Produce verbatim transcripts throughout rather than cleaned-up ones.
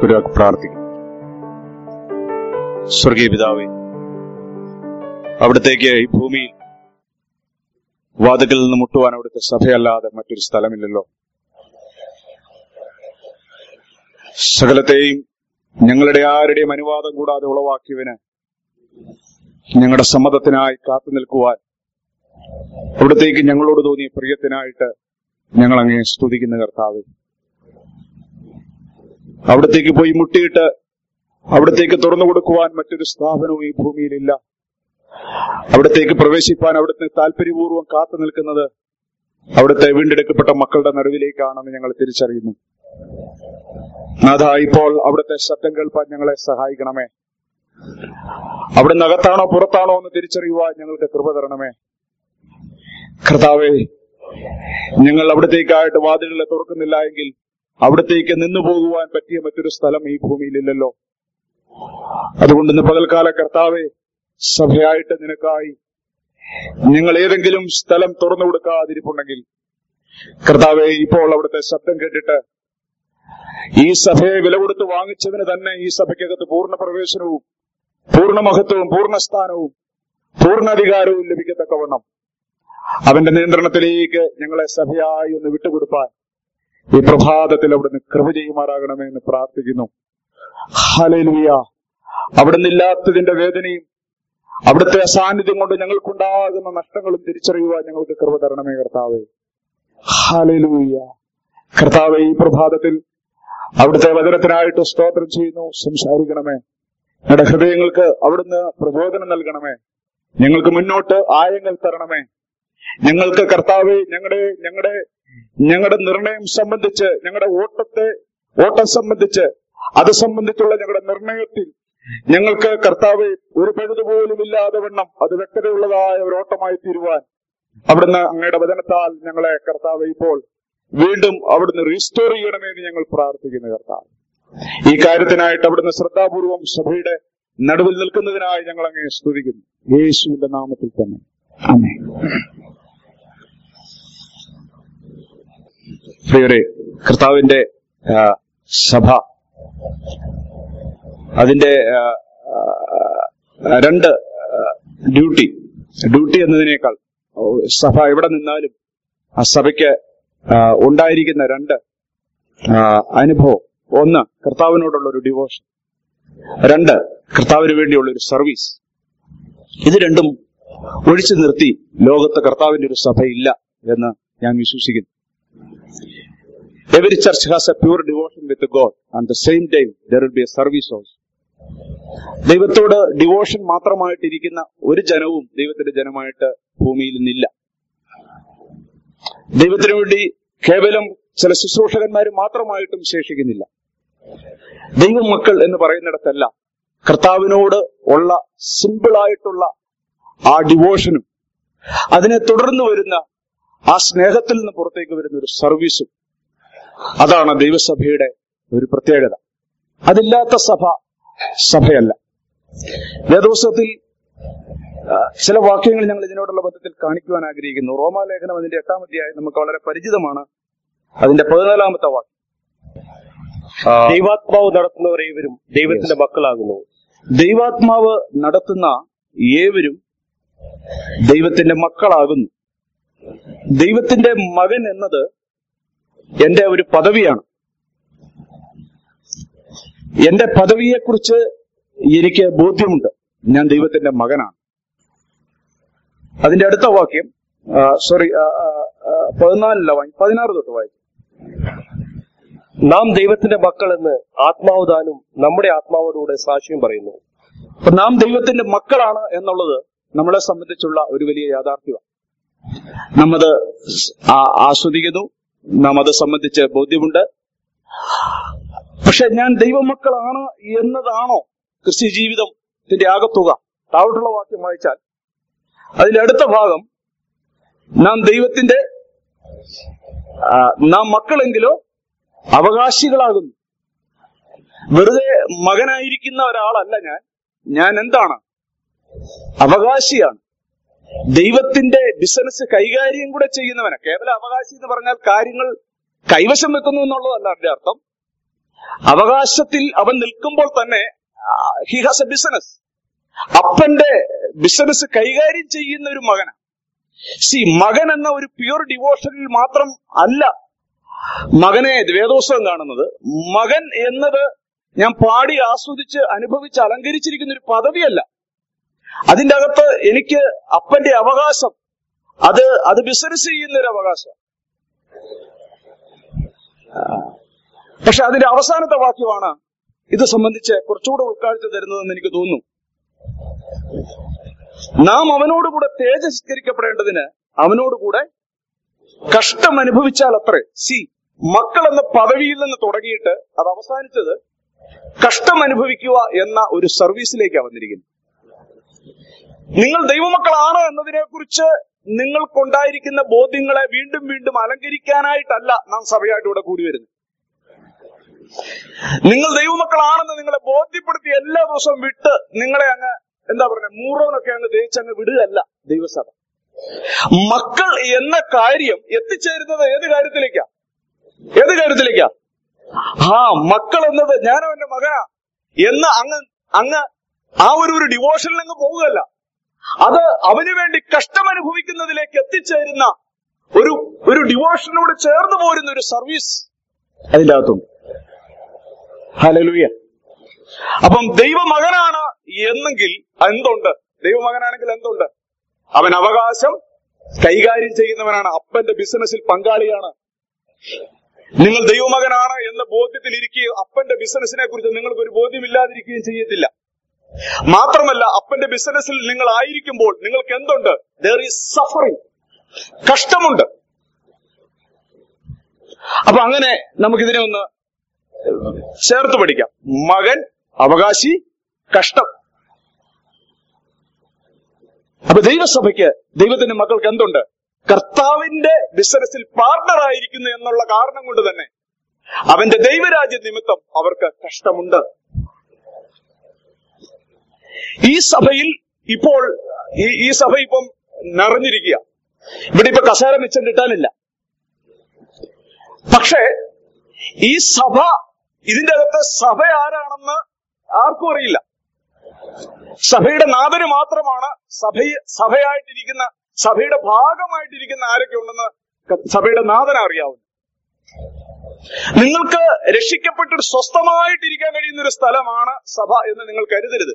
ഒരു പ്രാർത്ഥിക്കും. സ്വർഗീയ പിതാവേ, അവിടത്തേക്ക് ഈ ഭൂമിയിൽ വാതിൽക്കൽ നിന്ന് മുട്ടുവാൻ അവിടുത്തെ സഭയല്ലാതെ മറ്റൊരു സ്ഥലമില്ലല്ലോ. സകലത്തെയും ഞങ്ങളുടെ ആരുടെയും അനുവാദം കൂടാതെ ഉളവാക്കിയവന് ഞങ്ങളുടെ സമ്മതത്തിനായി കാത്തു നിൽക്കുവാൻ അവിടത്തേക്ക് ഞങ്ങളോട് തോന്നിയ പ്രിയത്തിനായിട്ട് ഞങ്ങൾ അങ്ങേ സ്തുതിക്കുന്ന കർത്താവേ, അവിടത്തേക്ക് പോയി മുട്ടിയിട്ട് അവിടത്തേക്ക് തുറന്നു കൊടുക്കുവാൻ മറ്റൊരു സ്ഥാപനവും ഈ ഭൂമിയിലില്ല. അവിടത്തേക്ക് പ്രവേശിപ്പാൻ അവിടുത്തെ താല്പര്യപൂർവ്വം കാത്തു നിൽക്കുന്നത് അവിടുത്തെ വീണ്ടെടുക്കപ്പെട്ട മക്കളുടെ നടുവിലേക്കാണെന്ന് ഞങ്ങൾ തിരിച്ചറിയുന്നു. നാഥാ, ഇപ്പോൾ അവിടുത്തെ ശബ്ദം കേൾപ്പാൻ ഞങ്ങളെ സഹായിക്കണമേ. അവിടുന്ന് അകത്താണോ പുറത്താണോ എന്ന് തിരിച്ചറിയുവാൻ ഞങ്ങൾക്ക് കൃപ തരണമേ. കർത്താവേ, ഞങ്ങൾ അവിടത്തേക്കായിട്ട് വാതിലുകളെ തുറക്കുന്നില്ല എങ്കിൽ അവിടത്തേക്ക് നിന്നു പോകുവാൻ പറ്റിയ മറ്റൊരു സ്ഥലം ഈ ഭൂമിയിലില്ലല്ലോ. അതുകൊണ്ട് ഇന്ന് പകൽക്കാല കർത്താവേ, സഭയായിട്ട് നിനക്കായി നിങ്ങൾ ഏതെങ്കിലും സ്ഥലം തുറന്നു കൊടുക്കാതിരിപ്പുണ്ടെങ്കിൽ കർത്താവേ, ഇപ്പോൾ അവിടുത്തെ ശബ്ദം കേട്ടിട്ട് ഈ സഭയെ വില കൊടുത്ത് വാങ്ങിച്ചതിന് തന്നെ ഈ സഭയ്ക്കകത്ത് പൂർണ്ണ പ്രവേശനവും പൂർണ്ണ മഹത്വവും പൂർണ്ണ സ്ഥാനവും പൂർണ്ണ അധികാരവും ലഭിക്കത്തക്കവണ്ണം അവന്റെ നിയന്ത്രണത്തിലേക്ക് ഞങ്ങളെ സഭയായി ഒന്ന് വിട്ടുകൊടുപ്പാൻ ഈ പ്രഭാതത്തിൽ അവിടുന്ന് കൃപ ചെയ്യുമാറാകണമേ എന്ന് പ്രാർത്ഥിക്കുന്നു. ഹല്ലേലൂയ. അവിടുന്ന് ഇല്ലാത്തതിന്റെ വേദനയും അവിടുത്തെ അസാന്നിധ്യം കൊണ്ട് ഞങ്ങൾക്കുണ്ടാകുന്ന നഷ്ടങ്ങളും തിരിച്ചറിയുവാൻ ഞങ്ങൾക്ക് കൃപ തരണമേ കർത്താവേ. ഹല്ലേലൂയ. കർത്താവേ, ഈ പ്രഭാതത്തിൽ അവിടുത്തെ വചനത്തിനായിട്ട് സ്തോത്രം ചെയ്യുന്നു. സംസാരിക്കണമേ. ഞങ്ങളുടെ ഹൃദയങ്ങൾക്ക് അവിടുന്ന് പ്രചോദനം നൽകണമേ. ഞങ്ങൾക്ക് മുന്നോട്ട് ആയങ്ങൾ തരണമേ. ഞങ്ങൾക്ക് കർത്താവേ, ഞങ്ങളുടെ ഞങ്ങളുടെ ഞങ്ങളുടെ നിർണയം സംബന്ധിച്ച്, ഞങ്ങളുടെ ഓട്ടത്തെ ഓട്ടം സംബന്ധിച്ച്, അത് സംബന്ധിച്ചുള്ള ഞങ്ങളുടെ നിർണയത്തിൽ ഞങ്ങൾക്ക് കർത്താവെ ഒരു പഴുത് പോലും ഇല്ലാതെ വണ്ണം അത് വ്യക്തതയുള്ളതായ ഒരു ഓട്ടമായി തീരുവാൻ അവിടുന്ന് അങ്ങയുടെ വചനത്താൽ ഞങ്ങളെ കർത്താവെ ഇപ്പോൾ വീണ്ടും അവിടുന്ന് റീസ്റ്റോർ ചെയ്യണമെന്ന് ഞങ്ങൾ പ്രാർത്ഥിക്കുന്നു. കർത്താവ്, ഈ കാര്യത്തിനായിട്ട് അവിടുന്ന് ശ്രദ്ധാപൂർവം സഭയുടെ നടുവിൽ നിൽക്കുന്നതിനായി ഞങ്ങൾ അങ്ങേ സ്തുതിക്കുന്നു. യേശുവിന്റെ നാമത്തിൽ തന്നെ ആമേൻ. പ്രിയരെ, കർത്താവിന്റെ സഭ അതിന്റെ രണ്ട് ഡ്യൂട്ടി ഡ്യൂട്ടി എന്നതിനേക്കാൾ സഭ എവിടെ നിന്നാലും ആ സഭയ്ക്ക് ഉണ്ടായിരിക്കുന്ന രണ്ട് അനുഭവം: ഒന്ന്, കർത്താവിനോടുള്ള ഒരു ഡിവോഷൻ; രണ്ട്, കർത്താവിന് വേണ്ടിയുള്ള ഒരു സർവീസ്. ഇത് രണ്ടും ഒഴിച്ചു നിർത്തി ലോകത്ത് കർത്താവിന്റെ ഒരു സഭയില്ല എന്ന് ഞാൻ വിശ്വസിക്കുന്നു. Every church has a pure devotion with God, and the same day there will be a service also. ദൈവത്തോട് ഡിവോഷൻ മാത്രമായിട്ടിരിക്കുന്ന ഒരു ജനവും ദൈവത്തിന്റെ ജനമായിട്ട് ഭൂമിയിൽ നിന്നില്ല. ദൈവത്തിനു വേണ്ടി കേവലം ചില ശുശ്രൂഷകന്മാർ മാത്രമായിട്ടും ശേഷിക്കുന്നില്ല. ദൈവമക്കൾ എന്ന് പറയുന്നിടത്തല്ല കർത്താവിനോട് ഉള്ള സിമ്പിളായിട്ടുള്ള ആ ഡിവോഷനും അതിനെ തുടർന്ന് വരുന്ന ആ സ്നേഹത്തിൽ നിന്ന് പുറത്തേക്ക് വരുന്ന ഒരു സർവീസും, അതാണ് ദൈവസഭയുടെ ഒരു പ്രത്യേകത. അതില്ലാത്ത സഭ സഭയല്ല. വേദപുസ്തകത്തിൽ ചില വാക്യങ്ങൾ ഞങ്ങൾ ഇതിനോടുള്ള ബന്ധത്തിൽ കാണിക്കുവാൻ ആഗ്രഹിക്കുന്നു. റോമാലേഖനം അതിന്റെ എട്ടാം അധ്യായം നമുക്ക് വളരെ പരിചിതമാണ്. അതിന്റെ പതിനാലാമത്തെ വാക്യം: ദൈവാത്മാവ് നടത്തുന്നവർ ഏവരും ദൈവത്തിന്റെ മക്കളാകുന്നു. ദൈവാത്മാവ് നടത്തുന്ന ഏവരും ദൈവത്തിന്റെ മക്കളാകുന്നു. ദൈവത്തിന്റെ മകൻ എന്നത് എന്റെ ഒരു പദവിയാണ്. എന്റെ പദവിയെക്കുറിച്ച് എനിക്ക് ബോധ്യമുണ്ട്. ഞാൻ ദൈവത്തിന്റെ മകനാണ്. അതിന്റെ അടുത്ത വാക്യം സോറി പതിനാലില്ല വാങ്ങി പതിനാറ് തൊട്ട് വായിക്കും. നാം ദൈവത്തിന്റെ മക്കൾ എന്ന് ആത്മാവുദാനും നമ്മുടെ ആത്മാവോടുകൂടെ സാക്ഷ്യം പറയുന്നു. അപ്പൊ നാം ദൈവത്തിന്റെ മക്കളാണ് എന്നുള്ളത് നമ്മളെ സംബന്ധിച്ചുള്ള ഒരു വലിയ യാഥാർത്ഥ്യമാണ്. നാം അത് ആസ്വദിക്കുന്നു. നാം അത് സംബന്ധിച്ച് ബോധ്യമുണ്ട്. പക്ഷെ ഞാൻ ദൈവമക്കളാണ് എന്നതാണോ ക്രിസ്ത്യ ജീവിതത്തിന്റെ ആകത്തുക? താഴോട്ടുള്ള വാക്യം വായിച്ചാൽ അതിന്റെ അടുത്ത ഭാഗം, നാം ദൈവത്തിന്റെ നാം മക്കളെങ്കിലോ അവകാശികളാകുന്നു. വെറുതെ മകനായിരിക്കുന്ന ഒരാളല്ല ഞാൻ. ഞാൻ എന്താണ്? അവകാശിയാണ്. ദൈവത്തിന്റെ ബിസിനസ് കൈകാര്യം കൂടെ ചെയ്യുന്നവനാ. കേവല അവകാശി എന്ന് പറഞ്ഞാൽ കാര്യങ്ങൾ കൈവശം വെക്കുന്നു എന്നുള്ളതല്ല അതിന്റെ അർത്ഥം. അവകാശത്തിൽ അവൻ നിൽക്കുമ്പോൾ തന്നെ ഹി ഹാസ് എ ബിസിനസ്. അപ്പന്റെ ബിസിനസ് കൈകാര്യം ചെയ്യുന്ന ഒരു മകനാണ്. സി, മകൻ എന്ന ഒരു പ്യൂർ ഡിവോഷനിൽ മാത്രം അല്ല മകനെ വേദോത്സവം കാണുന്നത്. മകൻ എന്നത് ഞാൻ പാടി ആസ്വദിച്ച് അനുഭവിച്ച് അലങ്കരിച്ചിരിക്കുന്ന ഒരു പദവിയല്ല. അതിന്റെ അകത്ത് എനിക്ക് അപ്പന്റെ അവകാശം, അത് അത് ബിസിനസ് ചെയ്യുന്ന ഒരു അവകാശം. പക്ഷെ അതിന്റെ അവസാനത്തെ വാക്യമാണ് ഇത് സംബന്ധിച്ച് കുറച്ചുകൂടെ ഉൾക്കാഴ്ച തരുന്നതെന്ന് എനിക്ക് തോന്നുന്നു. നാം അവനോടുകൂടെ തേജസ്കരിക്കപ്പെടേണ്ടതിന് അവനോടുകൂടെ കഷ്ടം അനുഭവിച്ചാൽ അത്രേ. സി, മക്കൾ എന്ന പദവിയിൽ നിന്ന് തുടങ്ങിയിട്ട് അത് അവസാനിച്ചത് കഷ്ടം അനുഭവിക്കുക എന്ന ഒരു സർവീസിലേക്കാണ് വന്നിരിക്കുന്നത്. നിങ്ങൾ ദൈവമക്കളാണ് എന്നതിനെ കുറിച്ച് നിങ്ങൾക്കുണ്ടായിരിക്കുന്ന ബോധ്യങ്ങളെ വീണ്ടും വീണ്ടും അലങ്കരിക്കാനായിട്ടല്ല നാം സഭയായിട്ട് ഇവിടെ കൂടി വരുന്നത്. നിങ്ങൾ ദൈവമക്കളാണെന്ന് നിങ്ങളെ ബോധ്യപ്പെടുത്തി എല്ലാ ദിവസവും വിട്ട് നിങ്ങളെ അങ്ങ് എന്താ പറയുക മൂറോനൊക്കെ അങ്ങ് തേച്ചങ്ങ് വിടുകയല്ല ദൈവസഭ. മക്കൾ എന്ന കാര്യം എത്തിച്ചേരുന്നത് ഏത് കാര്യത്തിലേക്കാ? ഏത് കാര്യത്തിലേക്കാ? ആ മക്കൾ എന്നത് ഞാനോ എന്റെ മകനാ എന്ന് അങ്ങ് അങ്ങ് ആ ഒരു ഒരു ഡിവോഷനിൽ അങ്ങ് പോകുകയല്ല. അത് അവന് വേണ്ടി കഷ്ടം അനുഭവിക്കുന്നതിലേക്ക് എത്തിച്ചേരുന്ന ഒരു ഒരു ഡിവോഷനോട് ചേർന്ന് പോരുന്ന ഒരു സർവീസ് അതിൻ്റെ അകത്തുണ്ട്. ഹല്ലേലൂയ. അപ്പം ദൈവമകനാണ് എന്നെങ്കിൽ എന്തുണ്ട്? ദൈവമകനാണെങ്കിൽ എന്തുണ്ട്? അവൻ അവകാശം കൈകാര്യം ചെയ്യുന്നവനാണ്, അപ്പന്റെ ബിസിനസ്സിൽ പങ്കാളിയാണ്. നിങ്ങൾ ദൈവമകനാണ് എന്ന ബോധ്യത്തിൽ ഇരിക്കുകയും അപ്പന്റെ ബിസിനസിനെ കുറിച്ച് നിങ്ങൾക്ക് ഒരു ബോധ്യമില്ലാതിരിക്കുകയും ചെയ്യത്തില്ല. മാത്രമല്ല, അപ്പന്റെ ബിസിനസ്സിൽ നിങ്ങൾ ആയിരിക്കുമ്പോൾ നിങ്ങൾക്ക് എന്തുണ്ട്? there is suffering, കഷ്ടമുണ്ട്. അപ്പൊ അങ്ങനെ നമുക്കിതിനെ ഒന്ന് ചേർത്ത് പഠിക്കാം. മകൻ, അവകാശി, കഷ്ടം. അപ്പൊ ദൈവസഭയ്ക്ക്, ദൈവത്തിന്റെ മക്കൾക്ക് എന്തുണ്ട്? കർത്താവിന്റെ ബിസിനസ്സിൽ പാർട്ണർ ആയിരിക്കുന്നു എന്നുള്ള കാരണം കൊണ്ട് തന്നെ അവന്റെ ദൈവരാജ്യ നിമിത്തം അവർക്ക് കഷ്ടമുണ്ട്. ഈ സഭയിൽ ഇപ്പോൾ ഈ ഈ സഭ ഇപ്പം നിറഞ്ഞിരിക്കുക. ഇവിടെ ഇപ്പൊ കസേര മിച്ചം കിട്ടാനില്ല. പക്ഷേ ഈ സഭ, ഇതിന്റെ അകത്ത് സഭ ആരാണെന്ന് ആർക്കും അറിയില്ല. സഭയുടെ നാഥന് മാത്രമാണ് സഭ സഭയായിട്ടിരിക്കുന്ന സഭയുടെ ഭാഗമായിട്ടിരിക്കുന്ന ആരൊക്കെ ഉണ്ടെന്ന് സഭയുടെ നാഥന് അറിയാവുന്നു. നിങ്ങൾക്ക് രക്ഷിക്കപ്പെട്ടിട്ട് സ്വസ്ഥമായിട്ടിരിക്കാൻ കഴിയുന്ന ഒരു സ്ഥലമാണ് സഭ എന്ന് നിങ്ങൾ കരുതരുത്.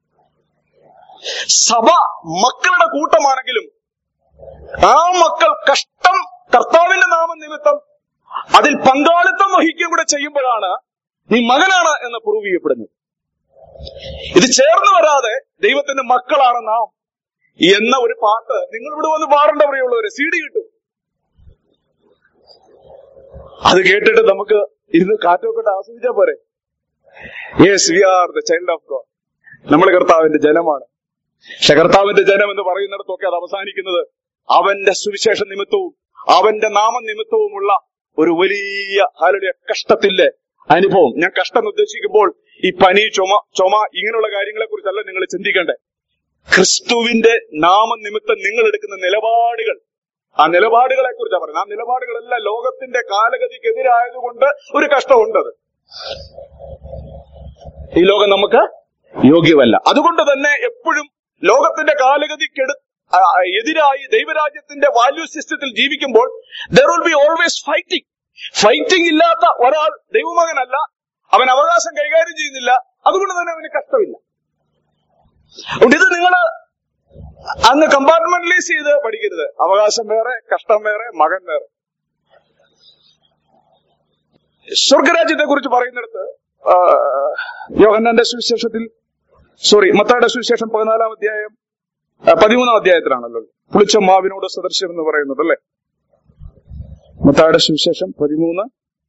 സഭ മക്കളുടെ കൂട്ടമാണെങ്കിലും ആ മക്കൾ കഷ്ടം കർത്താവിന്റെ നാമം നിമിത്തം അതിൽ പങ്കാളിത്തം വഹിക്കുകയും കൂടെ ചെയ്യുമ്പോഴാണ് നീ മകനാണ് എന്ന് പ്രൂവ് ചെയ്യപ്പെടുന്നത്. ഇത് ചേർന്ന് വരാതെ ദൈവത്തിന്റെ മക്കളാണ് നാം എന്ന ഒരു പാട്ട് നിങ്ങൾ ഇവിടെ വന്ന് പാടേണ്ട പ്രിയമുള്ളവരെ, സി ഡി കിട്ടും. അത് കേട്ടിട്ട് നമുക്ക് ഇരുന്ന് കാറ്റൊക്കെ ആസ്വദിച്ചാൽ പോരെ. Yes, we are the child of God. നമ്മൾ കർത്താവിന്റെ ജനമാണ്. പക്ഷെ കർത്താവിന്റെ ജനം എന്ന് പറയുന്നിടത്തൊക്കെ അത് അവസാനിക്കുന്നത് അവന്റെ സുവിശേഷ നിമിത്തവും അവന്റെ നാമനിമിത്തവുമുള്ള ഒരു വലിയ ഹല്ലേലൂയ കഷ്ടത്തിന്റെ അനുഭവം. ഞാൻ കഷ്ടം ഉദ്ദേശിക്കുമ്പോൾ ഈ പനി, ചുമ ചുമ ഇങ്ങനെയുള്ള കാര്യങ്ങളെ കുറിച്ചല്ല നിങ്ങൾ ചിന്തിക്കേണ്ടേ. ക്രിസ്തുവിന്റെ നാമനിമിത്തം നിങ്ങൾ എടുക്കുന്ന നിലപാടുകൾ, ആ നിലപാടുകളെ കുറിച്ചാണ് പറയുന്നത്. ആ നിലപാടുകളെല്ലാം ലോകത്തിന്റെ കാലഗതിക്കെതിരായതുകൊണ്ട് ഒരു കഷ്ടമുണ്ടത്. ഈ ലോകം നമുക്ക് യോഗ്യമല്ല. അതുകൊണ്ട് തന്നെ എപ്പോഴും ലോകത്തിന്റെ കാലഗതിക്കെടു എതിരായി ദൈവരാജ്യത്തിന്റെ വാല്യൂ സിസ്റ്റത്തിൽ ജീവിക്കുമ്പോൾ there will be always fighting. Fighting ഇല്ലാത്ത ഒരാൾ ദൈവമകനല്ല, അവൻ അവകാശം കൈകാര്യം ചെയ്യുന്നില്ല, അതുകൊണ്ട് തന്നെ അവന് കഷ്ടമില്ല. അതുകൊണ്ട് ഇത് നിങ്ങൾ അങ്ങ് കമ്പാർട്ട്മെന്റലൈസ് ചെയ്ത് പഠിക്കരുത്. അവകാശം വേറെ, കഷ്ടം വേറെ, മകൻ വേറെ. സ്വർഗരാജ്യത്തെ കുറിച്ച് പറയുന്നിടത്ത് യോഹന്നാന്റെ സുവിശേഷത്തിൽ സോറി മത്തായിയുടെ സുവിശേഷം പതിനാലാം അധ്യായം പതിമൂന്നാം അധ്യായത്തിലാണല്ലോ പുളിച്ച മാവിനോട് സദൃശ്യം എന്ന് പറയുന്നത് അല്ലെ. മത്തായിയുടെ സുവിശേഷം പതിമൂന്ന്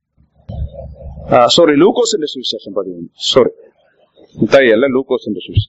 സോറി ലൂക്കോസിന്റെ സുവിശേഷം പതിമൂന്ന് സോറി മത്തായി അല്ല ലൂക്കോസിന്റെ സുവിശേഷം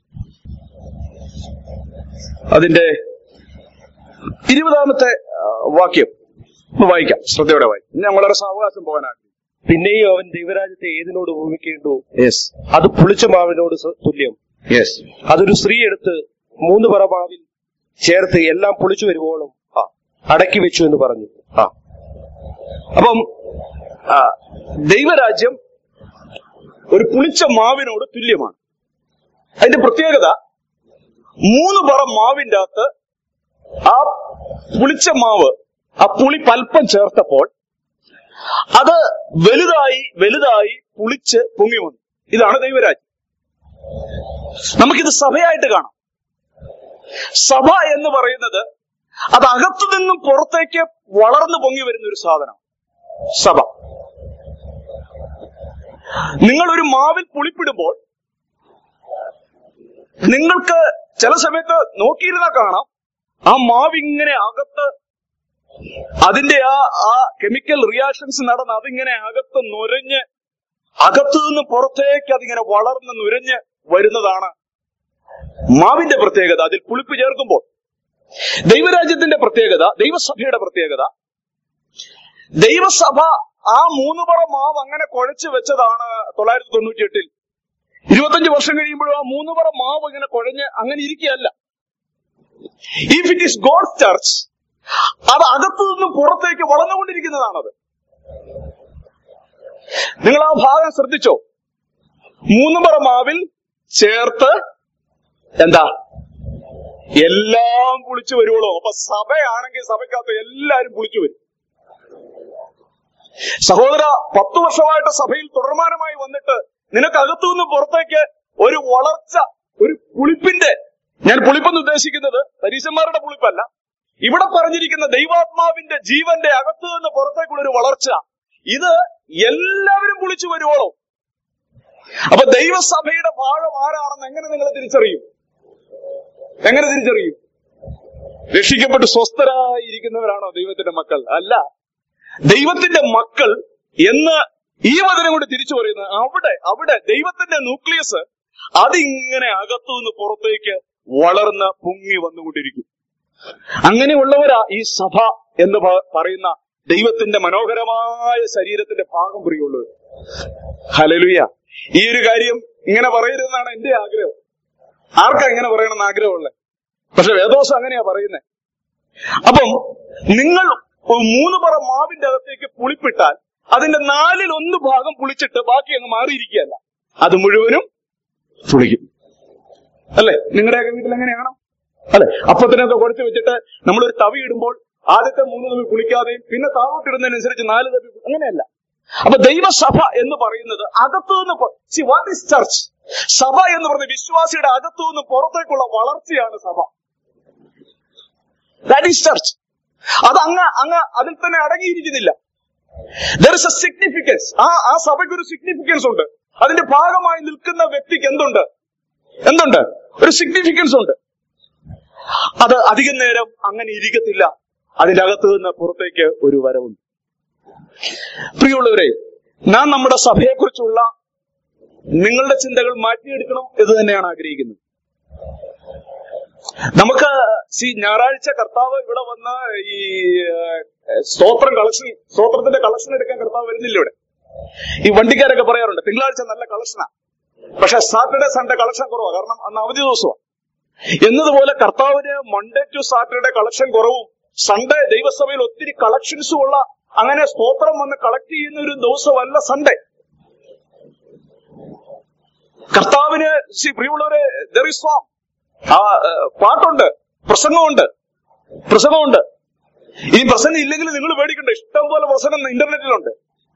അതിന്റെ ഇരുപതാമത്തെ വാക്യം വായിക്കാം, ശ്രദ്ധയോടെ വായിക്കാം. ഞാൻ വളരെ സാവകാശം പോകാനാണ്. പിന്നെയും അവൻ ദൈവരാജ്യത്തെ ഏതിനോട് ഉപമിക്കേണ്ടു? യെസ്, അത് പുളിച്ച മാവിനോട് തുല്യം. യെസ്, അതൊരു സ്ത്രീ എടുത്ത് മൂന്ന് പറ മാവിൽ ചേർത്ത് എല്ലാം പുളിച്ചു വരുവോളം അടക്കി വെച്ചു എന്ന് പറഞ്ഞു. ആ അപ്പം ദൈവരാജ്യം ഒരു പുളിച്ച മാവിനോട് തുല്യമാണ്. അതിന്റെ പ്രത്യേകത, മൂന്ന് പറ മാവിന്റെ അകത്ത് ആ പുളിച്ച മാവ്, ആ പുളി പൽപ്പം ചേർത്തപ്പോൾ അത് വലുതായി വലുതായി പുളിച്ച് പൊങ്ങി വന്നു. ഇതാണ് ദൈവരാജ്യം. നമുക്കിത് സഭയായിട്ട് കാണാം. സഭ എന്ന് പറയുന്നത് അത് അകത്തു നിന്നും പുറത്തേക്ക് വളർന്നു പൊങ്ങി വരുന്ന ഒരു സാധനം. സഭ, നിങ്ങൾ ഒരു മാവിൽ പുളിപ്പിടുമ്പോൾ നിങ്ങൾക്ക് ചില സമയത്ത് നോക്കിയിരുന്നാൽ കാണാം, ആ മാവിങ്ങനെ അകത്ത് അതിന്റെ ആ ആ കെമിക്കൽ റിയാക്ഷൻസ് നടന്ന് അതിങ്ങനെ അകത്ത് നുരഞ്ഞ് അകത്തു നിന്ന് പുറത്തേക്ക് അതിങ്ങനെ വളർന്ന് നുരഞ്ഞ് വരുന്നതാണ് മാവിന്റെ പ്രത്യേകത. അതിൽ പുളിപ്പ് ചേർക്കുമ്പോൾ ദൈവരാജ്യത്തിന്റെ പ്രത്യേകത, ദൈവസഭയുടെ പ്രത്യേകത, ദൈവസഭ ആ മൂന്ന് പറ മാവ് അങ്ങനെ കുഴച്ചു വെച്ചതാണ്. തൊള്ളായിരത്തി തൊണ്ണൂറ്റി എട്ടിൽ ഇരുപത്തഞ്ച് വർഷം കഴിയുമ്പോഴും ആ മൂന്ന് പറ മാവ് ഇങ്ങനെ കുഴഞ്ഞ് അങ്ങനെ ഇരിക്കുകയല്ല. If it is God's church, അത് അകത്തു നിന്നും പുറത്തേക്ക് വളർന്നുകൊണ്ടിരിക്കുന്നതാണത്. നിങ്ങൾ ആ ഭാഗം ശ്രദ്ധിച്ചോ? മൂന്ന് പറ മാവിൽ ചേർത്ത് എന്താ എല്ലാം പുളിച്ചു വരുവോളൂ. അപ്പൊ സഭയാണെങ്കിൽ സഭയ്ക്കകത്ത് എല്ലാരും പുളിച്ചു വരും. സഹോദര, പത്തു വർഷമായിട്ട് സഭയിൽ തുടർമാനമായി വന്നിട്ട് നിനക്ക് അകത്തു നിന്ന് പുറത്തേക്ക് ഒരു വളർച്ച, ഒരു പുളിപ്പിന്റെ, ഞാൻ പുളിപ്പെന്ന് ഉദ്ദേശിക്കുന്നത് പരീശന്മാരുടെ പുളിപ്പല്ല, ഇവിടെ പറഞ്ഞിരിക്കുന്ന ദൈവാത്മാവിന്റെ ജീവന്റെ അകത്തു നിന്ന് പുറത്തേക്കുള്ള ഒരു വളർച്ച, ഇത് എല്ലാവരും പുളിച്ചു വരുവോളൂ. അപ്പൊ ദൈവസഭയുടെ ഭാഗം ആരാണെന്ന് എങ്ങനെ നിങ്ങൾ തിരിച്ചറിയും? എങ്ങനെ തിരിച്ചറിയും? രക്ഷിക്കപ്പെട്ട് സ്വസ്ഥരായിരിക്കുന്നവരാണോ ദൈവത്തിന്റെ മക്കൾ? അല്ല. ദൈവത്തിന്റെ മക്കൾ എന്ന് ഈ വചനം കൊണ്ട് തിരിച്ചു പറയുന്നത്, അവിടെ അവിടെ ദൈവത്തിന്റെ ന്യൂക്ലിയസ് അതിങ്ങനെ അകത്തു നിന്ന് പുറത്തേക്ക് വളർന്ന് പൊങ്ങി വന്നുകൊണ്ടിരിക്കും. അങ്ങനെയുള്ളവരാ ഈ സഭ എന്ന് പറയുന്ന ദൈവത്തിന്റെ മനോഹരമായ ശരീരത്തിന്റെ ഭാഗം പ്രിയമുള്ളവർ. ഹല്ലേലൂയ. ഈ ഒരു കാര്യം ഇങ്ങനെ പറയരുതെന്നാണ് എന്റെ ആഗ്രഹം. ആർക്കാ ഇങ്ങനെ പറയണമെന്ന് ആഗ്രഹമുള്ളത്? പക്ഷെ വേദോസം അങ്ങനെയാ പറയുന്നത്. അപ്പം നിങ്ങൾ മൂന്ന് പറ മാവിന്റെ അകത്തേക്ക് പുളിപ്പിട്ടാൽ അതിന്റെ നാലിൽ ഒന്ന് ഭാഗം പുളിച്ചിട്ട് ബാക്കി അങ്ങ് മാറിയിരിക്കുകയല്ല, അത് മുഴുവനും പുളിക്കും. അല്ലെ? നിങ്ങളുടെയൊക്കെ വീട്ടിൽ എങ്ങനെയാണോ? അല്ലെ? അപ്പത്തിനൊക്കെ കുഴച്ച് വെച്ചിട്ട് നമ്മളൊരു തവി ഇടുമ്പോൾ ആദ്യത്തെ മൂന്ന് തവി പുളിക്കാതെയും പിന്നെ താഴോട്ടിടുന്നതിനനുസരിച്ച് നാല് തവി, അങ്ങനെയല്ല. അപ്പൊ ദൈവസഭ എന്ന് പറയുന്നത് അകത്തു നിന്ന്, സി വാട്ട് ഈസ് ചർച്ച്? സഭ എന്ന് പറയുന്നത് വിശ്വാസിയുടെ അകത്തു നിന്ന് പുറത്തേക്കുള്ള വളർച്ചയാണ് സഭ. That is church. അത് അങ്ങ് അങ്ങ് അതിൽ തന്നെ അടങ്ങിയിരിക്കുന്നില്ല. There is a significance. ആ ആ സഭയ്ക്ക് ഒരു സിഗ്നിഫിക്കൻസ് ഉണ്ട്. അതിന്റെ ഭാഗമായി നിൽക്കുന്ന വ്യക്തിക്ക് എന്തുണ്ട്? എന്തുണ്ട്? ഒരു സിഗ്നിഫിക്കൻസ് ഉണ്ട്. അത് അധികം നേരം അങ്ങനെ ഇരിക്കത്തില്ല. അതിന്റെ അകത്ത് നിന്ന് പുറത്തേക്ക് ഒരു വരവുണ്ട്. പ്രിയമുള്ളവരെ, നാം നമ്മുടെ സഭയെക്കുറിച്ചുള്ള നിങ്ങളുടെ ചിന്തകൾ മാറ്റിയെടുക്കണം എന്ന് തന്നെയാണ് ആഗ്രഹിക്കുന്നത്. നമുക്ക് ഈ ഞായറാഴ്ച കർത്താവ് ഇവിടെ വന്ന് ഈ സ്തോത്രം കളക്ഷൻ, സ്തോത്രത്തിന്റെ കളക്ഷൻ എടുക്കാൻ കർത്താവ് വരുന്നില്ല ഇവിടെ. ഈ വണ്ടിക്കാരൊക്കെ പറയാറുണ്ട് തിങ്കളാഴ്ച നല്ല കളക്ഷനാ, പക്ഷെ സാറ്റർഡേ സൺഡേ കളക്ഷൻ കുറവാ, കാരണം അന്ന് അവധി ദിവസമാണ്. എന്നതുപോലെ കർത്താവിന് മൺഡേ ടു സാറ്റർഡേ കളക്ഷൻ കുറവും സൺഡേ ദൈവസഭയിൽ ഒത്തിരി കളക്ഷൻസും ഉള്ള, അങ്ങനെ സ്തോത്രം വന്ന് കളക്ട് ചെയ്യുന്ന ഒരു ദിവസമല്ല സൺഡേ. കർത്താവിന് പ്രിയമുള്ളവരെ ദർ ഈസ് സോങ്, ആ പാട്ടുണ്ട്, പ്രസംഗമുണ്ട്, പ്രസംഗമുണ്ട്. ഇനി പ്രസംഗം ഇല്ലെങ്കിൽ നിങ്ങൾ പേടിക്കണ്ട, ഇഷ്ടം പോലെ പ്രസംഗം ഇന്റർനെറ്റിലുണ്ട്.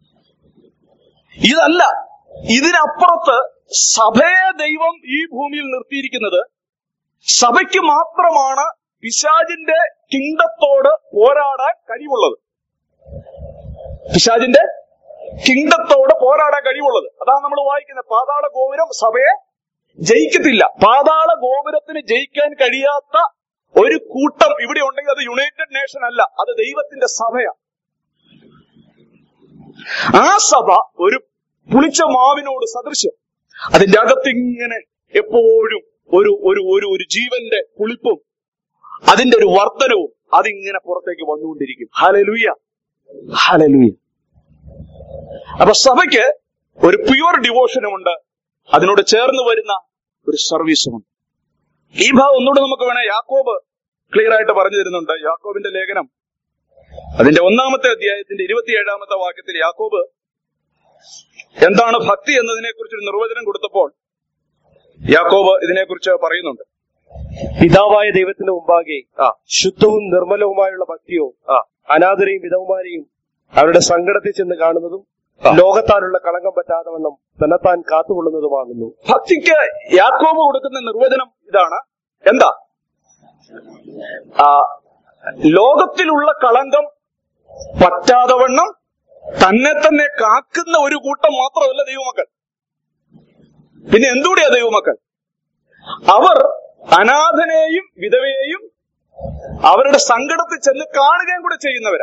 ഇതല്ല, ഇതിനപ്പുറത്ത് സഭയെ ദൈവം ഈ ഭൂമിയിൽ നിർത്തിയിരിക്കുന്നത് സഭയ്ക്ക് മാത്രമാണ് പിശാചിന്റെ കിങ്ഡത്തോട് പോരാടാൻ കഴിവുള്ളത്. പിശാചിന്റെ കിങ്ഡത്തോട് പോരാടാൻ കഴിവുള്ളത്. അതാണ് നമ്മൾ വായിക്കുന്നത്. പാതാള ഗോപുരം സഭയെ ജയിക്കത്തില്ല. പാതാള ഗോപുരത്തിന് ജയിക്കാൻ കഴിയാത്ത ഒരു കൂട്ടം ഇവിടെ ഉണ്ടെങ്കിൽ അത് യുണൈറ്റഡ് നേഷൻ അല്ല, അത് ദൈവത്തിന്റെ സഭയാണ്. ആ സഭ ഒരു പുളിച്ച മാവിനോട് സദൃശ്യം. അതിന്റെ അകത്തിങ്ങനെ എപ്പോഴും ഒരു ഒരു ഒരു ഒരു ജീവന്റെ പുളിപ്പും അതിന്റെ ഒരു വർധനവും അതിങ്ങനെ പുറത്തേക്ക് വന്നുകൊണ്ടിരിക്കും. Hallelujah, hallelujah. അപ്പൊ സഭയ്ക്ക് ഒരു പ്യുവർ ഡിവോഷനുമുണ്ട്, അതിനോട് ചേർന്ന് വരുന്ന ഒരു സർവീസുമുണ്ട്. ഈ ഭാഗം ഒന്നുകൂടെ നമുക്ക് വേണേ യാക്കോബ് ക്ലിയർ ആയിട്ട് പറഞ്ഞു തരുന്നുണ്ട്. യാക്കോബിന്റെ ലേഖനം അതിന്റെ ഒന്നാമത്തെ അധ്യായത്തിന്റെ ഇരുപത്തിയേഴാമത്തെ വാക്യത്തിൽ യാക്കോബ് എന്താണ് ഭക്തി എന്നതിനെ കുറിച്ചൊരു നിർവചനം കൊടുത്തപ്പോൾ യാക്കോബ് ഇതിനെക്കുറിച്ച് പറയുന്നുണ്ട്. പിതാവായ ദൈവത്തിന്റെ മുമ്പാകെ ആ ശുദ്ധവും നിർമ്മലവുമായുള്ള ഭക്തിയോ ആ അനാഥരെയും വിധവമാരെയും അവരുടെ സങ്കടത്തിൽ ചെന്ന് കാണുന്നതും ആ. ലോകത്താലുള്ള കളങ്കം പറ്റാതെ വണ്ണം തന്നെത്താൻ കാത്തുകൊള്ളുന്നതുമാകുന്നു. ഭക്തിക്ക് യാക്കോബ് കൊടുക്കുന്ന നിർവചനം ഇതാണ്. എന്താ? ആ ലോകത്തിലുള്ള കളങ്കം പറ്റാതെ വണ്ണം തന്നെ തന്നെ കാക്കുന്ന ഒരു കൂട്ടം മാത്രമല്ല ദൈവമക്കൾ. പിന്നെ എന്തുകൂടിയാ ദൈവമക്കൾ? അവർ അനാഥനെയും വിധവയെയും അവരുടെ സങ്കടത്തിൽ ചെന്ന് കാണുകയും കൂടെ ചെയ്യുന്നവരാ.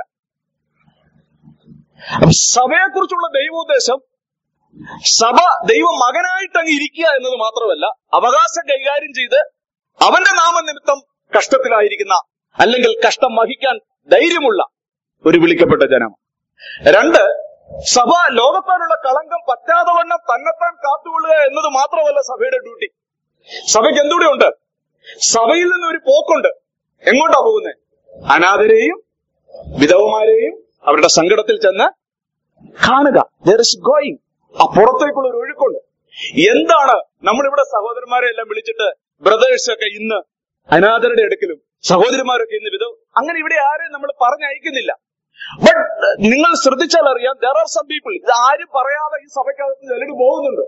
അപ്പൊ സഭയെക്കുറിച്ചുള്ള ദൈവോദ്ദേശം സഭ ദൈവ മകനായിട്ട് അങ്ങ് ഇരിക്കുക എന്നത് മാത്രമല്ല, അവകാശം കൈകാര്യം ചെയ്ത് അവന്റെ നാമനിമിത്തം കഷ്ടത്തിലായിരിക്കുന്ന അല്ലെങ്കിൽ കഷ്ടം വഹിക്കാൻ ധൈര്യമുള്ള ഒരു വിളിക്കപ്പെട്ട ജനം. രണ്ട്, സഭ ലോകത്താനുള്ള കളങ്കം പറ്റാതെ വണ്ണം തന്നെത്താൻ കാത്തുകൊള്ളുക എന്നത് മാത്രമല്ല സഭയുടെ ഡ്യൂട്ടി. സഭയ്ക്ക് എന്തുകൂടെ ഉണ്ട്? സഭയിൽ നിന്ന് ഒരു പോക്കുണ്ട്. എങ്ങോട്ടാ പോകുന്നത്? അനാഥരെയും വിധവമാരെയും അവരുടെ സങ്കടത്തിൽ ചെന്ന് കാണുക. There is going. ആ പുറത്തേക്കുള്ള ഒരു ഒഴുക്കുണ്ട്. എന്താണ് നമ്മളിവിടെ സഹോദരന്മാരെ എല്ലാം വിളിച്ചിട്ട് ബ്രദേഴ്സ് ഒക്കെ ഇന്ന് അനാഥരുടെ അടുക്കലും സഹോദരിമാരൊക്കെ ഇന്ന് വിധവ, അങ്ങനെ ഇവിടെ ആരെയും നമ്മൾ പറഞ്ഞയക്കുന്നില്ല. ബട്ട് നിങ്ങൾ ശ്രദ്ധിച്ചാൽ അറിയാം, there are some people, ഇത് ആരും പറയാതെ ഈ സഭയ്ക്കകത്ത് ചിലര് പോകുന്നുണ്ട്.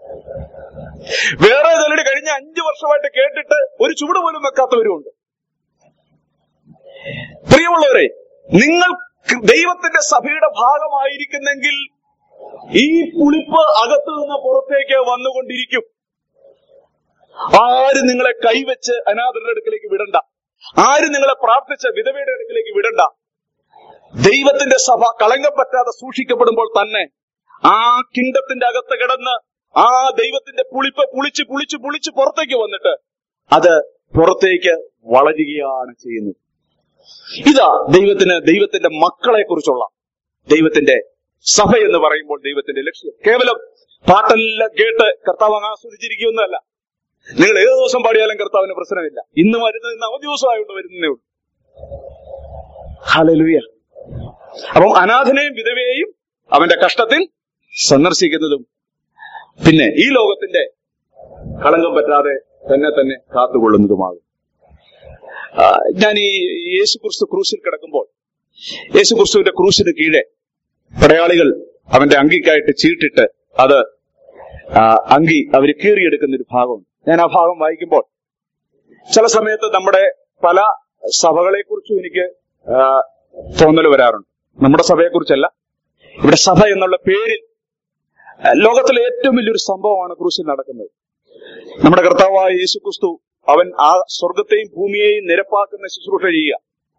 വേറെ ചിലര് കഴിഞ്ഞ അഞ്ചു വർഷമായിട്ട് കേട്ടിട്ട് ഒരു ചുവട് പോലും വെക്കാത്തവരുമുണ്ട്. പ്രിയമുള്ളവരെ, നിങ്ങൾ ദൈവത്തിന്റെ സഭയുടെ ഭാഗമായിരിക്കുന്നെങ്കിൽ ഈ പുളിപ്പ് അകത്തു നിന്ന് പുറത്തേക്ക് വന്നുകൊണ്ടിരിക്കും. ആരും നിങ്ങളെ കൈവച്ച് അനാഥരുടെ അടുക്കലേക്ക് വിടണ്ട. ആരും നിങ്ങളെ പ്രാർത്ഥിച്ച വിധവയുടെ അടുക്കലേക്ക് വിടണ്ട. ദൈവത്തിന്റെ സഭ കളങ്കം പറ്റാതെ സൂക്ഷിക്കപ്പെടുമ്പോൾ തന്നെ ആ കിങ്ഡത്തിന്റെ അകത്ത് കിടന്ന് ആ ദൈവത്തിന്റെ പുളിപ്പ് പുളിച്ച് പുളിച്ച് പുളിച്ച് പുറത്തേക്ക് വന്നിട്ട് അത് പുറത്തേക്ക് വളരുകയാണ് ചെയ്യുന്നത്. ഇതാ ദൈവത്തിന് ദൈവത്തിന്റെ മക്കളെ കുറിച്ചുള്ള ദൈവത്തിന്റെ സഭ എന്ന് പറയുമ്പോൾ ദൈവത്തിന്റെ ലക്ഷ്യം. കേവലം പാട്ടെല്ലാം കേട്ട് കർത്താവ് ആസ്വദിച്ചിരിക്കുകയൊന്നുമല്ല. നിങ്ങൾ ഏത് ദിവസം പാടിയാലും കർത്താവിന് പ്രശ്നമില്ല. ഇന്ന് വരുന്നത് ഇന്ന് അവധി ദിവസമായിട്ട് വരുന്നേ ഉള്ളൂ. ഹല്ലേലൂയ. അപ്പം അനാഥനെയും വിധവയെയും അവന്റെ കഷ്ടത്തിൽ സന്ദർശിക്കുന്നതും പിന്നെ ഈ ലോകത്തിന്റെ കളങ്കം പറ്റാതെ തന്നെ തന്നെ കാത്തുകൊള്ളുന്നതുമാകും. ഞാൻ ഈ യേശുക്രിസ്തു ക്രൂശിൽ കിടക്കുമ്പോൾ യേശുക്രിസ്തുവിന്റെ ക്രൂശിന് കീഴെ പടയാളികൾ അവന്റെ അങ്കിക്കായിട്ട് ചീട്ടിട്ട് അത് അങ്കി അവര് കീറിയെടുക്കുന്ന ഒരു ഭാഗമുണ്ട്. ഞാൻ ആ ഭാഗം വായിക്കുമ്പോൾ ചില സമയത്ത് നമ്മുടെ പല സഭകളെ കുറിച്ചും എനിക്ക് തോന്നൽ വരാറുണ്ട്. നമ്മുടെ സഭയെ കുറിച്ചല്ല, ഇവിടെ സഭ എന്നുള്ള പേരിൽ ലോകത്തിലെ ഏറ്റവും വലിയൊരു സംഭവമാണ് ക്രൂശിൽ നടക്കുന്നത്. നമ്മുടെ കർത്താവായ യേശുക്രിസ്തു അവൻ ആ സ്വർഗത്തെയും ഭൂമിയെയും നിരപ്പാക്കുന്ന ശുശ്രൂഷ ചെയ്യുക.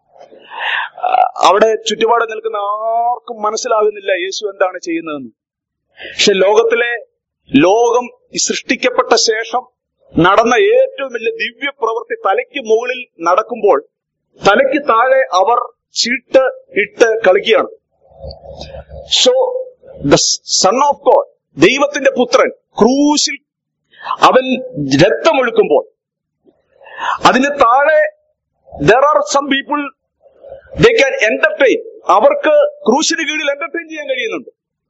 അവിടെ ചുറ്റുപാട് നിൽക്കുന്ന ആർക്കും മനസ്സിലാകുന്നില്ല യേശു എന്താണ് ചെയ്യുന്നതെന്ന്. പക്ഷെ ലോകത്തിലെ ലോകം സൃഷ്ടിക്കപ്പെട്ട ശേഷം നടന്ന ഏറ്റവും വലിയ ദിവ്യ പ്രവൃത്തി തലയ്ക്ക് മുകളിൽ നടക്കുമ്പോൾ തലയ്ക്ക് താഴെ അവർ ചീട്ട് ഇട്ട് കളിക്കുകയാണ്. So the son of God, ദൈവത്തിന്റെ പുത്രൻ ക്രൂശിൽ അവൻ രക്തമൊഴുക്കുമ്പോൾ അതിന് താഴെ there are some people they can entertain. അവർക്ക് ക്രൂശിന് കീഴിൽ എന്റർടൈൻ ചെയ്യാൻ കഴിയുന്നുണ്ട്.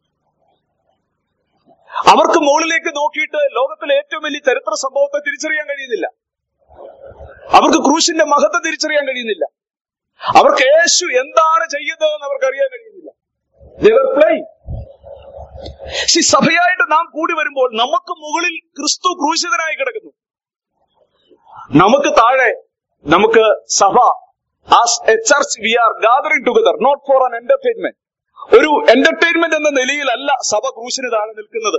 അവർക്ക് മുകളിലേക്ക് നോക്കിയിട്ട് ലോകത്തിലെ ഏറ്റവും വലിയ ചരിത്ര സംഭവത്തെ തിരിച്ചറിയാൻ കഴിയുന്നില്ല. അവർക്ക് ക്രൂശിന്റെ മഹത്വം തിരിച്ചറിയാൻ കഴിയുന്നില്ല. അവർക്ക് യേശു എന്താണ് ചെയ്യുന്നതെന്ന് അവർക്ക് അറിയാൻ കഴിയുന്നില്ല. They were playing. സഭയായിട്ട് നാം കൂടി വരുമ്പോൾ നമുക്ക് മുകളിൽ ക്രിസ്തു ക്രൂശിതനായി കിടക്കുന്നു. നമുക്ക് താഴെ നമുക്ക് സഭ as a church we are gathering together not for an entertainment. ഒരു എന്റർടൈൻമെന്റ് എന്ന നിലയിലല്ല സഭ ക്രൂശിന് താഴെ നിൽക്കുന്നത്.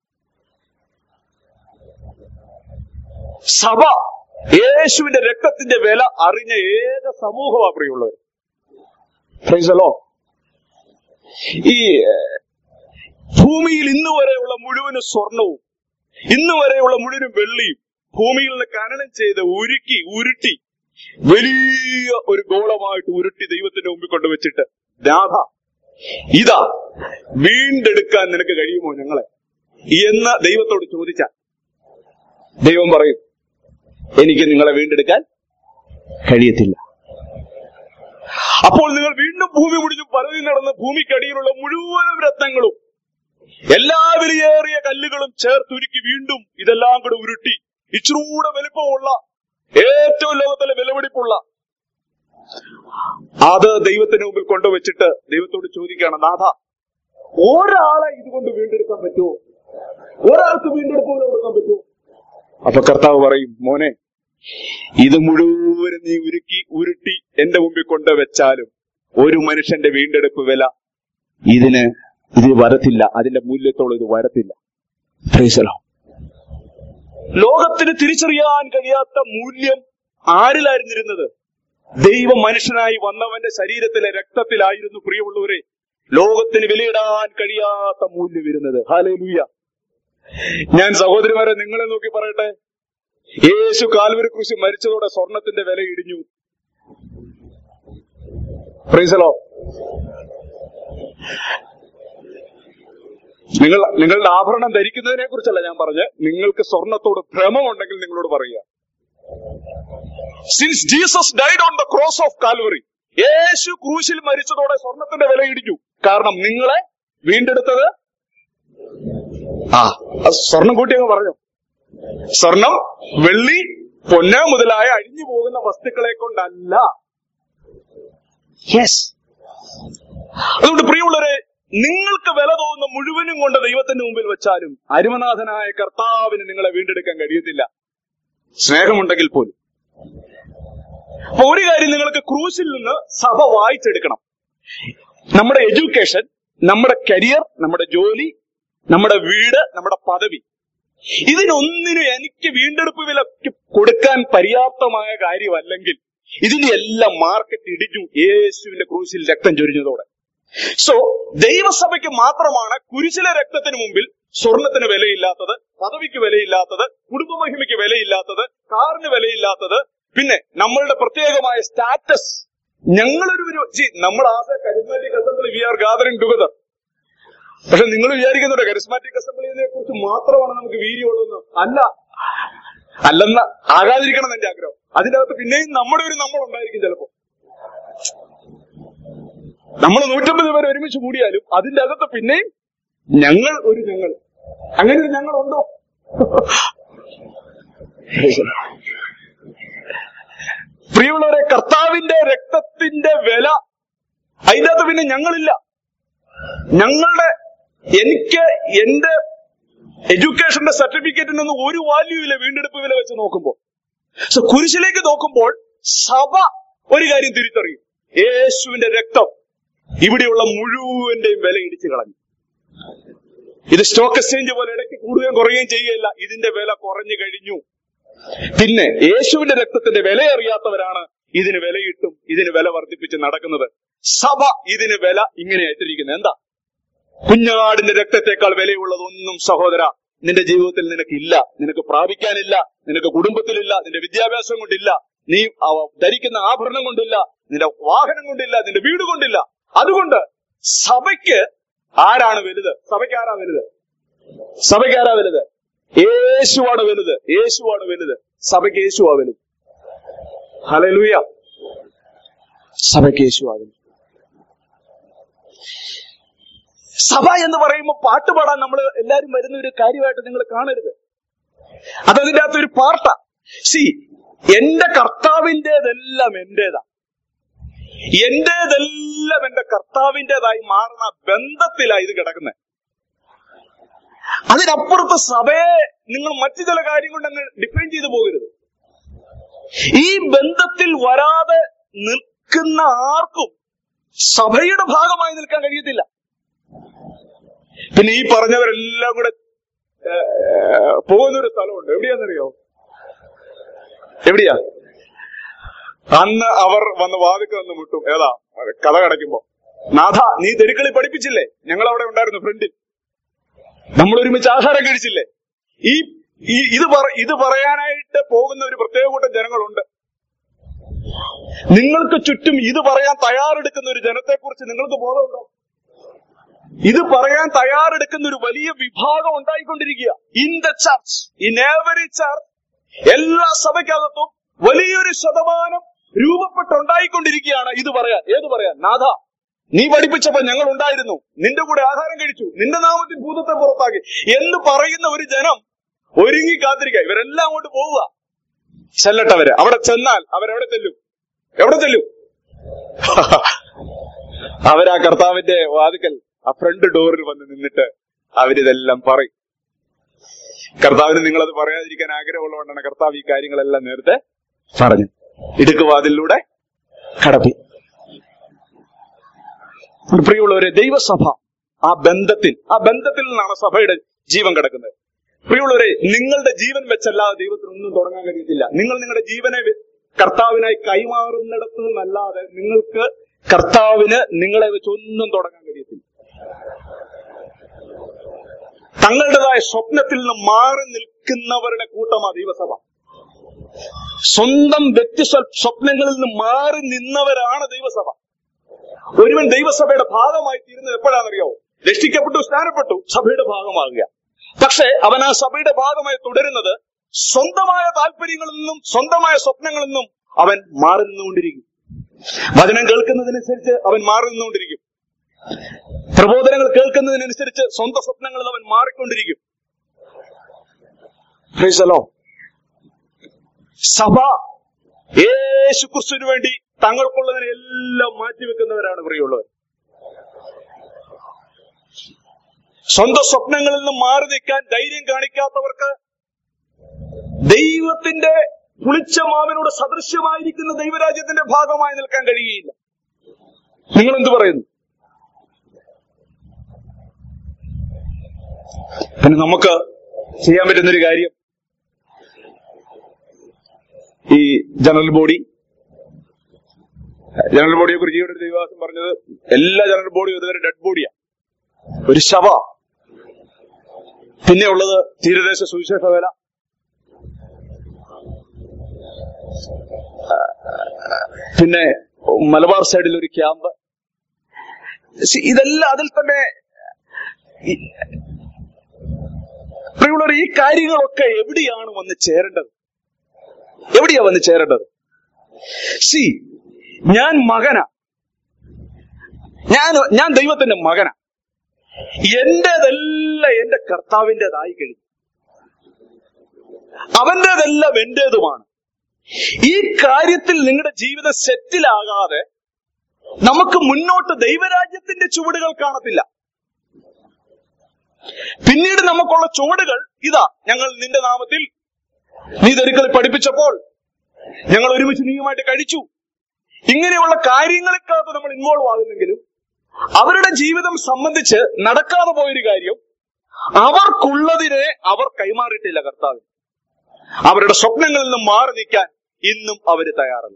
സഭ യേശുവിന്റെ രക്തത്തിന്റെ വില അറിഞ്ഞ ഏക സമൂഹമാണ് പ്രിയമുള്ളവർ. Praise the Lord. ഈ ഭൂമിയിൽ ഇന്ന് വരെയുള്ള മുഴുവനും സ്വർണവും ഇന്ന് വരെയുള്ള മുഴുവനും വെള്ളിയും ഭൂമിയിൽ നിന്ന് ഖനനം ചെയ്ത് ഉരുക്കി ഉരുട്ടി വലിയ ഒരു ഗോളമായിട്ട് ഉരുട്ടി ദൈവത്തിന്റെ മുമ്പിൽ കൊണ്ടുവച്ചിട്ട് രാധ ഇതാ വീണ്ടെടുക്കാൻ നിനക്ക് കഴിയുമോ ഞങ്ങളെ എന്ന് ദൈവത്തോട് ചോദിച്ചാൽ ദൈവം പറയും, എനിക്ക് നിങ്ങളെ വീണ്ടെടുക്കാൻ കഴിയത്തില്ല. അപ്പോൾ നിങ്ങൾ വീണ്ടും ഭൂമി മുടിഞ്ഞു പരതി നടന്ന് ഭൂമിക്കടിയിലുള്ള മുഴുവൻ രത്നങ്ങളും എല്ലാ വിലയേറിയ കല്ലുകളും ചേർത്തുരുക്കി വീണ്ടും ഇതെല്ലാം കൂടെ ഉരുട്ടി ഇച്ചിരൂടെ വലിപ്പമുള്ള ഏറ്റവും ലോകത്തിലെ വിലപിടിപ്പുള്ള അത് ദൈവത്തിന് മുമ്പിൽ കൊണ്ടുവച്ചിട്ട് ദൈവത്തോട് ചോദിക്കുകയാണ്, നാഥ, ഒരാളെ ഇതുകൊണ്ട് വീണ്ടെടുക്കാൻ പറ്റുമോ? ഒരാൾക്ക് വീണ്ടെടുപ്പ് കൊടുക്കാൻ പറ്റുമോ? അപ്പൊ കർത്താവ് പറയും, മോനെ, ഇത് മുഴുവനും നീ ഉരുക്കി ഉരുട്ടി എന്റെ മുമ്പിൽ കൊണ്ടുവച്ചാലും ഒരു മനുഷ്യന്റെ വീണ്ടെടുപ്പ് വില ഇതിന് ഇത് വരത്തില്ല, അതിന്റെ മൂല്യത്തോളം ഇത് വരത്തില്ല. Praise the Lord. ലോകത്തിന് തിരിച്ചറിയാൻ കഴിയാത്ത മൂല്യം ആരിലായിരുന്നിരുന്നത്? ദൈവ മനുഷ്യനായി വന്നവന്റെ ശരീരത്തിലെ രക്തത്തിലായിരുന്നു. പ്രിയമുള്ളവരെ, ലോകത്തിന് വിലയിടാൻ കഴിയാത്ത മൂല്യം വരുന്നത്. ഹല്ലേലൂയ. ഞാൻ സഹോദരിമാരെ നിങ്ങളെ നോക്കി പറയട്ടെ, യേശു കാൽവരി ക്രൂശിൽ മരിച്ചതോടെ സ്വർണത്തിന്റെ വില ഇടിഞ്ഞു. Praise the Lord. നിങ്ങൾ നിങ്ങളുടെ ആഭരണം ധരിക്കുന്നതിനെ കുറിച്ചല്ല ഞാൻ പറഞ്ഞ്, നിങ്ങൾക്ക് സ്വർണത്തോട് ഭ്രമമുണ്ടെങ്കിൽ നിങ്ങളോട് പറയുക. Since Jesus died on the cross of Calvary, യേശു ക്രൂശിൽ മരിച്ചതോടെ സ്വർണത്തിന്റെ വില ഇടിഞ്ഞു. കാരണം നിങ്ങളെ വീണ്ടെടുത്തത് ആ സ്വർണം കൂട്ടി അങ്ങ് പറഞ്ഞു. സ്വർണം, വെള്ളി, പൊന്ന് മുതലായ അഴിഞ്ഞു പോകുന്ന വസ്തുക്കളെ കൊണ്ടല്ല. യെസ്. അതുകൊണ്ട് പ്രിയമുള്ളവരെ, നിങ്ങൾക്ക് വില തോന്നുന്ന മുഴുവനും കൊണ്ട് ദൈവത്തിന്റെ മുമ്പിൽ വെച്ചാലും അരുമനാഥനായ കർത്താവിന് നിങ്ങളെ വീണ്ടെടുക്കാൻ കഴിയത്തില്ല, സ്നേഹമുണ്ടെങ്കിൽ പോലും. അപ്പൊ ഒരു കാര്യം നിങ്ങൾക്ക് ക്രൂശിൽ നിന്ന് സഭ വായിച്ചെടുക്കണം. നമ്മുടെ എഡ്യൂക്കേഷൻ, നമ്മുടെ കരിയർ, നമ്മുടെ ജോലി, നമ്മുടെ വീട്, നമ്മുടെ പദവി, ഇതിനൊന്നിനും എനിക്ക് വീണ്ടെടുപ്പ് വില കൊടുക്കാൻ പര്യാപ്തമായ കാര്യമല്ലെങ്കിൽ ഇതിന്റെ എല്ലാം മാർക്കറ്റ് ഇടിഞ്ഞു യേശുവിന്റെ ക്രൂശിൽ രക്തം ചൊരിഞ്ഞതോടെ. സോ ദൈവസഭയ്ക്ക് മാത്രമാണ് കുരിശിലെ രക്തത്തിന് മുമ്പിൽ സ്വർണത്തിന് വിലയില്ലാത്തത്, പദവിക്ക് വിലയില്ലാത്തത്, കുടുംബമഹിമയ്ക്ക് വിലയില്ലാത്തത്, കാറിന് വിലയില്ലാത്തത്, പിന്നെ നമ്മളുടെ പ്രത്യേകമായ സ്റ്റാറ്റസ്. ഞങ്ങളൊരു നമ്മൾ as a charismatic assembly we are gathering together. പക്ഷെ നിങ്ങൾ വിചാരിക്കുന്നുണ്ടോ കരിസ്മാറ്റിക് അസംബ്ലിയെ കുറിച്ച് മാത്രമാണ് നമുക്ക് വീര്യമുള്ളതെന്ന്? അല്ല, അല്ലെന്ന് ആകാതിരിക്കണം എന്റെ ആഗ്രഹം. അതിന്റെ അകത്ത് പിന്നെയും നമ്മുടെ ഒരു നമ്മൾ ഉണ്ടായിരിക്കും. ചിലപ്പോ നമ്മൾ നൂറ്റമ്പത് പേര് ഒരുമിച്ച് കൂടിയാലും അതിന്റെ അകത്ത് പിന്നെയും ഞങ്ങൾ ഒരു ഞങ്ങൾ, അങ്ങനെ ഒരു ഞങ്ങളുണ്ടോ? പ്രിയമുള്ളവരെ, കർത്താവിന്റെ രക്തത്തിന്റെ വില അതിന്റെ അകത്ത് പിന്നെ ഞങ്ങളില്ല. ഞങ്ങളുടെ എനിക്ക് എന്റെ എഡ്യൂക്കേഷന്റെ സർട്ടിഫിക്കറ്റിനൊന്നും ഒരു വാല്യൂ ഇല്ല വീണ്ടെടുപ്പ് വില വെച്ച് നോക്കുമ്പോൾ. സോ കുരിശിലേക്ക് നോക്കുമ്പോൾ സഭ ഒരു കാര്യം തിരിച്ചറിയും, യേശുവിന്റെ രക്തം ഇവിടെയുള്ള മുഴുവന്റെയും വില ഇടിച്ചു കളഞ്ഞു. ഇത് സ്റ്റോക്ക് എക്സ്ചേഞ്ച് പോലെ ഇടയ്ക്ക് കൂടുകയും കുറയുകയും ചെയ്യുകയല്ല, ഇതിന്റെ വില കുറഞ്ഞു കഴിഞ്ഞു. പിന്നെ യേശുവിന്റെ രക്തത്തിന്റെ വില അറിയാത്തവരാണ് ഇതിന് വിലയിട്ടും ഇതിന് വില വർദ്ധിപ്പിച്ച് നടക്കുന്നത്. സഭ ഇതിന് വില ഇങ്ങനെ ആയിട്ടിരിക്കുന്നത് എന്താ? കുഞ്ഞാടിന്റെ രക്തത്തെക്കാൾ വിലയുള്ളതൊന്നും സഹോദര നിന്റെ ജീവിതത്തിൽ നിനക്കില്ല, നിനക്ക് പ്രാപിക്കാനില്ല, നിനക്ക് കുടുംബത്തിലില്ല, നിന്റെ വിദ്യാഭ്യാസം കൊണ്ടില്ല, നീ ധരിക്കുന്ന ആഭരണം കൊണ്ടില്ല, നിന്റെ വാഹനം കൊണ്ടില്ല, നിന്റെ വീട് കൊണ്ടില്ല. അതുകൊണ്ട് സഭയ്ക്ക് ആരാണ് വലുത്? സഭയ്ക്ക് ആരാ വലുത്? സഭയ്ക്ക് ആരാ വലുത്? യേശുവാണ് വലുത്. യേശുവാണ് വലുത്. സഭയ്ക്ക് യേശുവാ വലുത്. ഹല്ലേലൂയ. സഭയ്ക്ക് യേശുവാ വലുത്. സഭ എന്ന് പറയുമ്പോൾ പാട്ടുപാടാൻ നമ്മൾ എല്ലാവരും വരുന്ന ഒരു കാര്യമായിട്ട് നിങ്ങൾ കാണരുത്. അതതിന്റെ അകത്തൊരു പാർട്ടാ. സി, എന്റെ കർത്താവിൻ്റെതെല്ലാം എന്റേതാ, എന്റേതെല്ലാം എന്റെ കർത്താവിൻ്റെതായി മാറുന്ന ബന്ധത്തിലാ ഇത് കിടക്കുന്നത്. അതിനപ്പുറത്ത് സഭയെ നിങ്ങൾ മറ്റു ചില കാര്യം കൊണ്ട് അങ്ങ് ഡിഫൈൻ ചെയ്തു പോകരുത്. ഈ ബന്ധത്തിൽ വരാതെ നിൽക്കുന്ന ആർക്കും സഭയുടെ ഭാഗമായി നിൽക്കാൻ കഴിയത്തില്ല. പിന്നെ ഈ പറഞ്ഞവരെല്ലാം കൂടെ പോകുന്നൊരു സ്ഥലമുണ്ട്. എവിടെയാന്നറിയോ? എവിടെയാ? അന്ന് അവർ വന്ന് വാതിക്ക് വന്ന് മുട്ടും. ഏതാ? കഥ കടയ്ക്കുമ്പോ, നാഥ നീ തെരുക്കളി പഠിപ്പിച്ചില്ലേ, ഞങ്ങൾ അവിടെ ഉണ്ടായിരുന്നു ഫ്രണ്ടിൽ, നമ്മൾ ഒരുമിച്ച് ആഹാരം കഴിച്ചില്ലേ. ഈ ഇത് ഇത് പറയാനായിട്ട് പോകുന്ന ഒരു പ്രത്യേക കൂട്ടം ജനങ്ങളുണ്ട്. നിങ്ങൾക്ക് ചുറ്റും ഇത് പറയാൻ തയ്യാറെടുക്കുന്ന ഒരു ജനത്തെക്കുറിച്ച് നിങ്ങൾക്ക് ബോധമുണ്ടോ? ഇത് പറയാൻ തയ്യാറെടുക്കുന്ന ഒരു വലിയ വിഭാഗം ഉണ്ടായിക്കൊണ്ടിരിക്കുക. In the church, in every church, എല്ലാ സഭയ്ക്കകത്തും വലിയൊരു ശതമാനം രൂപപ്പെട്ടുണ്ടായിക്കൊണ്ടിരിക്കുകയാണ് ഇത് പറയാൻ. ഏത് പറയാൻ? നാഥ നീ പഠിപ്പിച്ചപ്പോ ഞങ്ങൾ ഉണ്ടായിരുന്നു, നിന്റെ കൂടെ ആഹാരം കഴിച്ചു, നിന്റെ നാമത്തിൽ ഭൂതത്തെ പുറത്താക്കി എന്ന് പറയുന്ന ഒരു ജനം ഒരുങ്ങി കാത്തിരിക്കുക. ഇവരെല്ലാം അങ്ങോട്ട് പോവുക. ചെല്ലട്ടവര് അവിടെ ചെന്നാൽ അവരെവിടെ ചെല്ലും? എവിടെ ചെല്ലും? അവരാ കർത്താവിന്റെ വാതിക്കൽ ആ ഫ്രണ്ട് ഡോറിൽ വന്ന് നിന്നിട്ട് അവരിതെല്ലാം പറയും. കർത്താവിന് നിങ്ങളത് പറയാതിരിക്കാൻ ആഗ്രഹമുള്ളതുകൊണ്ടാണ് കർത്താവ് ഈ കാര്യങ്ങളെല്ലാം നേരത്തെ പറഞ്ഞു. ഇടുക്കുവാതിലൂടെ കടപ്പി. പ്രിയമുള്ളവരെ, ദൈവസഭ ആ ബന്ധത്തിൽ ആ ബന്ധത്തിൽ നിന്നാണ് സഭയുടെ ജീവൻ കിടക്കുന്നത്. പ്രിയമുള്ളവരെ, നിങ്ങളുടെ ജീവൻ വെച്ചല്ലാതെ ദൈവത്തിനൊന്നും തുടങ്ങാൻ കഴിയത്തില്ല. നിങ്ങൾ നിങ്ങളുടെ ജീവനെ കർത്താവിനായി കൈമാറുന്നിടത്തു നിന്നല്ലാതെ നിങ്ങൾക്ക് കർത്താവിന് നിങ്ങളെ വെച്ച് ഒന്നും തുടങ്ങാൻ കഴിയത്തില്ല. തങ്ങളുടേതായ സ്വപ്നത്തിൽ നിന്ന് മാറി നിൽക്കുന്നവരുടെ കൂട്ടമാണ് ദൈവസഭ. സ്വന്തം വ്യക്തി സ്വപ്നങ്ങളിൽ നിന്ന് മാറി നിന്നവരാണ് ദൈവസഭ. ഒരുവൻ ദൈവസഭയുടെ ഭാഗമായി തീരുന്നത് എപ്പോഴാണെന്നറിയാവോ? രക്ഷിക്കപ്പെട്ടു, സ്നാനപ്പെട്ടു, സഭയുടെ ഭാഗമാകുക. പക്ഷെ അവൻ ആ സഭയുടെ ഭാഗമായി തുടരുന്നത് സ്വന്തമായ താല്പര്യങ്ങളിൽ നിന്നും സ്വന്തമായ സ്വപ്നങ്ങളിൽ നിന്നും അവൻ മാറി നിന്നുകൊണ്ടിരിക്കും. വചനം കേൾക്കുന്നതിനനുസരിച്ച് അവൻ മാറി നിന്നുകൊണ്ടിരിക്കും. പ്രബോധനങ്ങൾ കേൾക്കുന്നതിനനുസരിച്ച് സ്വന്തം സ്വപ്നങ്ങളിൽ അവൻ മാറിക്കൊണ്ടിരിക്കും. Praise the Lord. സഭ യേശു ക്രിസ്തുവിന് വേണ്ടി തങ്ങൾക്കുള്ളതിനെ എല്ലാം മാറ്റിവെക്കുന്നവരാണ് പ്രിയമുള്ളവർ. സ്വന്തം സ്വപ്നങ്ങളിൽ നിന്ന് മാറി നിൽക്കാൻ ധൈര്യം കാണിക്കാത്തവർക്ക് ദൈവത്തിന്റെ പുളിച്ച മാവിനോട് സദൃശ്യമായിരിക്കുന്ന ദൈവരാജ്യത്തിന്റെ ഭാഗമായി നിൽക്കാൻ കഴിയുകയില്ല. നിങ്ങൾ എന്ത് പറയുന്നു? പിന്നെ നമുക്ക് ചെയ്യാൻ പറ്റുന്നൊരു കാര്യം, ഈ ജനറൽ ബോഡി ജനറൽ ബോഡിയെ കുറിച്ച് ഈ ഒരു ദൈവദാസൻ പറഞ്ഞത്, എല്ലാ ജനറൽ ബോഡിയും ഒരുതരം ഡെഡ് ബോഡിയാ, ഒരു ശവ. പിന്നെ ഉള്ളത് തീരദേശ സുവിശേഷ വേല, പിന്നെ മലബാർ സൈഡിൽ ഒരു ക്യാമ്പ്. ഇതെല്ലാം അതിൽ തന്നെ പ്രിയമുള്ളവർ, ഈ കാര്യങ്ങളൊക്കെ എവിടെയാണ് വന്ന് ചേരേണ്ടത്? എവിടെയാ വന്ന് ചേരേണ്ടത്? സി ഞാൻ മകനാ, ഞാൻ ഞാൻ ദൈവത്തിന്റെ മകനാ. എന്റേതെല്ലാം എന്റെ കർത്താവിൻ്റെതായി കഴിഞ്ഞു. അവന്റേതെല്ലാം എന്റേതുമാണ്. ഈ കാര്യത്തിൽ നിങ്ങളുടെ ജീവിതം സെറ്റിലാകാതെ നമുക്ക് മുന്നോട്ട് ദൈവരാജ്യത്തിന്റെ ചുവടുകൾ കാണത്തില്ല. പിന്നീട് നമുക്കുള്ള ചുവടുകൾ ഇതാ, ഞങ്ങൾ നിന്റെ നാമത്തിൽ നീ ദരിദ്രരെ പഠിപ്പിച്ചപ്പോൾ ഞങ്ങൾ ഒരുമിച്ച് നീയുമായിട്ട് കഴിച്ചു. ഇങ്ങനെയുള്ള കാര്യങ്ങൾക്കകത്ത് നമ്മൾ ഇൻവോൾവ് ആകുന്നെങ്കിലും അവരുടെ ജീവിതം സംബന്ധിച്ച് നടക്കാതെ പോയൊരു കാര്യം, അവർക്കുള്ളതിനെ അവർ കൈമാറിയിട്ടില്ല കർത്താവിന്. അവരുടെ സ്വപ്നങ്ങളിൽ നിന്ന് മാറി നിൽക്കാൻ ഇന്നും അവര് തയ്യാറല്ല.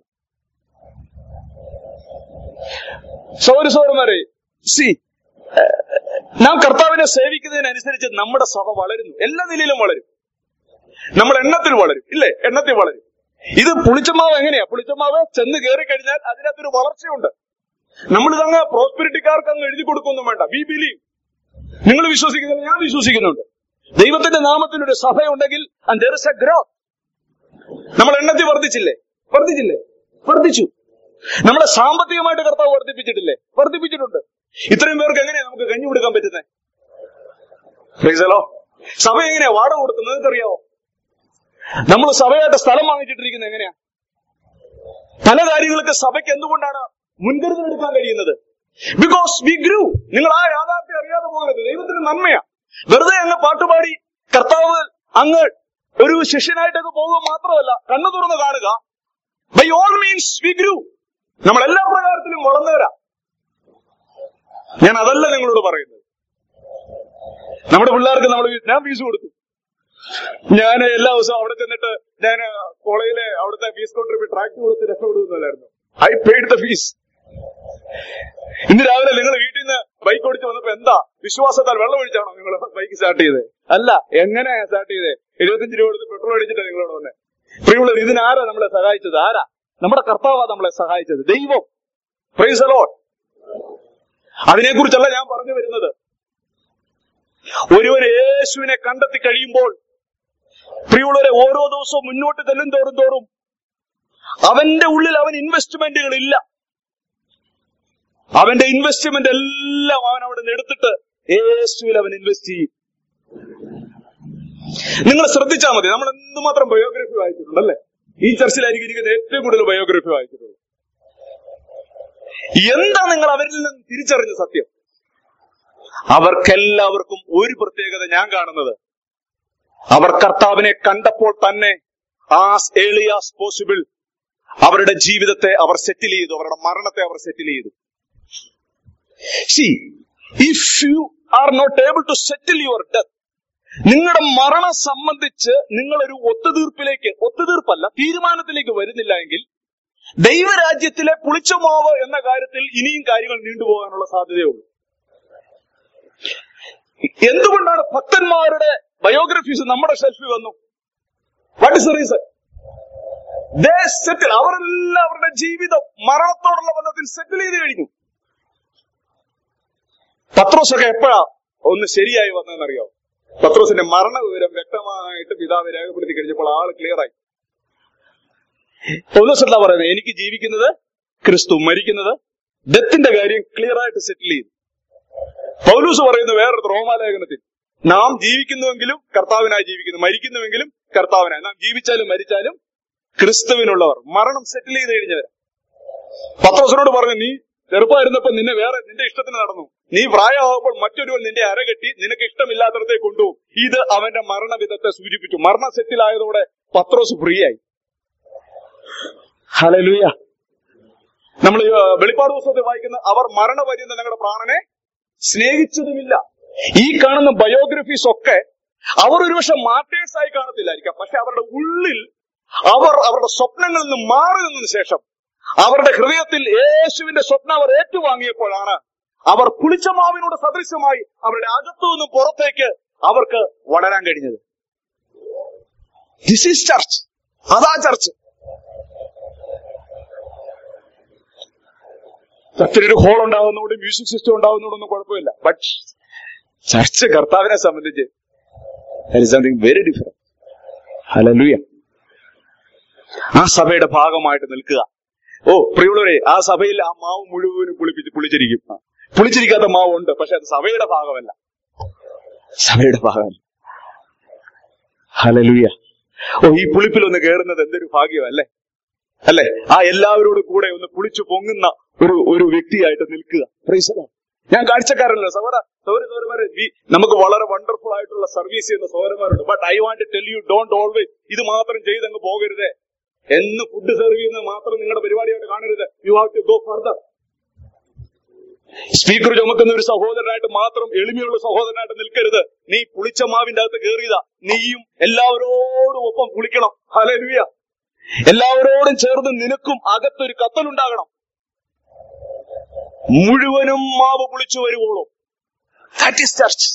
സൗര സൗരന്മാരെ, സി നാം കർത്താവിനെ സേവിക്കുന്നതിനനുസരിച്ച് നമ്മുടെ സഭ വളരുന്നു. എല്ലാ നിലയിലും വളരും. നമ്മൾ എണ്ണത്തിൽ വളരും, ഇല്ലേ? എണ്ണത്തിൽ വളരും. ഇത് പുളിച്ചമാവ് എങ്ങനെയാ? പുളിച്ചമാവ് ചെന്ന് കയറി കഴിഞ്ഞാൽ അതിനകത്തൊരു വളർച്ചയുണ്ട്. നമ്മളിതങ്ങ് പ്രോസ്പെരിറ്റിക്കാർക്ക് അങ്ങ് എഴുതി കൊടുക്കൊന്നും വേണ്ട. We believe. നിങ്ങൾ വിശ്വസിക്കുന്നില്ല, ഞാൻ വിശ്വസിക്കുന്നുണ്ട്. ദൈവത്തിന്റെ നാമത്തിനൊരു സഭയുണ്ടെങ്കിൽ and there is a growth. നമ്മൾ എണ്ണത്തിൽ വർദ്ധിച്ചില്ലേ? വർദ്ധിച്ചില്ലേ? വർദ്ധിച്ചു. നമ്മളെ സാമ്പത്തികമായിട്ട് കർത്താവ് വർദ്ധിപ്പിച്ചിട്ടില്ലേ? വർദ്ധിപ്പിച്ചിട്ടുണ്ട്. ഇത്രയും പേർക്ക് എങ്ങനെയാ നമുക്ക് കഞ്ഞി കൊടുക്കാൻ പറ്റുന്നത്? Praise the Lord. സഭ എങ്ങനെയാ വാടക കൊടുക്കുന്നത് നിങ്ങൾക്കറിയാവോ? നമ്മൾ സഭയായിട്ട് സ്ഥലം വാങ്ങിച്ചിട്ടിരിക്കുന്നത് എങ്ങനെയാ? പല കാര്യങ്ങൾക്ക് സഭയ്ക്ക് എന്തുകൊണ്ടാണ് മുൻകരുതൽ എടുക്കാൻ കഴിയുന്നത്? Because we grew. നിങ്ങൾ ആ യാഥാർത്ഥ്യം അറിയാതെ പോകരുത്. ദൈവത്തിന് നന്മയാ. വെറുതെ അങ്ങ് പാട്ടുപാടി കർത്താവ് അങ്ങ് ഒരു ശിഷ്യനായിട്ടൊക്കെ പോകുക മാത്രമല്ല, കണ്ണു തുറന്ന് കാണുക. By all means we grew. നമ്മൾ എല്ലാ പ്രകാരത്തിലും വളർന്നവരാ. ഞാൻ അതല്ല നിങ്ങളോട് പറയുന്നത്. നമ്മുടെ പിള്ളേർക്ക് നമ്മൾ ഞാൻ ഫീസ് കൊടുത്തു. ഞാൻ എല്ലാ ദിവസവും അവിടെ ചെന്നിട്ട് ഞാൻ കോളേജിലെ അവിടുത്തെ ഫീസ് കൗണ്ടറിൽ ട്രാക്ട് കൊടുത്ത് രക്ഷപ്പെടുന്നല്ലായിരുന്നു. I paid the fees. ഇന്ന് രാവിലെ നിങ്ങൾ വീട്ടിൽ നിന്ന് ബൈക്ക് ഓടിച്ച് വന്നപ്പോ എന്താ വിശ്വാസത്താൽ വെള്ളം ഒഴിച്ചാണോ നിങ്ങൾ ബൈക്ക് സ്റ്റാർട്ട് ചെയ്തത്? അല്ല. എങ്ങനെയാ സ്റ്റാർട്ട് ചെയ്തത്? എഴുപത്തിയഞ്ച് രൂപ കൊടുത്ത് പെട്രോൾ അടിച്ചിട്ടാണ് നിങ്ങളോട് വന്നെ. പ്രിയമുള്ളവർ, ഇതിനാരാ നമ്മളെ സഹായിച്ചത്? ആരാ? നമ്മുടെ കർത്താവാ നമ്മളെ സഹായിച്ചത്, ദൈവം. Price the Lord. അതിനെക്കുറിച്ചല്ല ഞാൻ പറഞ്ഞു വരുന്നത്. ഒരുവൻ യേശുവിനെ കണ്ടെത്തി കഴിയുമ്പോൾ പ്രിയമുള്ളവരെ, ഓരോ ദിവസവും മുന്നോട്ട് ചെല്ലും തോറും തോറും അവന്റെ ഉള്ളിൽ അവൻ ഇൻവെസ്റ്റ്മെന്റുകൾ ഇല്ല. അവന്റെ ഇൻവെസ്റ്റ്മെന്റ് എല്ലാം അവൻ അവിടെ നിന്ന് എടുത്തിട്ട് യേശുവിൽ അവൻ ഇൻവെസ്റ്റ് ചെയ്യും. നിങ്ങൾ ശ്രദ്ധിച്ചാൽ മതി. നമ്മൾ എന്തുമാത്രം ബയോഗ്രഫി വായിച്ചിട്ടുണ്ടല്ലേ? ഈ ചർച്ചിലായിരിക്കും ഇരിക്കുന്ന ഏറ്റവും കൂടുതൽ ബയോഗ്രഫി വായിച്ചിട്ടുള്ളത്. എന്താ നിങ്ങൾ അവരിൽ നിന്ന് തിരിച്ചറിഞ്ഞ സത്യം? അവർക്കെല്ലാവർക്കും ഒരു പ്രത്യേകത ഞാൻ കാണുന്നത്, അവർ കർത്താവിനെ കണ്ടപ്പോൾ തന്നെ ആസ് ഏർലി ആസ് പോസിബിൾ അവരുടെ ജീവിതത്തെ അവർ സെറ്റിൽ ചെയ്തു, അവരുടെ മരണത്തെ അവർ സെറ്റിൽ ചെയ്തു. See, if you are not able to settle your death, നിങ്ങളുടെ മരണം സംബന്ധിച്ച് നിങ്ങളൊരു ഒത്തുതീർപ്പിലേക്ക്, ഒത്തുതീർപ്പല്ല തീരുമാനത്തിലേക്ക് വരുന്നില്ല എങ്കിൽ ദൈവരാജ്യത്തിലെ പുളിച്ചമാവ് എന്ന കാര്യത്തിൽ ഇനിയും കാര്യങ്ങൾ നീണ്ടുപോകാനുള്ള സാധ്യതയുള്ളൂ. എന്തുകൊണ്ടാണ് ഭക്തന്മാരുടെ ബയോഗ്രഫീസ് നമ്മുടെ ഷെൽഫിൽ വന്നു? What is the reason? They settle, അവരെല്ലാം അവരുടെ ജീവിതം മരണത്തോടുള്ള ബന്ധത്തിൽ സെറ്റിൽ ചെയ്ത് കഴിഞ്ഞു. പത്രോസൊക്കെ എപ്പോഴാ ഒന്ന് ശരിയായി വന്നതെന്നറിയാമോ? പത്രോസിന്റെ മരണ വിവരം വ്യക്തമായിട്ട് പിതാവ് രേഖപ്പെടുത്തി കഴിഞ്ഞപ്പോൾ ആള് ക്ലിയർ ആയി. പൗലോസ് എന്താ പറയുന്നത്? എനിക്ക് ജീവിക്കുന്നത് ക്രിസ്തു, മരിക്കുന്നത് ഡെത്തിന്റെ കാര്യം ക്ലിയർ ആയിട്ട് സെറ്റിൽ ചെയ്തു. പൗലോസ് പറയുന്നത് വേറൊരു റോമാലേഖനത്തിൽ, നാം ജീവിക്കുന്നുവെങ്കിലും കർത്താവിനായി ജീവിക്കുന്നു, മരിക്കുന്നുവെങ്കിലും കർത്താവിനായി. നാം ജീവിച്ചാലും മരിച്ചാലും ക്രിസ്തുവിനുള്ളവർ. മരണം സെറ്റിൽ ചെയ്ത് കഴിഞ്ഞവർ. പത്രോസിനോട് പറഞ്ഞു, നീ ചെറുപ്പമായിരുന്നപ്പോ നിന്നെ വേറെ നിന്റെ ഇഷ്ടത്തിന് നടന്നു, നീ പ്രായമാകുമ്പോൾ മറ്റൊരുവൻ നിന്റെ അരകെട്ടി നിനക്ക് ഇഷ്ടമില്ലാത്തടത്തെ കൊണ്ടുപോകും. ഇത് അവന്റെ മരണവിധത്തെ സൂചിപ്പിച്ചു. മരണം സെറ്റിലായതോടെ പത്രോസ് ഫ്രീ ആയി. ഹല്ലേലൂയ. നമ്മൾ വെളിപ്പാട് പുസ്തകത്തിൽ വായിക്കുന്ന, അവർ മരണപര്യന്തം ഞങ്ങളുടെ പ്രാണനെ സ്നേഹിച്ചതുമില്ല. ഈ കാണുന്ന ബയോഗ്രഫീസ് ഒക്കെ അവർ ഒരുപക്ഷെ മാർട്ടേഴ്സ് ആയി കാണത്തില്ലായിരിക്കാം, പക്ഷെ അവരുടെ ഉള്ളിൽ അവർ അവരുടെ സ്വപ്നങ്ങളിൽ നിന്ന് മാറി നിന്നതിന് ശേഷം അവരുടെ ഹൃദയത്തിൽ യേശുവിന്റെ സ്വപ്നം അവർ ഏറ്റുവാങ്ങിയപ്പോഴാണ് അവർ പുളിച്ചമാവിനോട് സദൃശ്യമായി അവരുടെ അകത്തു നിന്നും പുറത്തേക്ക് അവർക്ക് വളരാൻ കഴിഞ്ഞത്. This is church. അതാ ചർച്ച്. ചർച്ചിലൊരു ഹോൾ ഉണ്ടാകുന്നതുകൊണ്ട് മ്യൂസിക് സിസ്റ്റം ഉണ്ടാകുന്നതുകൊണ്ടൊന്നും കുഴപ്പമില്ല. ബട്ട് ചർച്ച് കർത്താവിനെ സംബന്ധിച്ച് that is something very different. Hallelujah. ആ സഭയുടെ ഭാഗമായിട്ട് നിൽക്കുക. ഓ പ്രിയമുള്ളവരെ, ആ സഭയിൽ ആ മാവ് മുഴുവനും പുളിപ്പിച്ച് പുളിച്ചിരിക്കും. പുളിച്ചിരിക്കാത്ത മാവ് ഉണ്ട്, പക്ഷെ അത് സഭയുടെ ഭാഗമല്ല. സഭയുടെ ഭാഗമല്ല. ഹല്ലേലൂയ. ഓ, ഈ പുളിപ്പിലൊന്ന് കയറുന്നത് എന്തൊരു ഭാഗ്യമല്ലേ, അല്ലെ? ആ എല്ലാവരോടും കൂടെ ഒന്ന് പുളിച്ചു പൊങ്ങുന്ന ഒരു ഒരു വ്യക്തിയായിട്ട് നിൽക്കുക. Praise the Lord. ഞാൻ കാഴ്ചക്കാരനല്ല സഹോദര സഹോദര സഹോദരന്മാരെ, നമുക്ക് വളരെ വണ്ടർഫുൾ ആയിട്ടുള്ള സർവീസ് ചെയ്യുന്ന സഹോദരന്മാരുണ്ട്. But I want to tell you, don't always ഇത് മാത്രം ചെയ്തങ്ങ് പോകരുതേ. എന്ന് ഫുഡ് സെർവ് ചെയ്യുന്നത് മാത്രം നിങ്ങളുടെ പരിപാടിയായിട്ട് കാണരുത്. You have to go further. Speaker ചുമക്കുന്ന ഒരു സഹോദരനായിട്ട് മാത്രം, എളിമയുള്ള സഹോദരനായിട്ട് നിൽക്കരുത്. നീ പുളിച്ച മാവിന്റെ അകത്ത് കയറിയതാ, നീയും എല്ലാവരോടും ഒപ്പം പുളിക്കണം. ഹല്ലേലൂയ. എല്ലാവരോടും ചേർന്ന് നിനക്കും അകത്തൊരു കത്തലുണ്ടാകണം. മുഴുവനും മാവ് പുളിച്ചു വരുവോളും. That is church.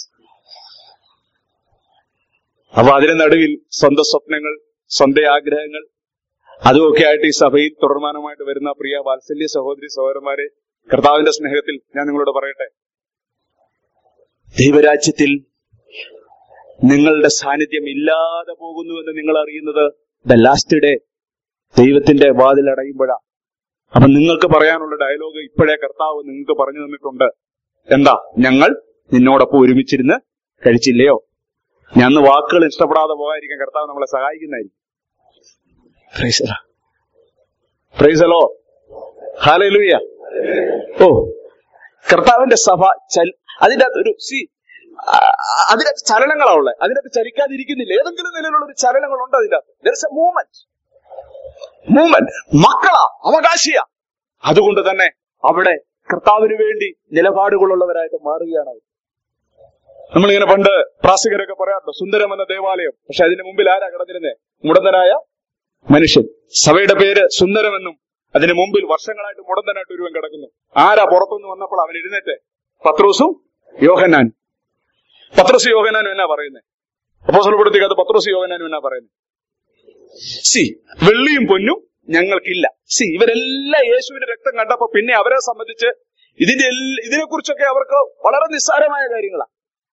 അപ്പൊ അതിന് നടുവിൽ സ്വന്തം സ്വപ്നങ്ങൾ, സ്വന്തം ആഗ്രഹങ്ങൾ, അതുമൊക്കെ ആയിട്ട് ഈ സഭയിൽ തുടർമാനമായിട്ട് വരുന്ന പ്രിയ വാത്സല്യ സഹോദരി സഹോദരന്മാരെ, കർത്താവിന്റെ സ്നേഹത്തിൽ ഞാൻ നിങ്ങളോട് പറയട്ടെ, ദൈവരാജ്യത്തിൽ നിങ്ങളുടെ സാന്നിധ്യം ഇല്ലാതെ പോകുന്നുവെന്ന് നിങ്ങൾ അറിയുന്നത് ദ ലാസ്റ്റ് ഡേ ദൈവത്തിന്റെ വാതിൽ അടയുമ്പോഴാണ്. അപ്പൊ നിങ്ങൾക്ക് പറയാനുള്ള ഡയലോഗ് ഇപ്പോഴേ കർത്താവ് നിങ്ങൾക്ക് പറഞ്ഞു തന്നിട്ടുണ്ട്. എന്താ? ഞങ്ങൾ നിന്നോടൊപ്പം ഒരുമിച്ചിരുന്ന് കഴിച്ചില്ലയോ? ഞാൻ വാക്കുകൾ ഇഷ്ടപ്പെടാതെ പോകാതിരിക്കാൻ കർത്താവ് നമ്മളെ സഹായിക്കുന്നതായിരിക്കും. Praise the Lord. Praise the Lord. Hallelujah. ഓ, കർത്താവിന്റെ സഭ അതിന്റെ ഒരു സി അതിനകത്ത് ചലനങ്ങളാ ഉള്ളത്. അതിനകത്ത് ചലിക്കാതിരിക്കുന്നില്ല. ഏതെങ്കിലും നിലയിലുള്ള ഒരു ചലനങ്ങളുണ്ട് അതിന്റെ അകത്ത്. There is a movement. Movement. മക്കളാ, അവകാശിയാ. അതുകൊണ്ട് തന്നെ അവിടെ കർത്താവിന് വേണ്ടി നിലപാടുകളുള്ളവരായിട്ട് മാറുകയാണ് അവർ. നമ്മളിങ്ങനെ പണ്ട് പ്രാസികരൊക്കെ പറയാറുണ്ട്, സുന്ദരം എന്ന ദേവാലയം. പക്ഷെ അതിന് മുമ്പിൽ ആരാ കിടന്നിരുന്നേ? മുടന്തനായ മനുഷ്യൻ. സഭയുടെ പേര് സുന്ദരമെന്നും അതിന് മുമ്പിൽ വർഷങ്ങളായിട്ട് മുടന്തനായിട്ട് ഒരുവൻ കിടക്കുന്നു. ആരാ പുറത്തുനിന്ന് വന്നപ്പോൾ അവൻ എഴുന്നേറ്റ്? പത്രോസും യോഹന്നാനും. പത്രോസ് യോഹന്നാനും എന്നാ പറയുന്നത്? അപ്പോസ്തലപ്രവൃത്തിക്കകത്ത് പത്രോസ് യോഹന്നാനും എന്നാ പറയുന്നത്? സി, വെള്ളിയും പൊന്നും ഞങ്ങൾക്കില്ല. സി, ഇവരെല്ലാം യേശുവിന്റെ രക്തം കണ്ടപ്പോ പിന്നെ അവരെ സംബന്ധിച്ച് ഇതിന്റെ ഇതിനെ കുറിച്ചൊക്കെ അവർക്ക് വളരെ നിസ്സാരമായ കാര്യങ്ങളാണ്.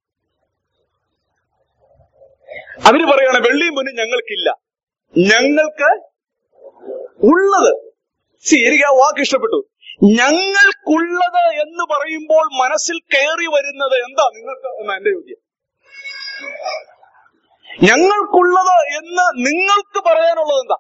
അവര് പറയാണ് വെള്ളിയും പൊന്നും ഞങ്ങൾക്കില്ല, ഞങ്ങൾക്ക് ഉള്ളത്. സി, എനിക്ക് ആ വാക്ക് ഇഷ്ടപ്പെട്ടു. ഞങ്ങൾക്കുള്ളത് എന്ന് പറയുമ്പോൾ മനസ്സിൽ കയറി വരുന്നത് എന്താ നിങ്ങൾക്ക് എന്നാ എന്റെ ചോദ്യം. ഞങ്ങൾക്കുള്ളത് എന്ന് നിങ്ങൾക്ക് പറയാനുള്ളത് എന്താ?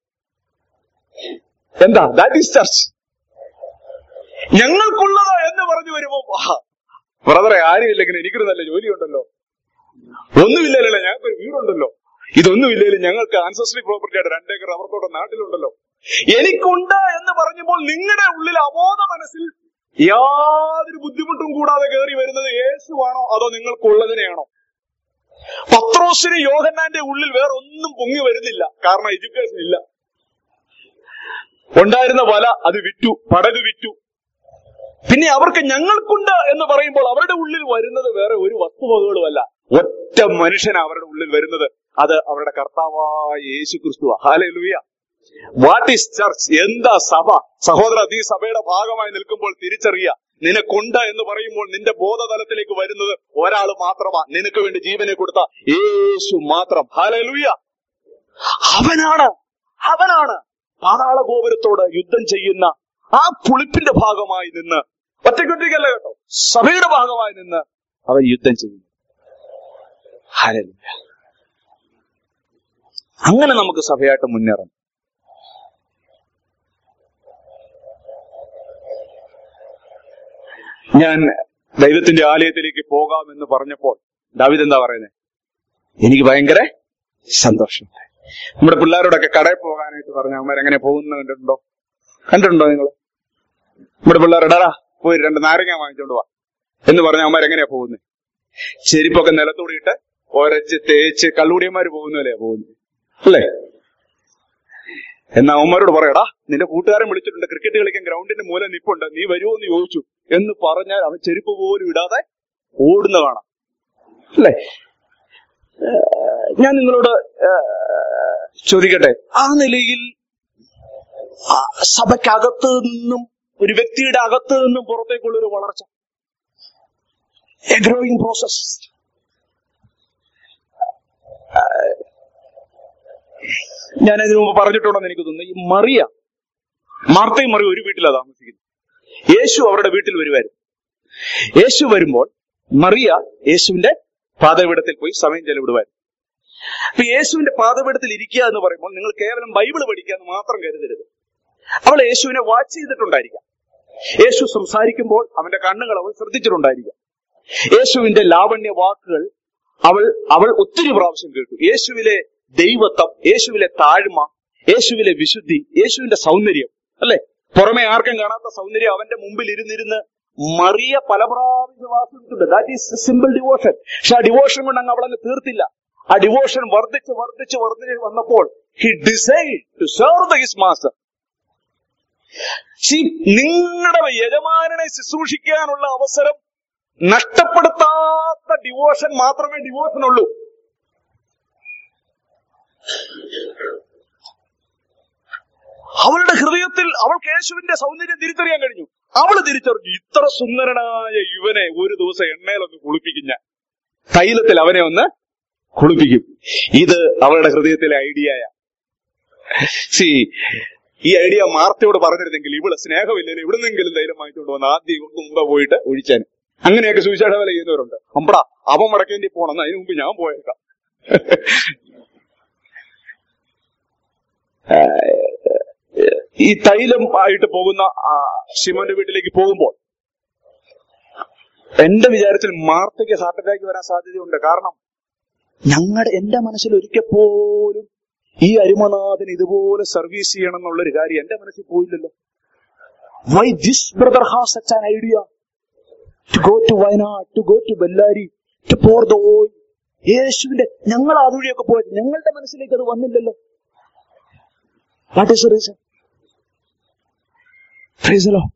എന്താ? That is church. ഞങ്ങൾക്കുള്ളത് എന്ന് പറഞ്ഞു വരുമ്പോ, ബ്രദറെ ആരുമില്ലെങ്കിലും എനിക്കൊരു നല്ല ജോലിയുണ്ടല്ലോ, ഒന്നുമില്ലല്ലോ ഞങ്ങൾക്കൊരു വീടുണ്ടല്ലോ, ഇതൊന്നുമില്ലെങ്കിലും ഞങ്ങൾക്ക് ആൻസസ്ട്രി പ്രോപ്പർട്ടി ആയിട്ട് രണ്ടേക്കർ റബ്ബർ തോട്ടം നാട്ടിലുണ്ടല്ലോ, എനിക്കുണ്ട് എന്ന് പറഞ്ഞപ്പോൾ നിങ്ങളുടെ ഉള്ളിൽ അബോധ മനസ്സിൽ യാതൊരു ബുദ്ധിമുട്ടും കൂടാതെ കയറി വരുന്നത് യേശുവാണോ അതോ നിങ്ങൾക്കുള്ളതിനെയാണോ? പത്രോസിന് യോഹന്നാന്റെ ഉള്ളിൽ വേറെ ഒന്നും പൊങ്ങി വരുന്നില്ല, കാരണം എഡ്യൂക്കേഷൻ ഇല്ല. ഉണ്ടായിരുന്ന വല അത് വിറ്റു, പടക് വിറ്റു. പിന്നെ അവർക്ക് ഞങ്ങൾക്കുണ്ട് എന്ന് പറയുമ്പോൾ അവരുടെ ഉള്ളിൽ വരുന്നത് വേറെ ഒരു വസ്തുവകകളുമല്ല, ഒറ്റ മനുഷ്യനാ അവരുടെ ഉള്ളിൽ വരുന്നത്. അത് അവരുടെ കർത്താവായ യേശു ക്രിസ്തുവാ. ഹല്ലേലൂയ. What is church? എന്താ സഭ? സഹോദര, നീ സഭയുടെ ഭാഗമായി നിൽക്കുമ്പോൾ തിരിച്ചറിയ, നിനക്കുണ്ട് എന്ന് പറയുമ്പോൾ നിന്റെ ബോധതലത്തിലേക്ക് വരുന്നത് ഒരാൾ മാത്രമാ, നിനക്ക് വേണ്ടി ജീവനെ കൊടുത്ത യേശു മാത്രം. ഹല്ലേലൂയ. അവനാണ് അവനാണ് പാതാള ഗോപുരത്തോട് യുദ്ധം ചെയ്യുന്ന ആ പുളിപ്പിന്റെ ഭാഗമായി നിന്ന്, ഒറ്റയ്ക്കൊറ്റയ്ക്കല്ല കേട്ടോ, സഭയുടെ ഭാഗമായി നിന്ന് അവൻ യുദ്ധം ചെയ്യുന്നു. ഹല്ലേലൂയ. അങ്ങനെ നമുക്ക് സഭയായിട്ട് മുന്നേറാം. ഞാൻ ദൈവത്തിന്റെ ആലയത്തിലേക്ക് പോകാമെന്ന് പറഞ്ഞപ്പോൾ ദാവീദ് എന്താ പറയുന്നത്? എനിക്ക് ഭയങ്കര സന്തോഷം. നമ്മുടെ പിള്ളേരോടൊക്കെ കടയിൽ പോകാനായിട്ട് പറഞ്ഞ അവന്മാരെങ്ങനെ പോകുന്ന കണ്ടിട്ടുണ്ടോ? കണ്ടിട്ടുണ്ടോ നിങ്ങൾ? നമ്മുടെ പിള്ളേരോടാ പോയി രണ്ട് നാരങ്ങ വാങ്ങിച്ചോണ്ട് വാ എന്ന് പറഞ്ഞ അവന്മാരെങ്ങനെയാ പോകുന്നത്? ചെരുപ്പൊക്കെ നിലത്തൂടിയിട്ട് ഒരച്ച് തേച്ച് കള്ളുടിയന്മാര് പോകുന്നല്ലേ പോകുന്നത്, അല്ലേ? എന്നാ അവന്മാരോട് പറയടാ, നിന്റെ കൂട്ടുകാരൻ വിളിച്ചിട്ടുണ്ട്, ക്രിക്കറ്റ് കളിക്കാൻ ഗ്രൗണ്ടിന്റെ മൂലം നിപ്പുണ്ട്, നീ വരുമോ എന്ന് ചോദിച്ചു എന്ന് പറഞ്ഞാൽ അവൻ ചെരുപ്പ് പോലും ഇടാതെ ഓടുന്ന കാണാം, അല്ലേ? ഞാൻ നിങ്ങളോട് ചോദിക്കട്ടെ, ആ നിലയിൽ സഭയ്ക്കകത്ത് നിന്നും ഒരു വ്യക്തിയുടെ അകത്ത് നിന്നും പുറത്തേക്കുള്ള ഒരു വളർച്ച, എ ഗ്രോയിങ് പ്രോസസ്. ഞാൻ അതിനു മുമ്പ് പറഞ്ഞിട്ടുണ്ടെന്ന് എനിക്ക് തോന്നുന്നു. ഈ മറിയ, മാർത്തയും മറിയ ഒരു വീട്ടിലാണ് താമസിക്കുന്നത്. യേശു അവരുടെ വീട്ടിൽ വരുമായിരുന്നു. യേശു വരുമ്പോൾ മറിയ യേശുവിന്റെ പാദപീഠത്തിൽ പോയി സമയം ചെലവിടുമായിരുന്നു. അപ്പൊ യേശുവിന്റെ പാദപീഠത്തിൽ ഇരിക്കുക എന്ന് പറയുമ്പോൾ നിങ്ങൾ കേവലം ബൈബിൾ പഠിക്കുക എന്ന് മാത്രം കരുതരുത്. അവൾ യേശുവിനെ വാച്ച് ചെയ്തിട്ടുണ്ടായിരിക്കാം. യേശു സംസാരിക്കുമ്പോൾ അവന്റെ കണ്ണുകൾ അവൾ ശ്രദ്ധിച്ചിട്ടുണ്ടായിരിക്കാം. യേശുവിന്റെ ലാവണ്യ വാക്കുകൾ അവൾ അവൾ ഒത്തിരി പ്രാവശ്യം കേട്ടു. യേശുവിലെ ദൈവത്വം, യേശുവിലെ താഴ്മ, യേശുവിലെ വിശുദ്ധി, യേശുവിന്റെ സൗന്ദര്യം, അല്ലെ? പുറമെ ആർക്കും കാണാത്ത സൗന്ദര്യം അവന്റെ മുമ്പിൽ ഇരുന്നിരുന്ന് മറിയ പല പ്രാവശ്യം ആസ്വദിച്ചിട്ടുണ്ട്. That is simple devotion. പക്ഷെ ആ ഡിവോഷൻ കൊണ്ട് അങ്ങ് അവളങ്ങ് തീർത്തില്ല. ആ ഡിവോഷൻ വർദ്ധിച്ച് വർദ്ധിച്ച് വർദ്ധിച്ച് വന്നപ്പോൾ he decide to serve the his master. നിങ്ങളുടെ യജമാനനെ ശുശ്രൂഷിക്കാനുള്ള അവസരം നഷ്ടപ്പെടുത്താത്ത ഡിവോഷൻ മാത്രമേ ഡിവോഷൻ ഉള്ളൂ. അവളുടെ ഹൃദയത്തിൽ അവൾക്ക് യേശുവിന്റെ സൗന്ദര്യം തിരിച്ചറിയാൻ കഴിഞ്ഞു. അവള് തിരിച്ചറിഞ്ഞു, ഇത്ര സുന്ദരനായ ഇവനെ ഒരു ദിവസം എണ്ണയിലൊന്ന് കുളിപ്പിക്കും, ഞാൻ തൈലത്തിൽ അവനെ ഒന്ന് കുളിപ്പിക്കും. ഇത് അവളുടെ ഹൃദയത്തിലെ ഐഡിയയ. സി ഈ ഐഡിയ മാർത്തയോട് പറഞ്ഞിരുന്നെങ്കിൽ ഇവള് സ്നേഹമില്ലല്ലോ, എവിടുന്നെങ്കിലും തൈലം വാങ്ങിച്ചുകൊണ്ട് വന്ന് ആദ്യം ഇവർക്ക് മുമ്പ് പോയിട്ട് ഒഴിച്ചാൻ. അങ്ങനെയൊക്കെ സുവിശേഷ വേല ചെയ്യുന്നവരുണ്ട്. അമ്പടാ അവൻ മടക്കേണ്ടി പോണെന്ന്, അതിനു മുമ്പ് ഞാൻ പോയേക്കാം. ഈ തൈലം ആയിട്ട് പോകുന്ന ശിമോന്റെ വീട്ടിലേക്ക് പോകുമ്പോൾ എന്റെ വിചാരത്തിൽ മാർത്തയ്ക്ക് ഹാർട്ട് അറ്റാക്ക് വരാൻ സാധ്യതയുണ്ട്. കാരണം ഞങ്ങളുടെ എന്റെ മനസ്സിൽ ഒരിക്കൽ പോലും ഈ അരുമനാഥന് ഇതുപോലെ സർവീസ് ചെയ്യണം എന്നുള്ളൊരു കാര്യം എന്റെ മനസ്സിൽ പോയില്ലല്ലോ. Why this brother has such an idea to go to Wayanad, to go to Bellary, to pour the oil. യേശുവിന്റെ ഞങ്ങൾ അതുവഴിയൊക്കെ പോയത്, ഞങ്ങളുടെ മനസ്സിലേക്ക് അത് വന്നില്ലല്ലോ. What is the reason? Praise the Lord.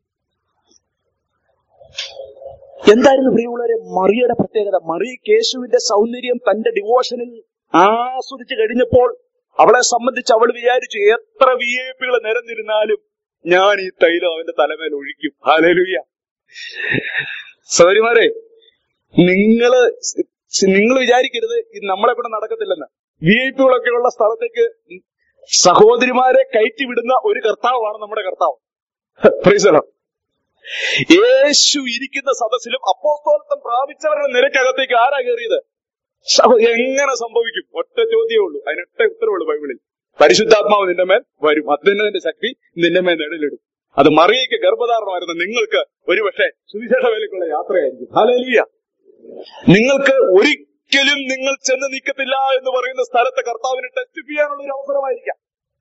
എന്തായിരുന്നു പ്രിയമുള്ളവരെ മറിയയുടെ പ്രത്യേകത? മറിയയ്ക്ക് യേശുവിന്റെ സൗന്ദര്യം തന്റെ ഡിവോഷനിൽ ആസ്വദിച്ചു കഴിഞ്ഞപ്പോൾ അവളെ സംബന്ധിച്ച് അവൾ വിചാരിച്ചു, എത്ര വി ഐ പികൾ നിരന്നിരുന്നാലും ഞാൻ ഈ തൈലം അവന്റെ തലമേൽ ഒഴിക്കും. ഹല്ലേലൂയ. സഹോദരിമാരെ, നിങ്ങള് നിങ്ങൾ വിചാരിക്കരുത് ഇത് നമ്മളെ കൂടെ നടക്കത്തില്ലെന്ന്. വി ഐ പികളൊക്കെ ഉള്ള സ്ഥലത്തേക്ക് സഹോദരിമാരെ കയറ്റി വിടുന്ന ഒരു കർത്താവാണ് നമ്മുടെ കർത്താവ്. Price the Lord. യേശു ഇരിക്കുന്ന സദസ്സിലും അപ്പോസ്തലത്വം പ്രാപിച്ചവരുടെ നിരക്കകത്തേക്ക് ആരാ കയറിയത്? എങ്ങനെ സംഭവിക്കും? ഒറ്റ ചോദ്യമേ ഉള്ളൂ, അതിനൊറ്റ ഉത്തരവുള്ളൂ ബൈബിളിൽ. പരിശുദ്ധാത്മാവ് നിന്റെ മേൽ വരും, അത്യുന്നതന്റെ ശക്തി നിന്റെ മേൽ നിഴലിടും. അത് മറിയയ്ക്ക് ഗർഭധാരണമായിരുന്നു, നിങ്ങൾക്ക് ഒരുപക്ഷെ സുവിശേഷ വേലയ്ക്കുള്ള യാത്രയായിരിക്കും. ഹല്ലേലൂയ. നിങ്ങൾക്ക് ഒരിക്കലും നിങ്ങൾ ചെന്ന് നിൽക്കത്തില്ല എന്ന് പറയുന്ന സ്ഥലത്ത് കർത്താവിന് ടെസ്റ്റ് ചെയ്യാനുള്ള ഒരു അവസരമായിരിക്കാം.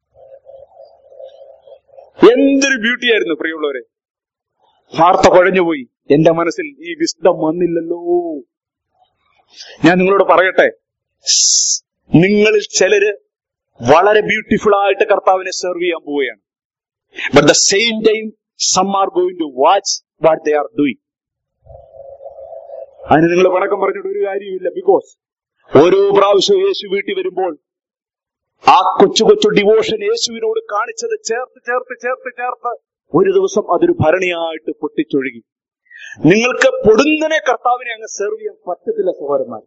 എന്തൊരു ബ്യൂട്ടിയായിരുന്നു പ്രിയമുള്ളവരെ. വാർത്ത കുഴഞ്ഞുപോയി. എന്റെ മനസ്സിൽ ഈ വിസ്ഡം വന്നില്ലല്ലോ. ഞാൻ നിങ്ങളോട് പറയട്ടെ, നിങ്ങളിൽ ചിലര് വളരെ ബ്യൂട്ടിഫുൾ ആയിട്ട് കർത്താവിനെ സെർവ് ചെയ്യാൻ പോവുകയാണ്. But the same time some are going to watch what they are doing. അതിന് നിങ്ങൾ വണക്കം പറഞ്ഞിട്ട് ഒരു കാര്യമില്ല. ബിക്കോസ് ഓരോ പ്രാവശ്യവും യേശു വീട്ടിൽ വരുമ്പോൾ ആ കൊച്ചു കൊച്ചു ഡിവോഷൻ യേശുവിനോട് കാണിച്ചത് ചേർത്ത് ചേർത്ത് ചേർത്ത് ചേർത്ത് ഒരു ദിവസം അതൊരു ഭരണിയായിട്ട് പൊട്ടിച്ചൊഴുകി. നിങ്ങൾക്ക് പൊടുന്നനെ കർത്താവിനെ അങ്ങ് സെർവ് ചെയ്യാൻ പറ്റത്തില്ല സഹോദരന്മാർ.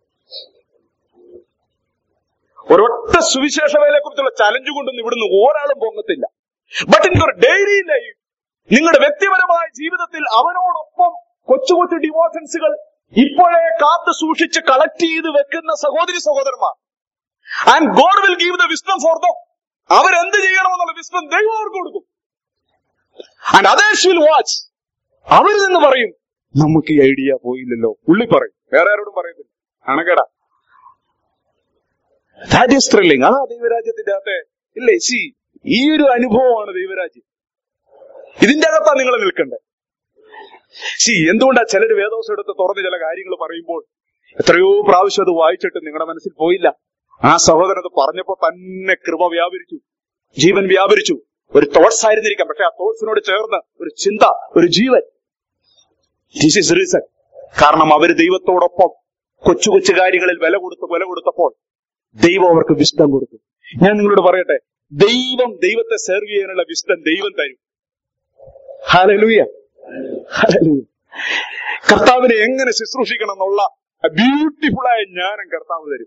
ഒരൊറ്റ സുവിശേഷ വേലയെ കുറിച്ചുള്ള ചലഞ്ച് കൊണ്ടൊന്നും ഇവിടുന്ന് ഒരാളും പൊങ്ങത്തില്ല. But in your daily life, നിങ്ങളുടെ വ്യക്തിപരമായ ജീവിതത്തിൽ അവനോടൊപ്പം കൊച്ചു കൊച്ചു ഡിവോഷൻസുകൾ ഇപ്പോഴേ കാത്തു സൂക്ഷിച്ച് കളക്ട് ചെയ്ത് വെക്കുന്ന സഹോദരി സഹോദരന്മാർ, and God will give the wisdom for them. അവരെന്ത് ചെയ്യണമെന്നുള്ള വിസ്ഡം ദൈവം അവർക്ക് കൊടുക്കും. And others will watch. അവർ നിന്ന് പറയും, നമുക്ക് ഈ ഐഡിയ പോയില്ലല്ലോ. ഉള്ളി പറയും, വേറെ ആരോടും പറയത്തില്ല. അണകട. That is thrilling. അതാ ദൈവരാജ്യത്തിന്റെ അകത്തെ ഇല്ലേ? സി, ഈ ഒരു അനുഭവമാണ് ദൈവരാജ്യം. ഇതിന്റെ അകത്താ നിങ്ങൾ നിൽക്കണ്ടേ. സി, എന്തുകൊണ്ടാ ചിലര് വേദോസം എടുത്ത് തുറന്ന് ചില കാര്യങ്ങൾ പറയുമ്പോൾ എത്രയോ പ്രാവശ്യം അത് വായിച്ചിട്ട് നിങ്ങളുടെ മനസ്സിൽ പോയില്ല. ആ സഹോദരൻ അത് പറഞ്ഞപ്പോ തന്നെ കൃപ വ്യാപരിച്ചു, ജീവൻ വ്യാപരിച്ചു. ഒരു തോട്ട്സ് ആയിരുന്നിരിക്കാം, പക്ഷെ ആ തോട്ട്സിനോട് ചേർന്ന് ഒരു ചിന്ത, ഒരു ജീവൻ. This is reason. കാരണം അവര് ദൈവത്തോടൊപ്പം കൊച്ചു കൊച്ചു കാര്യങ്ങളിൽ വില കൊടുത്ത് വില കൊടുത്തപ്പോൾ ദൈവം അവർക്ക് വിസ്ഡം കൊടുത്തു. ഞാൻ നിങ്ങളോട് പറയട്ടെ, ദൈവം ദൈവത്തെ സെർവ് ചെയ്യാനുള്ള വിസ്ഡം ദൈവം തരും. Hallelujah, hallelujah. കർത്താവിനെ എങ്ങനെ ശുശ്രൂഷിക്കണം എന്നുള്ള ബ്യൂട്ടിഫുള്ളായ ജ്ഞാനം കർത്താവ് തരും.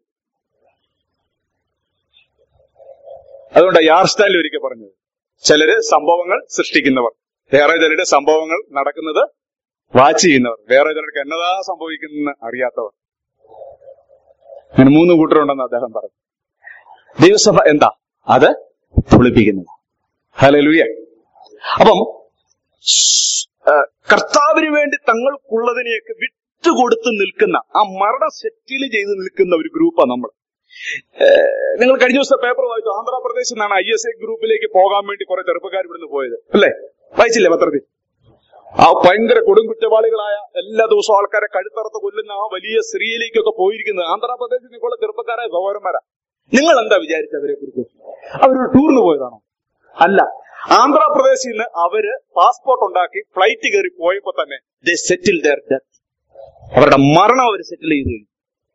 അതുകൊണ്ടാണ് യാർസ്റ്റാലിൽ ഒരിക്കൽ പറഞ്ഞത്, ചിലര് സംഭവങ്ങൾ സൃഷ്ടിക്കുന്നവർ, വേറെ ചിലരുടെ സംഭവങ്ങൾ നടക്കുന്നത് വാച്ച് ചെയ്യുന്നവർ, വേറെ ചിലർക്ക് എന്നതാ സംഭവിക്കുന്ന അറിയാത്തവർ. അങ്ങനെ മൂന്ന് കൂട്ടരുണ്ടെന്ന് അദ്ദേഹം പറഞ്ഞു. ദൈവസഭ എന്താ? അത് പൊളിപ്പിക്കുന്നത്. ഹല്ലേലൂയ. അപ്പം കർത്താവിന് വേണ്ടി തങ്ങൾക്കുള്ളതിനെയൊക്കെ വിട്ടുകൊടുത്ത് നിൽക്കുന്ന, ആ മരണം സെറ്റിൽ ചെയ്ത് നിൽക്കുന്ന ഒരു ഗ്രൂപ്പാണ് നമ്മൾ. നിങ്ങൾ കഴിഞ്ഞ ദിവസത്തെ പേപ്പർ വായിച്ചു, ആന്ധ്രാപ്രദേശിൽ നിന്നാണ് ഐ എസ് എ ഗ്രൂപ്പിലേക്ക് പോകാൻ വേണ്ടി കുറെ ചെറുപ്പക്കാർ ഇവിടുന്ന് പോയത്, അല്ലേ? വായിച്ചില്ലേ പത്രത്തിൽ? ആ ഭയങ്കര കൊടും കുറ്റവാളികളായ, എല്ലാ ദിവസവും ആൾക്കാരെ കഴുത്തറത്ത് കൊല്ലുന്ന ആ വലിയ സിറിയയിലേക്കൊക്കെ പോയിരിക്കുന്നത് ആന്ധ്രാപ്രദേശിൽ നിന്നുള്ള ചെറുപ്പക്കാരായ സഹോദരന്മാരാ. നിങ്ങൾ എന്താ വിചാരിച്ചത് അവരെ കുറിച്ച്? അവരൊരു ടൂറിന് പോയതാണോ? അല്ല. ആന്ധ്രാപ്രദേശിൽ നിന്ന് അവര് പാസ്പോർട്ട് ഉണ്ടാക്കി ഫ്ലൈറ്റ് കയറി പോയപ്പോ തന്നെ ദേ സെറ്റിൽ ദെയർ ഡെത്ത്. അവരുടെ മരണം അവർ സെറ്റിൽ ചെയ്ത് കഴിഞ്ഞു.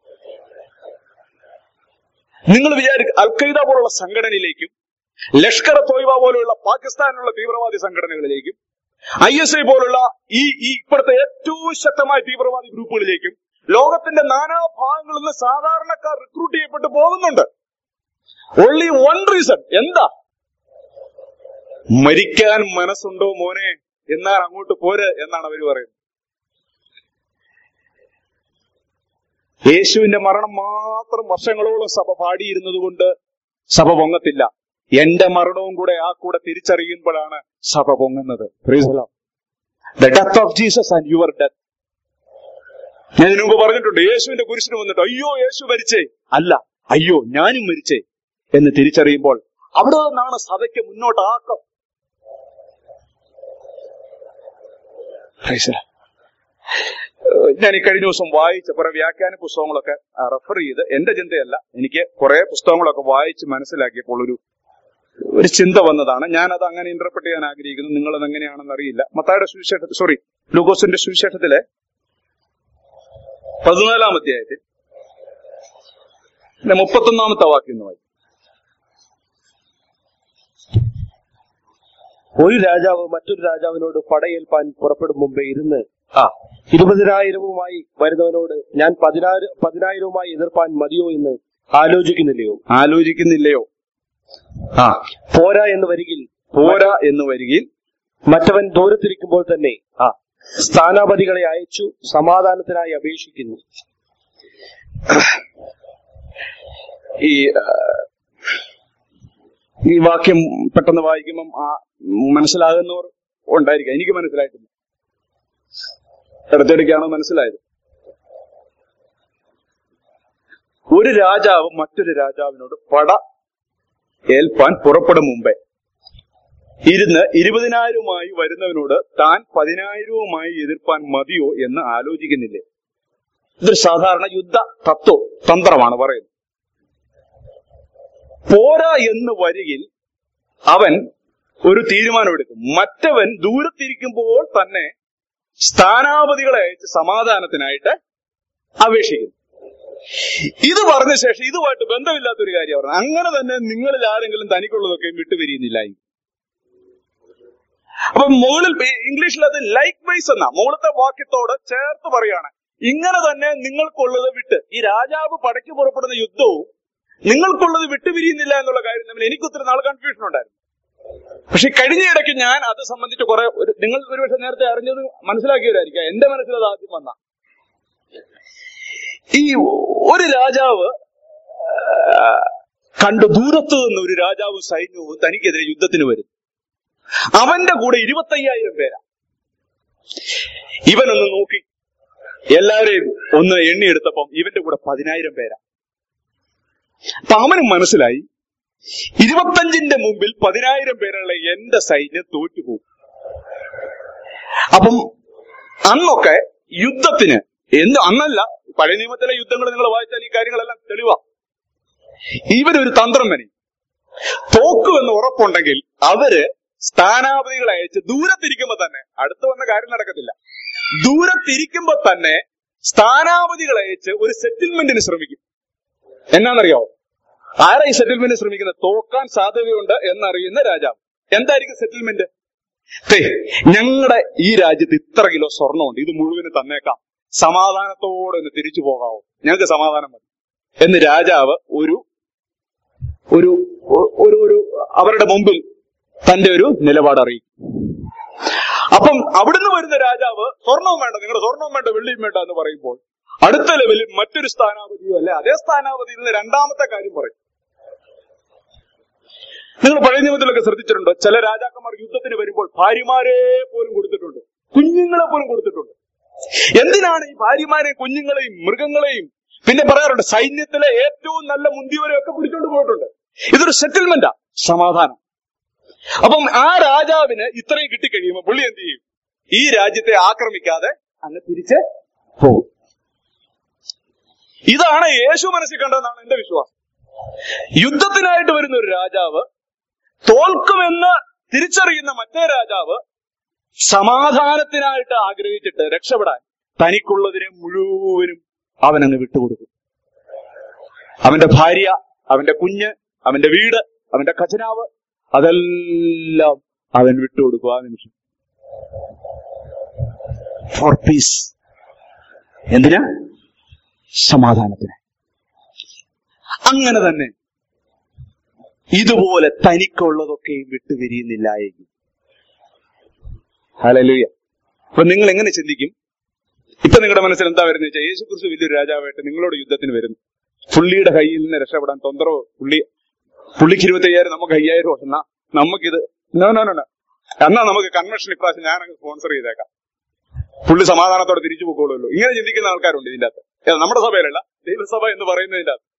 നിങ്ങൾ വിചാരിക്കും അൽഖയ്ദ പോലുള്ള സംഘടനയിലേക്കും ലഷ്കർ തോയ്ബ പോലുള്ള പാകിസ്ഥാനിലുള്ള തീവ്രവാദി സംഘടനകളിലേക്കും ഐ എസ് ഐ പോലുള്ള ഈ ഇപ്പോഴത്തെ ഏറ്റവും ശക്തമായ തീവ്രവാദി ഗ്രൂപ്പുകളിലേക്കും ലോകത്തിന്റെ നാനാഭാഗങ്ങളിൽ നിന്ന് സാധാരണക്കാർ റിക്രൂട്ട് ചെയ്യപ്പെട്ട് പോകുന്നുണ്ട്. Only one reason. എന്താ? മരിക്കാൻ മനസ്സുണ്ടോ മോനെ, എന്നാൽ അങ്ങോട്ട് പോര് എന്നാണ് അവർ പറയുന്നത്. യേശുവിന്റെ മരണം മാത്രം വർഷങ്ങളോളം സഭ പാടിയിരുന്നത് കൊണ്ട് സഭ പൊങ്ങത്തില്ല. എന്റെ മരണവും കൂടെ ആ കൂടെ തിരിച്ചറിയുമ്പോഴാണ് സഭ പൊങ്ങുന്നത്. The death of Jesus and your death. ഞാൻ ഇതിനു മുമ്പ് പറഞ്ഞിട്ടുണ്ട്, യേശുവിന്റെ കുരിശിന് വന്നിട്ട് അയ്യോ യേശു മരിച്ചേ, അല്ല അയ്യോ ഞാനും മരിച്ചേ എന്ന് തിരിച്ചറിയുമ്പോൾ അവിടെ നിന്നാണ് സഭയ്ക്ക് മുന്നോട്ടാക്കം. ഞാൻ ഈ കഴിഞ്ഞ ദിവസം വായിച്ച കുറെ വ്യാഖ്യാന പുസ്തകങ്ങളൊക്കെ റെഫർ ചെയ്ത്, എന്റെ ചിന്തയല്ല, എനിക്ക് കുറെ പുസ്തകങ്ങളൊക്കെ വായിച്ച് മനസ്സിലാക്കിയപ്പോൾ ഒരു ഒരു ചിന്ത വന്നതാണ്. ഞാനത് അങ്ങനെ ഇന്റർപ്രറ്റ് ചെയ്യാൻ ആഗ്രഹിക്കുന്നു. നിങ്ങളത് എങ്ങനെയാണെന്ന് അറിയില്ല. മത്തായിയുടെ സുവിശേഷ സോറി ലൂക്കോസിന്റെ സുവിശേഷത്തിലെ പതിനാലാം അധ്യായത്തിൽ മുപ്പത്തൊന്നാമത്തെ വാക്യം എന്ന് വായിക്കും. ഒരു രാജാവ് മറ്റൊരു രാജാവിനോട് പടയേൽപ്പാൻ പുറപ്പെടും മുമ്പേ ഇരുന്ന് ആ ഇരുപതിനായിരവുമായി വരുന്നവനോട് ഞാൻ പതിനായിര പതിനായിരവുമായി എതിർപ്പാൻ മതിയോ എന്ന് ആലോചിക്കുന്നില്ലയോ ആലോചിക്കുന്നില്ലയോ ആ പോരാ എന്ന് വരികിൽ പോരാ എന്ന് വരികിൽ മറ്റവൻ ദൂരത്തിരിക്കുമ്പോൾ തന്നെ ആ സ്ഥാനാപതികളെ അയച്ചു സമാധാനത്തിനായി അപേക്ഷിക്കുന്നു. ഈ ഈ വാക്യം പെട്ടെന്ന് വായിക്കുമ്പം ആ മനസ്സിലാകുന്നവർ ഉണ്ടായിരിക്കാം. എനിക്ക് മനസ്സിലായിട്ടില്ല, ഇടത്തിടയ്ക്കാണ് മനസ്സിലായത്. ഒരു രാജാവ് മറ്റൊരു രാജാവിനോട് പട ഏൽപ്പാൻ പുറപ്പെടും മുമ്പേ ഇരുന്ന് ഇരുപതിനായിരവുമായി വരുന്നവനോട് താൻ പതിനായിരവുമായി എതിർപ്പാൻ മതിയോ എന്ന് ആലോചിക്കുന്നില്ലേ? ഇതൊരു സാധാരണ യുദ്ധ തത്വ തന്ത്രമാണ് പറയുന്നത്. പോരാ എന്ന് വരികിൽ അവൻ ഒരു തീരുമാനമെടുക്കും. മറ്റവൻ ദൂരത്തിരിക്കുമ്പോൾ തന്നെ സ്ഥാനാപതികളെ അയച്ച് സമാധാനത്തിനായിട്ട് അപേക്ഷിക്കുന്നു. ഇത് പറഞ്ഞ ശേഷം ഇതുമായിട്ട് ബന്ധമില്ലാത്തൊരു കാര്യം പറഞ്ഞു, അങ്ങനെ തന്നെ നിങ്ങളിൽ ആരെങ്കിലും തനിക്കുള്ളതൊക്കെ വിട്ടുപിരിയുന്നില്ല. അപ്പൊ മുകളിൽ ഇംഗ്ലീഷിൽ അത് ലൈക്ക് വൈസ് എന്നാ മുകളിലത്തെ വാക്യത്തോട് ചേർത്ത് പറയാണ്, ഇങ്ങനെ തന്നെ നിങ്ങൾക്കുള്ളത് വിട്ട്. ഈ രാജാവ് പടയ്ക്ക് പുറപ്പെടുന്ന യുദ്ധവും നിങ്ങൾക്കുള്ളത് വിട്ടുപിരിയുന്നില്ല എന്നുള്ള കാര്യം തമ്മിൽ എനിക്ക് ഒത്തിരി നാൾ കൺഫ്യൂഷൻ ഉണ്ടായിരുന്നു. പക്ഷെ കഴിഞ്ഞ ഇടയ്ക്ക് ഞാൻ അത് സംബന്ധിച്ച് കുറെ ഒരു നിങ്ങൾ ഒരുപക്ഷെ നേരത്തെ അറിഞ്ഞത് മനസ്സിലാക്കിയവരായിരിക്കാം. എന്റെ മനസ്സിൽ അത് ആദ്യം വന്ന ഈ ഒരു രാജാവ് കണ്ടു ദൂരത്ത് നിന്ന് ഒരു രാജാവും സൈന്യവും തനിക്കെതിരെ യുദ്ധത്തിന് വരും. അവന്റെ കൂടെ ഇരുപത്തി അയ്യായിരം പേരാ. ഇവനൊന്ന് നോക്കി എല്ലാവരെയും ഒന്ന് എണ്ണിയെടുത്തപ്പം ഇവന്റെ കൂടെ പതിനായിരം പേരാ. അപ്പൊ അവനും മനസ്സിലായി, ഇരുപത്തഞ്ചിന്റെ മുമ്പിൽ പതിനായിരം പേരുള്ള എന്റെ സൈന്യം തോറ്റുപോകും. അപ്പം അന്നൊക്കെ യുദ്ധത്തിന് എന്ത് അന്നല്ല, പഴയ നിയമത്തിലെ യുദ്ധങ്ങൾ നിങ്ങൾ വായിച്ചാൽ ഈ കാര്യങ്ങളെല്ലാം തെളിവാ. ഇവരൊരു തന്ത്രം വനി തോക്കുമെന്ന് ഉറപ്പുണ്ടെങ്കിൽ അവര് സ്ഥാനാപതികളെ അയച്ച് ദൂരത്തിരിക്കുമ്പോ തന്നെ, അടുത്ത് വന്ന കാര്യം നടക്കത്തില്ല, ദൂരത്തിരിക്കുമ്പോ തന്നെ സ്ഥാനാപതികളെ അയച്ച് ഒരു സെറ്റിൽമെന്റിന് ശ്രമിക്കും. എന്നാന്നറിയാവോ? ആരാ ഈ സെറ്റിൽമെന്റ് ശ്രമിക്കുന്നത്? തോക്കാൻ സാധ്യതയുണ്ട് എന്നറിയുന്ന രാജാവ്. എന്തായിരിക്കും സെറ്റിൽമെന്റ്? ഞങ്ങളുടെ ഈ രാജ്യത്ത് ഇത്ര കിലോ സ്വർണ്ണമുണ്ട്, ഇത് മുഴുവന് തന്നേക്കാം, സമാധാനത്തോടെ ഒന്ന് തിരിച്ചു പോകാവോ, ഞങ്ങൾക്ക് സമാധാനം മതി എന്ന് രാജാവ് ഒരു ഒരു ഒരു ഒരു അവരുടെ മുമ്പിൽ തന്റെ ഒരു നിലപാട് അറിയിക്കും. അപ്പം അവിടുന്ന് വരുന്ന രാജാവ് സ്വർണവും വേണ്ട, നിങ്ങളുടെ സ്വർണവും വേണ്ട, വെള്ളിയും വേണ്ട എന്ന് പറയുമ്പോൾ അടുത്ത ലെവലിൽ മറ്റൊരു സ്ഥാനാപതിയോ അല്ലെ അതേ സ്ഥാനാപതിയിൽ നിന്ന് രണ്ടാമത്തെ കാര്യം പറയും. നിങ്ങൾ പഴയ നിയമത്തിലൊക്കെ ശ്രദ്ധിച്ചിട്ടുണ്ടോ? ചില രാജാക്കന്മാർ യുദ്ധത്തിന് വരുമ്പോൾ ഭാര്യമാരെ പോലും കൊടുത്തിട്ടുണ്ട്, കുഞ്ഞുങ്ങളെ പോലും കൊടുത്തിട്ടുണ്ട്. എന്തിനാണ് ഈ ഭാര്യമാരെയും കുഞ്ഞുങ്ങളെയും മൃഗങ്ങളെയും പിന്നെ പറയാറുണ്ട് സൈന്യത്തിലെ ഏറ്റവും നല്ല മുന്തിയവരെയും ഒക്കെ പിടിച്ചോണ്ട് പോയിട്ടുണ്ട്. ഇതൊരു സെറ്റിൽമെന്റാ, സമാധാനം. അപ്പം ആ രാജാവിന് ഇത്രയും കിട്ടിക്കഴിയുമ്പോൾ പുള്ളി എന്ത് ചെയ്യും? ഈ രാജ്യത്തെ ആക്രമിക്കാതെ അങ്ങ് തിരിച്ച് പോകും. ഇതാണ് യേശു മനസ്സിൽ കണ്ടതെന്നാണ് എന്റെ വിശ്വാസം. യുദ്ധത്തിനായിട്ട് വരുന്ന ഒരു രാജാവ് തോൽക്കുമെന്ന് തിരിച്ചറിയുന്ന മറ്റേ രാജാവ് സമാധാനത്തിനായിട്ട് ആഗ്രഹിച്ചിട്ട് രക്ഷപ്പെടാൻ തനിക്കുള്ളതിനെ മുഴുവനും അവനങ്ങ് വിട്ടുകൊടുക്കും. അവന്റെ ഭാര്യ, അവന്റെ കുഞ്ഞ്, അവന്റെ വീട്, അവന്റെ ഖജനാവ്, അതെല്ലാം അവൻ വിട്ടുകൊടുക്കും ആ നിമിഷം. For peace. എന്തിനാ? സമാധാനത്തിന്. അങ്ങനെ തന്നെ ഇതുപോലെ തനിക്കുള്ളതൊക്കെയും വിട്ടുപിരിയുന്നില്ല എങ്കിൽ ഹല്ലേലൂയ. അപ്പൊ നിങ്ങൾ എങ്ങനെ ചിന്തിക്കും? ഇപ്പൊ നിങ്ങളുടെ മനസ്സിൽ എന്താ വരുന്നത് വെച്ചാൽ യേശു ക്രിസ്തു വലിയൊരു രാജാവായിട്ട് നിങ്ങളോട് യുദ്ധത്തിന് വരുന്നു, പുള്ളിയുടെ കയ്യിൽ നിന്ന് രക്ഷപ്പെടാൻ തൊന്തറോ, പുള്ളി പുള്ളിക്ക് ഇരുപത്തി അയ്യായിരം നമുക്ക് അയ്യായിരം എന്നാ നമുക്കിത് നോ നോ നോ എന്നാ നമുക്ക് കൺവെൻഷൻ ഇപ്രാവശ്യം ഞാനങ്ങ് സ്പോൺസർ ചെയ്തേക്കാം, പുള്ളി സമാധാനത്തോടെ തിരിച്ചു പോയിക്കോളുമല്ലോ. ഇങ്ങനെ ചിന്തിക്കുന്ന ആൾക്കാരുണ്ട് ഇതിന്റെ അകത്ത്. നമ്മുടെ സഭയിലല്ല, ദൈവസഭ എന്ന് പറയുന്നതിന്റെ അകത്ത്.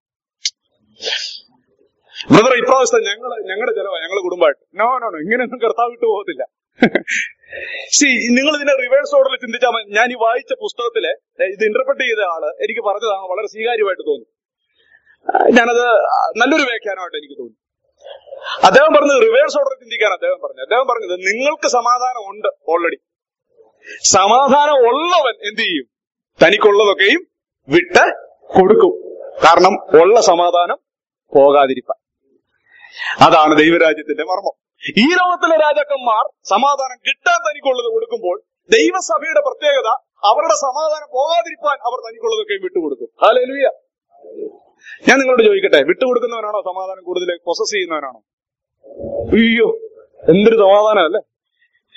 ബ്രദർ ഇപ്രാവശ്യം ഞങ്ങള് ഞങ്ങളുടെ ചെലവാ, ഞങ്ങളുടെ കുടുംബമായിട്ട്. നോ നോ നോ ഇങ്ങനെയൊന്നും കർത്താവ് വിട്ടു പോകത്തില്ല. സി നിങ്ങൾ ഇതിനെ റിവേഴ്സ് ഓർഡറിൽ ചിന്തിച്ചാൽ മതി. ഞാൻ ഈ വായിച്ച പുസ്തകത്തിലെ ഇത് ഇന്റർപ്രറ്റ് ചെയ്ത ആള് എനിക്ക് പറഞ്ഞതാണ് വളരെ സ്വീകാര്യമായിട്ട് തോന്നി. ഞാനത് നല്ലൊരു വ്യാഖ്യാനമായിട്ട് എനിക്ക് തോന്നി. അദ്ദേഹം പറഞ്ഞത് റിവേഴ്സ് ഓർഡറിൽ ചിന്തിക്കാൻ അദ്ദേഹം പറഞ്ഞു. അദ്ദേഹം പറഞ്ഞത് നിങ്ങൾക്ക് സമാധാനം ഉണ്ട് ഓൾറെഡി. സമാധാനം ഉള്ളവൻ എന്ത് ചെയ്യും? തനിക്കുള്ളതൊക്കെയും വിട്ട് കൊടുക്കും. കാരണം ഉള്ള സമാധാനം പോകാതിരിപ്പാൻ. അതാണ് ദൈവരാജ്യത്തിന്റെ മർമ്മം. ഈ ലോകത്തിലെ രാജാക്കന്മാർ സമാധാനം കിട്ടാൻ തനിക്കുള്ളത് കൊടുക്കുമ്പോൾ ദൈവസഭയുടെ പ്രത്യേകത അവരുടെ സമാധാനം പോകാതിരിപ്പാൻ അവർ തനിക്കുള്ളതൊക്കെ വിട്ടുകൊടുക്കും. ഹല്ലേലൂയ. ഞാൻ നിങ്ങളോട് ചോദിക്കട്ടെ, വിട്ടുകൊടുക്കുന്നവനാണോ സമാധാനം കൂടുതൽ പൊസസ് ചെയ്യുന്നവനാണോ? അയ്യോ എന്തൊരു സമാധാനം അല്ലേ!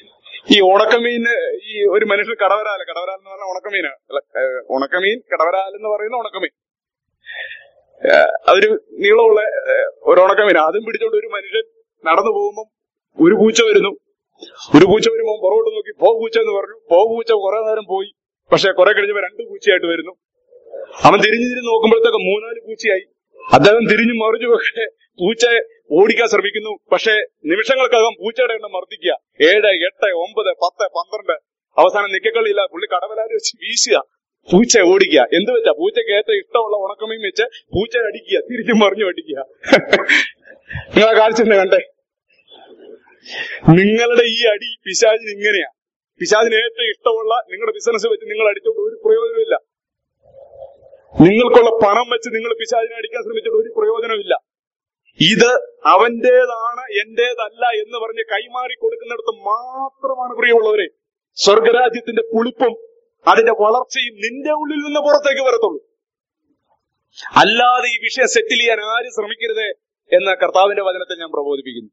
ഈ ഉണക്കമീന് ഈ ഒരു മനുഷ്യൻ കടവരാല കടവരാൽ എന്ന് പറഞ്ഞാൽ ഉണക്കമീന് ഉണക്കമീൻ കടവരാൽ എന്ന് പറയുന്ന ഉണക്കമീൻ അതൊരു നീളമുള്ള ഒരു ഉണക്കമീൻ. അതും പിടിച്ചോണ്ട് ഒരു മനുഷ്യൻ നടന്നു പോകുമ്പോൾ ഒരു പൂച്ച വരുന്നു. ഒരു പൂച്ച വരുമ്പോൾ പുറകോട്ട് നോക്കി പോ പൂച്ച എന്ന് പറഞ്ഞു. പോ പൂച്ച കുറെ നേരം പോയി. പക്ഷെ കുറെ കഴിഞ്ഞപ്പോ രണ്ട് പൂച്ചയായിട്ട് വരുന്നു. അവൻ തിരിഞ്ഞു തിരിഞ്ഞ് നോക്കുമ്പോഴത്തേക്ക് മൂന്നാല് പൂച്ചയായി. അദ്ദേഹം തിരിഞ്ഞു മറിഞ്ഞു ഒക്കെ പൂച്ചയെ ഓടിക്കാൻ ശ്രമിക്കുന്നു. പക്ഷെ നിമിഷങ്ങൾക്കകം പൂച്ചയുടെ എണ്ണം വർദ്ധിക്കുക. ഏഴ്, എട്ട്, ഒമ്പത്, പത്ത്, പന്ത്രണ്ട്. അവസാനം നിക്കക്കളിയില്ല. പുള്ളി കടവലാരി വെച്ച് വീശുക, പൂച്ച ഓടിക്കുക. എന്ത് വെച്ചാ പൂച്ചയ്ക്ക് ഏറ്റവും ഇഷ്ടമുള്ള ഉണക്കമീൻ വെച്ച് പൂച്ച അടിക്കുക, തിരിഞ്ഞു മറിഞ്ഞു അടിക്കുക. നിങ്ങളെ കാണിച്ചെന്നെ കണ്ടേ? നിങ്ങളുടെ ഈ അടി പിശാചിന് ഇങ്ങനെയാ. പിശാചിന് ഏറ്റവും ഇഷ്ടമുള്ള നിങ്ങളുടെ ബിസിനസ് വെച്ച് നിങ്ങൾ അടിച്ചോണ്ട് ഒരു പ്രയോജനമില്ല. നിങ്ങൾക്കുള്ള പണം വെച്ച് നിങ്ങൾ പിശാചിനെ അടിക്കാൻ ശ്രമിച്ചിട്ട് ഒരു പ്രയോജനമില്ല. ഇത് അവന്റേതാണ്, എന്റേതല്ല എന്ന് പറഞ്ഞ് കൈമാറി കൊടുക്കുന്നിടത്ത് മാത്രമാണ് പ്രിയമുള്ളവരെ സ്വർഗരാജ്യത്തിന്റെ പുളിപ്പും അതിന്റെ വളർച്ചയും നിന്റെ ഉള്ളിൽ നിന്ന് പുറത്തേക്ക് വരത്തുള്ളൂ. അല്ലാതെ ഈ വിഷയം സെറ്റിൽ ചെയ്യാൻ ആരും ശ്രമിക്കരുത് എന്ന കർത്താവിന്റെ വചനത്തെ ഞാൻ പ്രബോധിപ്പിക്കുന്നു.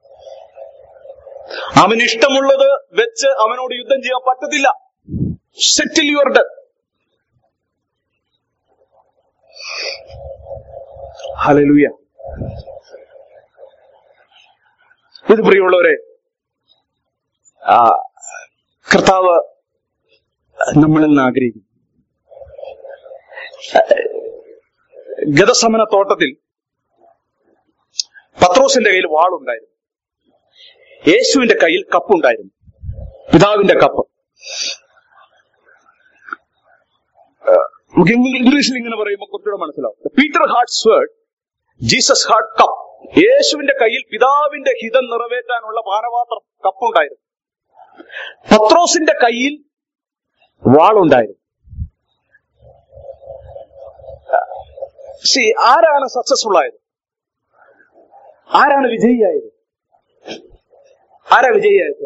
അവന് ഇഷ്ടമുള്ളത് വെച്ച് അവനോട് യുദ്ധം ചെയ്യാൻ പറ്റത്തില്ല. Settle your death. ഹല്ലേലൂയ. ഇത് പ്രിയമുള്ളവരെ ആ കർത്താവ് നമ്മളിൽ നിന്ന് ആഗ്രഹിക്കുന്നു. ഗതസമന തോട്ടത്തിൽ പത്രോസിന്റെ കയ്യിൽ വാളുണ്ടായിരുന്നു. യേശുവിന്റെ കയ്യിൽ കപ്പുണ്ടായിരുന്നു, പിതാവിന്റെ കപ്പ്. ഇംഗ്ലീഷിൽ ഇങ്ങനെ പറയുമ്പോൾ കുറച്ചുകൂടെ മനസ്സിലാവും. Peter had sword, Jesus had cup. യേശുവിന്റെ കയ്യിൽ പിതാവിന്റെ ഹിതം നിറവേറ്റാനുള്ള പാനപാത്രം കപ്പുണ്ടായിരുന്നു. പത്രോസിന്റെ കയ്യിൽ വാളുണ്ടായിരുന്നു. ആരാണ് സക്സസ്ഫുൾ ആയത്? ആരാണ് വിജയിയായത്? ആരാ വിജയിയായത്?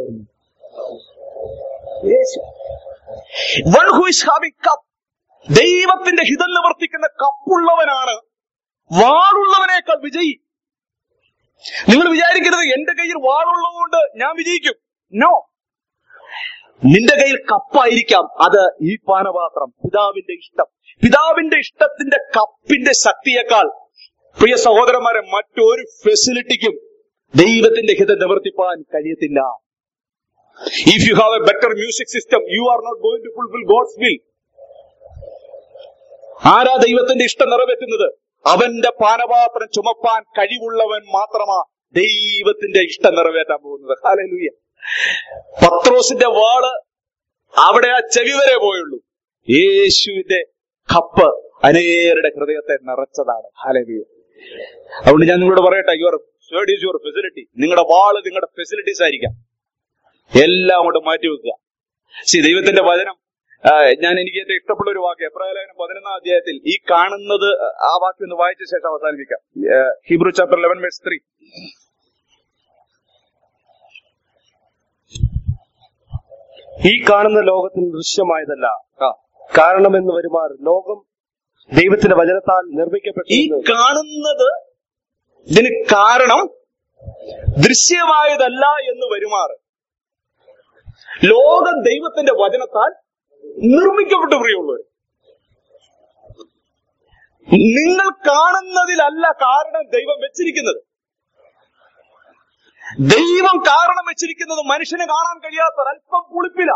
യേശു. One who is having cup. ദൈവത്തിന്റെ ഹിതം നിവർത്തിക്കുന്ന കപ്പുള്ളവനാണ് വാളുള്ളവനേക്കാൾ വിജയി. നിങ്ങൾ വിചാരിക്കരുത് എന്റെ കയ്യിൽ വാളുള്ളതുകൊണ്ട് ഞാൻ വിജയിക്കും. നോ, നിന്റെ കയ്യിൽ കപ്പായിരിക്കാം. അത് ഈ പാനപാത്രം, പിതാവിന്റെ ഇഷ്ടം. പിതാവിന്റെ ഇഷ്ടത്തിന്റെ കപ്പിന്റെ ശക്തിയേക്കാൾ പ്രിയ സഹോദരന്മാരെ മറ്റൊരു ഫെസിലിറ്റിക്കും ദൈവത്തിന്റെ ഹിതം നിവർത്തിപ്പാൻ കഴിയത്തില്ല. If you have a better music system, you are not going to fulfil God's will. ആരാ ദൈവത്തിന്റെ ഇഷ്ടം നിറവേറ്റുന്നത്? അവന്റെ പാനപാത്രം ചുമപ്പാൻ കഴിവുള്ളവൻ മാത്രമാ ദൈവത്തിന്റെ ഇഷ്ടം നിറവേറ്റാൻ പോകുന്നത്. ഹല്ലേലൂയ. പത്രോസിന്റെ വാള് അവിടെ ആ ചെവി വരെ പോയുള്ളൂ. യേശുവിന്റെ കപ്പ് അനേകരുടെ ഹൃദയത്തെ നിറച്ചതാണ്. ഹല്ലേലൂയ. അതുകൊണ്ട് ഞാൻ നിങ്ങളോട് പറയട്ടെ, your sword is your facility. നിങ്ങളുടെ വാള് നിങ്ങളുടെ ഫെസിലിറ്റീസ് ആയിരിക്കാം. എല്ലാം അങ്ങോട്ട് മാറ്റി വെക്കുക. സി ദൈവത്തിന്റെ വചനം, ഞാൻ എനിക്ക് ഏറ്റവും ഇഷ്ടപ്പെട്ട ഒരു വാക്യം എബ്രായലേഖനം പതിനൊന്നാം അധ്യായത്തിൽ ഈ കാണുന്നത്, ആ വാക്യം ഒന്ന് വായിച്ച ശേഷം അവസാനിപ്പിക്കാം. Hebrew chapter eleven verse three. ഈ കാണുന്ന ലോകത്തിന് ദൃശ്യമായതല്ല, കാരണമെന്ന് വരുമാർ ലോകം ദൈവത്തിന്റെ വചനത്താൽ നിർമ്മിക്കപ്പെട്ടു. ഈ കാണുന്നത് ഇതിന് കാരണം ദൃശ്യമായതല്ല എന്ന് വരുമാറ് ലോകം ദൈവത്തിന്റെ വചനത്താൽ നിർമ്മിക്കപ്പെട്ടു. പ്രിയമുള്ളവർ, നിങ്ങൾ കാണുന്നതിലല്ല കാരണം ദൈവം വെച്ചിരിക്കുന്നത്. ദൈവം കാരണം വെച്ചിരിക്കുന്നത് മനുഷ്യന് കാണാൻ കഴിയാത്ത അല്പം പുളിപ്പില.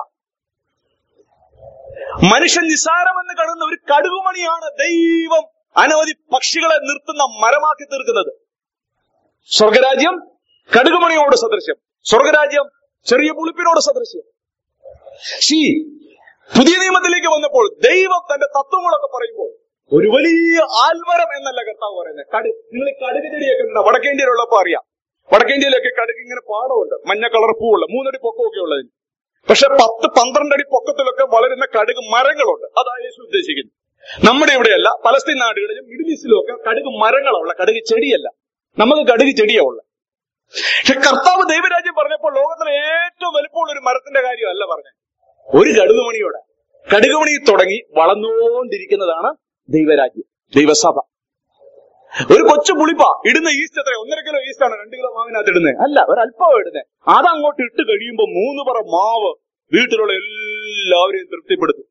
മനുഷ്യൻ നിസാരമെന്ന് കാണുന്ന ഒരു കടുകുമണിയാണ് ദൈവം അനവധി പക്ഷികളെ നിർത്തുന്ന മരമാക്കി തീർക്കുന്നത്. സ്വർഗരാജ്യം കടുകുമണിയോട് സദൃശ്യം, സ്വർഗരാജ്യം ചെറിയ പുളിപ്പിനോട് സദൃശ്യം. ശീ പുതിയ നിയമത്തിലേക്ക് വന്നപ്പോൾ ദൈവം തന്റെ തത്വങ്ങളൊക്കെ പറയുമ്പോൾ ഒരു വലിയ ആൽമരം എന്നല്ല കർത്താവ് പറയുന്നത്. കടു നിങ്ങൾ ഈ കടുക് ചെടിയൊക്കെ ഉണ്ടോ? വടക്കേ ഇന്ത്യയിലുള്ളപ്പോ അറിയാം. വടക്കേ ഇന്ത്യയിലൊക്കെ കടുക് ഇങ്ങനെ പാടമുണ്ട്, മഞ്ഞ കളർ പൂവുള്ള, മൂന്നടി പൊക്കമൊക്കെ ഉള്ളതിന്. പക്ഷെ പത്ത് പന്ത്രണ്ടടി പൊക്കത്തിലൊക്കെ വളരുന്ന കടുക് മരങ്ങളുണ്ട്. അതാണ് യേശു ഉദ്ദേശിക്കുന്നത്. നമ്മുടെ ഇവിടെയല്ല, പലസ്തീൻ നാടുകളിലും മിഡിൽ ഈസ്റ്റിലും ഒക്കെ കടുക് മരങ്ങളുള്ള, കടുക് ചെടിയല്ല. നമുക്ക് കടുക് ചെടിയാ ഉള്ളത്. പക്ഷെ കർത്താവ് ദൈവരാജ്യം പറഞ്ഞപ്പോൾ ലോകത്തിലെ ഏറ്റവും വലുപ്പമുള്ള ഒരു മരത്തിന്റെ കാര്യമല്ല പറഞ്ഞത്, ഒരു കടുകുമണിയോടെ. കടുകുമണി തുടങ്ങി വളർന്നുകൊണ്ടിരിക്കുന്നതാണ് ദൈവരാജ്യം, ദൈവസഭ. ഒരു കൊച്ചു പുളിപ്പ ഇടുന്ന ഈസ്റ്റ് എത്ര? ഒന്നര കിലോ ഈസ്റ്റ് ആണ് രണ്ട് കിലോ മാവിനകത്ത് ഇടുന്നത്? അല്ല, ഒരല്പം ഇടുന്നത്. അതങ്ങോട്ട് ഇട്ട് കഴിയുമ്പോ മൂന്ന് പറ മാവ് വീട്ടിലുള്ള എല്ലാവരെയും തൃപ്തിപ്പെടുത്തും.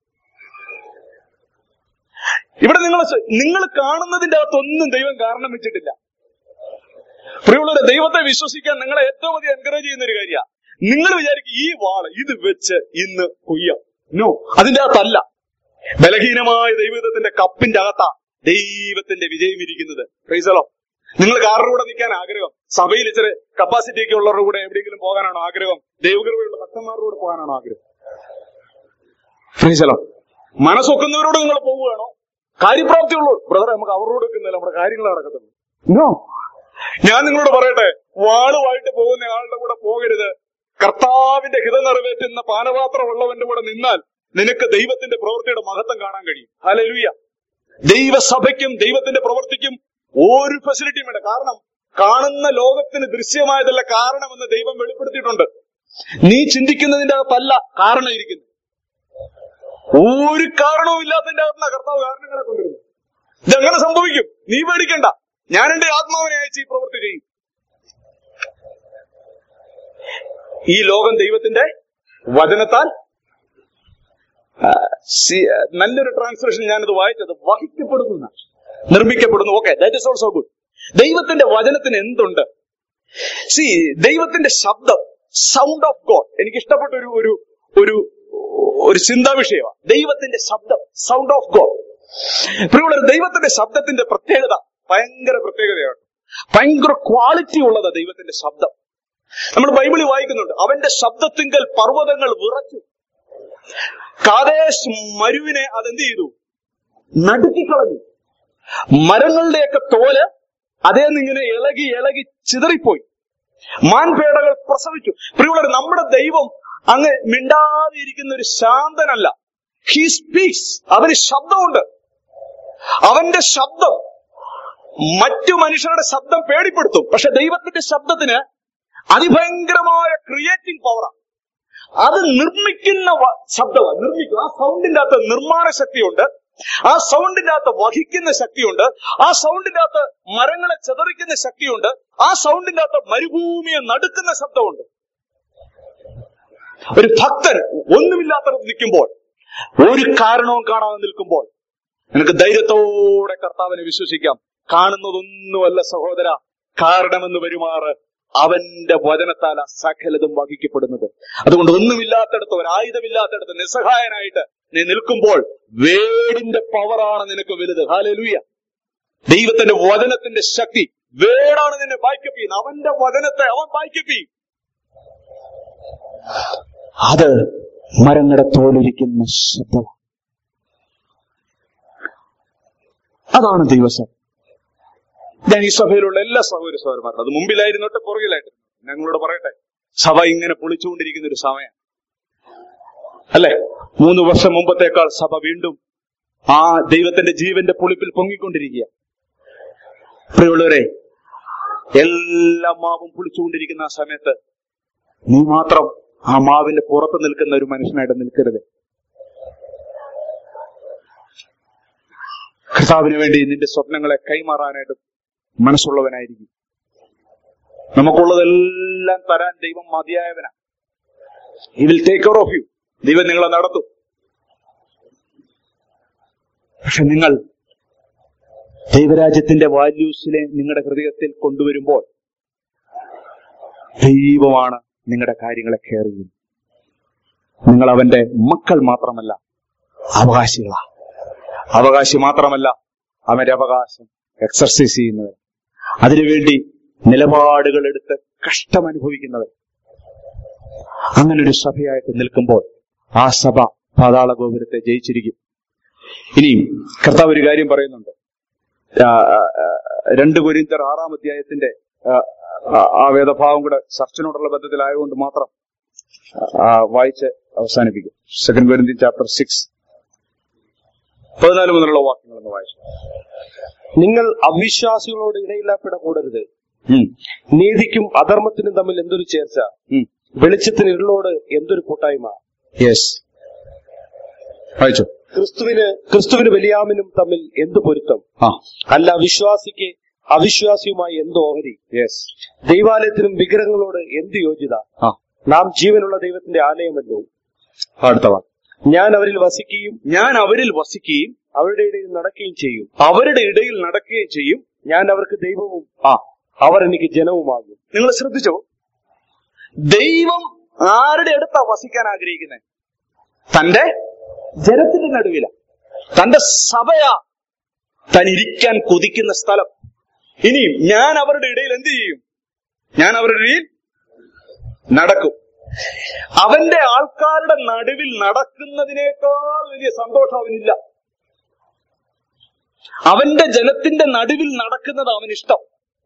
ഇവിടെ നിങ്ങൾ നിങ്ങൾ കാണുന്നതിന്റെ അകത്തൊന്നും ദൈവം കാരണം വെച്ചിട്ടില്ല. പ്രിയമുള്ളവരെ, ദൈവത്തെ വിശ്വസിക്കാൻ നിങ്ങളെ ഏറ്റവും അധികം എൻകറേജ് ചെയ്യുന്ന ഒരു കാര്യമാണ്. നിങ്ങൾ വിചാരിക്കും ഈ വാള് ഇത് വെച്ച് ഇന്ന് കൊയ്യാം. നോ, അതിന്റെ അകത്തല്ല. ബലഹീനമായ ദൈവത്തിന്റെ കപ്പിന്റെ അകത്താ ദൈവത്തിന്റെ വിജയം ഇരിക്കുന്നത്. Praise the Lord. നിങ്ങൾ കാറിന്റെ കൂടെ നിൽക്കാൻ ആഗ്രഹം, സഭയിൽ ഇച്ചിരി കപ്പാസിറ്റി ഒക്കെ ഉള്ളവരുടെ കൂടെ എവിടെയെങ്കിലും പോകാനാണോ ആഗ്രഹം? ദൈവകൃപയുള്ള ഭക്തന്മാരുടെ കൂടെ പോകാനാണോ ആഗ്രഹം? Price the Lord. മനസ്സൊക്കുന്നവരോട് നിങ്ങൾ പോവുകയാണോ? കാര്യപ്രാപ്തിയുള്ളൂ ബ്രദറെ, നമുക്ക് അവരോട് വെക്കുന്നില്ല, നമ്മുടെ കാര്യങ്ങൾ നടക്കത്തുള്ളൂ. നോ, ഞാൻ നിങ്ങളോട് പറയട്ടെ, വാളുമായിട്ട് പോകുന്ന ആളുടെ കൂടെ പോകരുത്. കർത്താവിന്റെ ഹിതം നിറവേറ്റുന്ന പാനപാത്രമുള്ളവന്റെ കൂടെ നിന്നാൽ നിനക്ക് ദൈവത്തിന്റെ പ്രവൃത്തിയുടെ മഹത്വം കാണാൻ കഴിയും. ഹല്ലേലൂയ. ദൈവസഭയ്ക്കും ദൈവത്തിന്റെ പ്രവൃത്തിക്കും ഒരു ഫെസിലിറ്റിയും വേണ്ട. കാരണം കാണുന്ന ലോകത്തിന് ദൃശ്യമായതല്ല കാരണമെന്ന് ദൈവം വെളിപ്പെടുത്തിയിട്ടുണ്ട്. നീ ചിന്തിക്കുന്നതിന്റെ അകത്തല്ല കാരണം ഇരിക്കുന്നു. ഒരു കാരണവും ഇല്ലാത്തതിന്റെ അകത്തുനിന്ന് കർത്താവ് കാരണങ്ങളെ കൊണ്ടുവരുന്നു. ഇതെങ്ങനെ സംഭവിക്കും? നീ പേടിക്കണ്ട, ഞാൻ എന്റെ ആത്മാവിനെ അയച്ച് ഈ പ്രവൃത്തി ചെയ്യും. ഈ ലോകം ദൈവത്തിന്റെ വചനത്താൽ, നല്ലൊരു ട്രാൻസ്ലേഷൻ ഞാനിത് വായിച്ചത്, വഹിക്കപ്പെടുന്നു, നിർമ്മിക്കപ്പെടുന്നു. Okay, that is also good. ദൈവത്തിന്റെ വചനത്തിന് എന്തുണ്ട്? സി, ദൈവത്തിന്റെ ശബ്ദം, സൗണ്ട് ഓഫ് ഗോഡ്, എനിക്ക് ഇഷ്ടപ്പെട്ട ഒരു ഒരു ഒരു ഒരു ചിന്താ വിഷയമാണ് ദൈവത്തിന്റെ ശബ്ദം, സൗണ്ട് ഓഫ് ഗോഡ്. പ്രിയമുള്ളവരെ, ദൈവത്തിന്റെ ശബ്ദത്തിന്റെ പ്രത്യേകത ഭയങ്കര പ്രത്യേകതയാണ്. ഭയങ്കര ക്വാളിറ്റി ഉള്ളതാ ദൈവത്തിന്റെ ശബ്ദം. നമ്മൾ ബൈബിളിൽ വായിക്കുന്നുണ്ട്, അവന്റെ ശബ്ദത്തിങ്കൽ പർവ്വതങ്ങൾ വിറച്ചു. കാദേശ് മരുവിനെ അതെന്ത് ചെയ്തു? നടുക്കിക്കളഞ്ഞു. മരങ്ങളുടെയൊക്കെ തോല് അതേന്നിങ്ങനെ ഇളകി ഇളകി ചിതറിപ്പോയി. മാൻപേടകൾ പ്രസവിച്ചു. പ്രിയമുള്ളവരെ, നമ്മുടെ ദൈവം അങ്ങ് മിണ്ടാതെ ഇരിക്കുന്ന ഒരു ശാന്തനല്ല. He speaks. അവന് ശബ്ദമുണ്ട്. അവന്റെ ശബ്ദം മറ്റു മനുഷ്യരുടെ ശബ്ദം പേടിപ്പെടുത്തും. പക്ഷെ ദൈവത്തിന്റെ ശബ്ദത്തിന് അതിഭയങ്കരമായ ക്രിയേറ്റിംഗ് പവറാണ്. അത് നിർമ്മിക്കുന്ന ശബ്ദമാണ്. നിർമ്മിക്കും. ആ സൗണ്ടിന്റെ അകത്ത് നിർമ്മാണ ശക്തിയുണ്ട്. ആ സൗണ്ടിന്റെ അകത്ത് വഹിക്കുന്ന ശക്തിയുണ്ട്. ആ സൗണ്ടിന്റെ അകത്ത് മരങ്ങളെ ചെതറിക്കുന്ന ശക്തിയുണ്ട്. ആ സൗണ്ടിന്റെ അകത്ത് മരുഭൂമിയെ നടുക്കുന്ന ശബ്ദമുണ്ട്. ഒരു ഭക്തൻ ഒന്നുമില്ലാത്തടത്ത് നിൽക്കുമ്പോൾ, ഒരു കാരണവും കാണാതെ നിൽക്കുമ്പോൾ, നിനക്ക് ധൈര്യത്തോടെ കർത്താവിനെ വിശ്വസിക്കാം. കാണുന്നതൊന്നുമല്ല സഹോദര, കാരണമെന്ന് പെരുമാറ്. അവന്റെ വചനത്താൽ സകലതും വഹിക്കപ്പെടുന്നത്. അതുകൊണ്ട് ഒന്നുമില്ലാത്തടത്ത്, ഒരായുധമില്ലാത്തടത്ത് നിസ്സഹായനായിട്ട് നീ നിൽക്കുമ്പോൾ വേടിന്റെ പവറാണ് നിനക്ക് വലുത്. ഹല്ലേലൂയ. ദൈവത്തിന്റെ വചനത്തിന്റെ ശക്തി, വേടാണ് നിന്നെ ബാക്കപ്പ് ചെയ്യുന്നത്. അവന്റെ വചനത്തെ അവൻ ബാക്കപ്പ് ചെയ്യും. അത് മരങ്ങളുടെ തോലിരിക്കുന്ന ശബ്ദം. അതാണ് ദൈവസഭ. ഞാൻ ഈ സഭയിലുള്ള എല്ലാ സഹോദര സഹോദരന്മാരും, അത് മുമ്പിലായിരുന്നോട്ടെ പുറകിലായിരുന്നു, ഞങ്ങളോട് പറയട്ടെ, സഭ ഇങ്ങനെ പൊളിച്ചുകൊണ്ടിരിക്കുന്ന ഒരു സമയം അല്ലെ? മൂന്ന് വർഷം മുമ്പത്തേക്കാൾ സഭ വീണ്ടും ആ ദൈവത്തിന്റെ ജീവന്റെ പൊളിപ്പിൽ പൊങ്ങിക്കൊണ്ടിരിക്കുക. പ്രിയമുള്ളവരെ, എല്ലാ മാവും പൊളിച്ചുകൊണ്ടിരിക്കുന്ന ആ സമയത്ത് നീ മാത്രം ആ മാവിന്റെ പുറത്ത് നിൽക്കുന്ന ഒരു മനുഷ്യനായിട്ട് നിൽക്കരുത്. കർത്താവിന് വേണ്ടി നിന്റെ സ്വപ്നങ്ങളെ കൈമാറാനായിട്ട് മനസ്സുള്ളവനായിരിക്കും. നമുക്കുള്ളതെല്ലാം തരാൻ ദൈവം മതിയായവനാണ്. He will take care of you. ദൈവം നിങ്ങളെ നടത്തും. പക്ഷെ നിങ്ങൾ ദൈവരാജ്യത്തിന്റെ വാല്യൂസിനെ നിങ്ങളുടെ ഹൃദയത്തിൽ കൊണ്ടുവരുമ്പോൾ ദൈവമാണ് നിങ്ങളുടെ കാര്യങ്ങളെ കെയർ ചെയ്യുന്നത്. നിങ്ങൾ അവന്റെ മക്കൾ മാത്രമല്ല, അവകാശികളാണ്. അവകാശി മാത്രമല്ല, അവന്റെ അവകാശം എക്സർസൈസ് ചെയ്യുന്നവർ, അതിനുവേണ്ടി നിലപാടുകൾ എടുത്ത് കഷ്ടം അനുഭവിക്കുന്നവർ. അങ്ങനെ ഒരു സഭയായിട്ട് നിൽക്കുമ്പോൾ ആ സഭ പാതാള ഗോപുരത്തെ ജയിച്ചിരിക്കും. ഇനിയും കർത്താവ് ഒരു കാര്യം പറയുന്നുണ്ട്. രണ്ട് കൊരിന്ത്യർ ആറാം അധ്യായത്തിന്റെ ആ വേദഭാവം കൂടെ ചർച്ചിനോടുള്ള ബന്ധത്തിലായതുകൊണ്ട് മാത്രം വായിച്ച് അവസാനിപ്പിക്കും. സെക്കൻഡ് കൊരിന്ത്യൻ ചാപ്റ്റർ സിക്സ് പതിനാല് മുതലുള്ള വാക്യങ്ങളൊന്ന് വായിച്ചു. നിങ്ങൾ അവിശ്വാസികളോട് ഇടയില്ലാപ്പിടകൂടരുത്. നീതിക്കും അധർമ്മത്തിനും തമ്മിൽ എന്തൊരു ചേർച്ച, വെളിച്ചത്തിന് ഇരുളോട് എന്തൊരു കൂട്ടായ്മ. യെസ്, വായിച്ചു. ക്രിസ്തുവിന് ക്രിസ്തുവിന് ബലിയാമിനും തമ്മിൽ എന്ത് പൊരുത്തം. അല്ല വിശ്വാസിക്ക് അവിശ്വാസിയുമായി എന്ത് ഓഹരി? യെസ്. ദൈവാലയത്തിനും വിഗ്രഹങ്ങളോട് എന്ത് യോഗ്യത? ആ, നാം ജീവനുള്ള ദൈവത്തിന്റെ ആലയമല്ലോ. അടുത്ത വാക്ക്. ഞാൻ അവരിൽ വസിക്കുകയും ഞാൻ അവരിൽ വസിക്കുകയും അവരുടെ ഇടയിൽ നടക്കുകയും ചെയ്യും. അവരുടെ ഇടയിൽ നടക്കുകയും ചെയ്യും. ഞാൻ അവർക്ക് ദൈവവും ആ, അവർ എനിക്ക് ജനവുമാകും. നിങ്ങൾ ശ്രദ്ധിച്ചോ? ദൈവം ആരുടെ അടുത്താ വസിക്കാൻ ആഗ്രഹിക്കുന്നത്? തന്റെ ജനത്തിന്റെ നടുവില, തന്റെ സഭയാ താൻ ഇരിക്കാൻ കൊതിക്കുന്ന സ്ഥലം. ഇനിയും ഞാൻ അവരുടെ ഇടയിൽ എന്ത് ചെയ്യും? ഞാൻ അവരുടെ ഇടയിൽ നടക്കും. അവന്റെ ആൾക്കാരുടെ നടുവിൽ നടക്കുന്നതിനേക്കാൾ വലിയ സന്തോഷം അവനില്ല. അവന്റെ ജനത്തിന്റെ നടുവിൽ നടക്കുന്നത് അവനിഷ്ടം.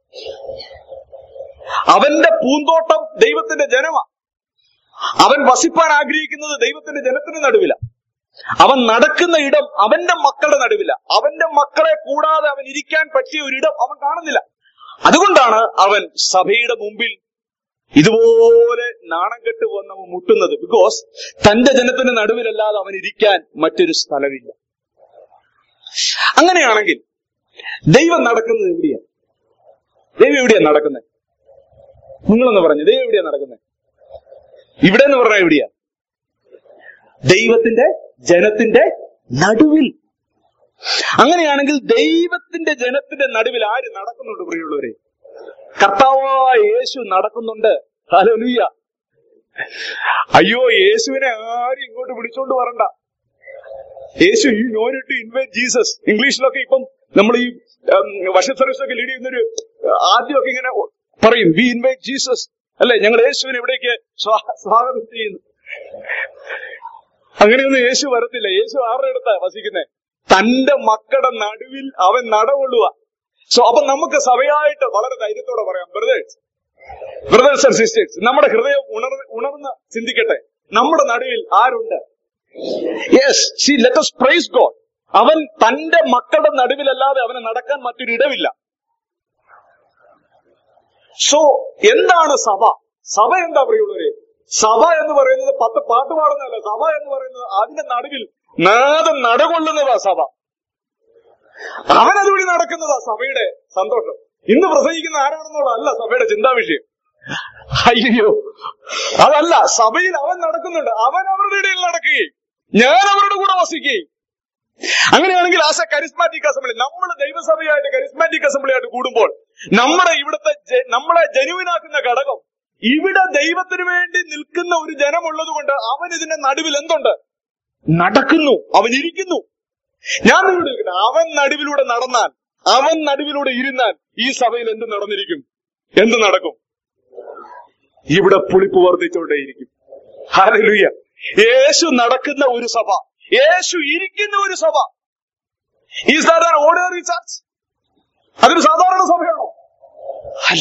അവന്റെ പൂന്തോട്ടം ദൈവത്തിന്റെ ജനമാ. അവൻ വസിപ്പാൻ ആഗ്രഹിക്കുന്നത് ദൈവത്തിന്റെ ജനത്തിന്റെ നടുവില. അവൻ നടക്കുന്ന ഇടം അവന്റെ മക്കളുടെ നടുവില. അവന്റെ മക്കളെ കൂടാതെ അവൻ ഇരിക്കാൻ പറ്റിയ ഒരിടം അവൻ കാണുന്നില്ല. അതുകൊണ്ടാണ് അവൻ സഭയുടെ മുമ്പിൽ ഇതുപോലെ നാണം കെട്ട് വന്ന് അവൻ മുട്ടുന്നത്. ബിക്കോസ് തന്റെ ജനത്തിന്റെ നടുവിലല്ലാതെ അവൻ ഇരിക്കാൻ മറ്റൊരു സ്ഥലമില്ല. അങ്ങനെയാണെങ്കിൽ ദൈവം നടക്കുന്നത് എവിടെയാണ്? ദൈവം എവിടെയാ നടക്കുന്നത്? നിങ്ങളൊന്ന് പറഞ്ഞു, ദൈവം എവിടെയാ നടക്കുന്നത്? ഇവിടെ എന്ന് പറഞ്ഞാൽ എവിടെയാ? ദൈവത്തിന്റെ ജനത്തിന്റെ നടുവിൽ. അങ്ങനെയാണെങ്കിൽ ദൈവത്തിന്റെ ജനത്തിന്റെ നടുവിൽ ആര് നടക്കുന്നുണ്ട് പ്രിയമുള്ളവരെ? കർത്താവായ യേശു നടക്കുന്നുണ്ട്. ഹല്ലേലൂയ. അയ്യോ, യേശുവിനെ ആരും ഇങ്ങോട്ട് വിളിച്ചോണ്ട് വരണ്ട. യേശു, you know to invite Jesus. ഇംഗ്ലീഷിലൊക്കെ ഇപ്പം നമ്മൾ ഈ വർഷ സർവീസ് ഒക്കെ ലീഡ് ചെയ്യുന്നൊരു ആദ്യമൊക്കെ ഇങ്ങനെ പറയും, വി ഇൻവൈറ്റ് ജീസസ്, അല്ലെ? ഞങ്ങൾ യേശുവിനെ ഇവിടേക്ക് സ്വാഗതം ചെയ്യുന്നു. അങ്ങനെയൊന്നും യേശു വരത്തില്ല. യേശു ആരുടെ അടുത്താ വസിക്കുന്നത്? തന്റെ മക്കളുടെ നടുവിൽ അവൻ നടകൊള്ളുക. സോ അപ്പൊ നമുക്ക് സഭയായിട്ട് വളരെ ധൈര്യത്തോടെ പറയാം, ബ്രദേഴ്സ് ബ്രദേഴ്സ് ആൻഡ് സിസ്റ്റേഴ്സ്, നമ്മുടെ ഹൃദയം ഉണർന്ന് ഉണർന്ന് ചിന്തിക്കട്ടെ, നമ്മുടെ നടുവിൽ ആരുണ്ട്? Yes, see let us praise God. അവൻ തന്റെ മക്കളുടെ നടുവിലല്ലാതെ അവന് നടക്കാൻ മറ്റൊരു ഇടമില്ല. സോ എന്താണ് സഭ? സഭ എന്താ പ്രിയമുള്ളവരെ? സഭ എന്ന് പറയുന്നത് പത്ത് പാട്ട് പാടുന്നതല്ല. സഭ എന്ന് പറയുന്നത് അതിന്റെ നടുവിൽ നാദം നടകൊള്ളുന്നതാ സഭ. അവനതുവഴി നടക്കുന്നതാ സഭയുടെ സന്തോഷം. ഇന്ന് പ്രസംഗിക്കുന്ന ആരാണെന്നുള്ളതല്ല സഭയുടെ ചിന്താവിഷയം. അയ്യോ, അതല്ല. സഭയിൽ അവൻ നടക്കുന്നുണ്ട്. അവൻ അവരുടെ ഇടയിൽ നടക്കുകയും ഞാൻ അവരുടെ കൂടെ വസിക്കുകയും. അങ്ങനെയാണെങ്കിൽ ആസ് എ കരിസ്മാറ്റിക് അസംബ്ലി, നമ്മൾ ദൈവസഭയായിട്ട് കരിസ്മാറ്റിക് അസംബ്ലി ആയിട്ട് കൂടുമ്പോൾ നമ്മുടെ ഇവിടുത്തെ നമ്മളെ ജനുവിനാക്കുന്ന ഘടകം, ഇവിടെ ദൈവത്തിന് വേണ്ടി നിൽക്കുന്ന ഒരു ജനമുള്ളത് കൊണ്ട് അവൻ ഇതിന്റെ നടുവിൽ എന്തുണ്ട്? നടക്കുന്നു. അവൻ ഇരിക്കുന്നു. ഞാൻ നിങ്ങളുടെ ഇരിക്കുന്നത്, അവൻ നടുവിലൂടെ നടന്നാൽ, അവൻ നടുവിലൂടെ ഇരുന്നാൽ ഈ സഭയിൽ എന്ത് നടന്നിരിക്കും? എന്ത് നടക്കും? ഇവിടെ പുളിപ്പ് വർദ്ധിച്ചുകൊണ്ടേയിരിക്കും. ഹല്ലേലൂയ. യേശു നടക്കുന്ന ഒരു സഭ, യേശു ഇരിക്കുന്ന ഒരു സഭ. Is that an ordinary church? അതൊരു സാധാരണ സഭയാണോ? അല്ല.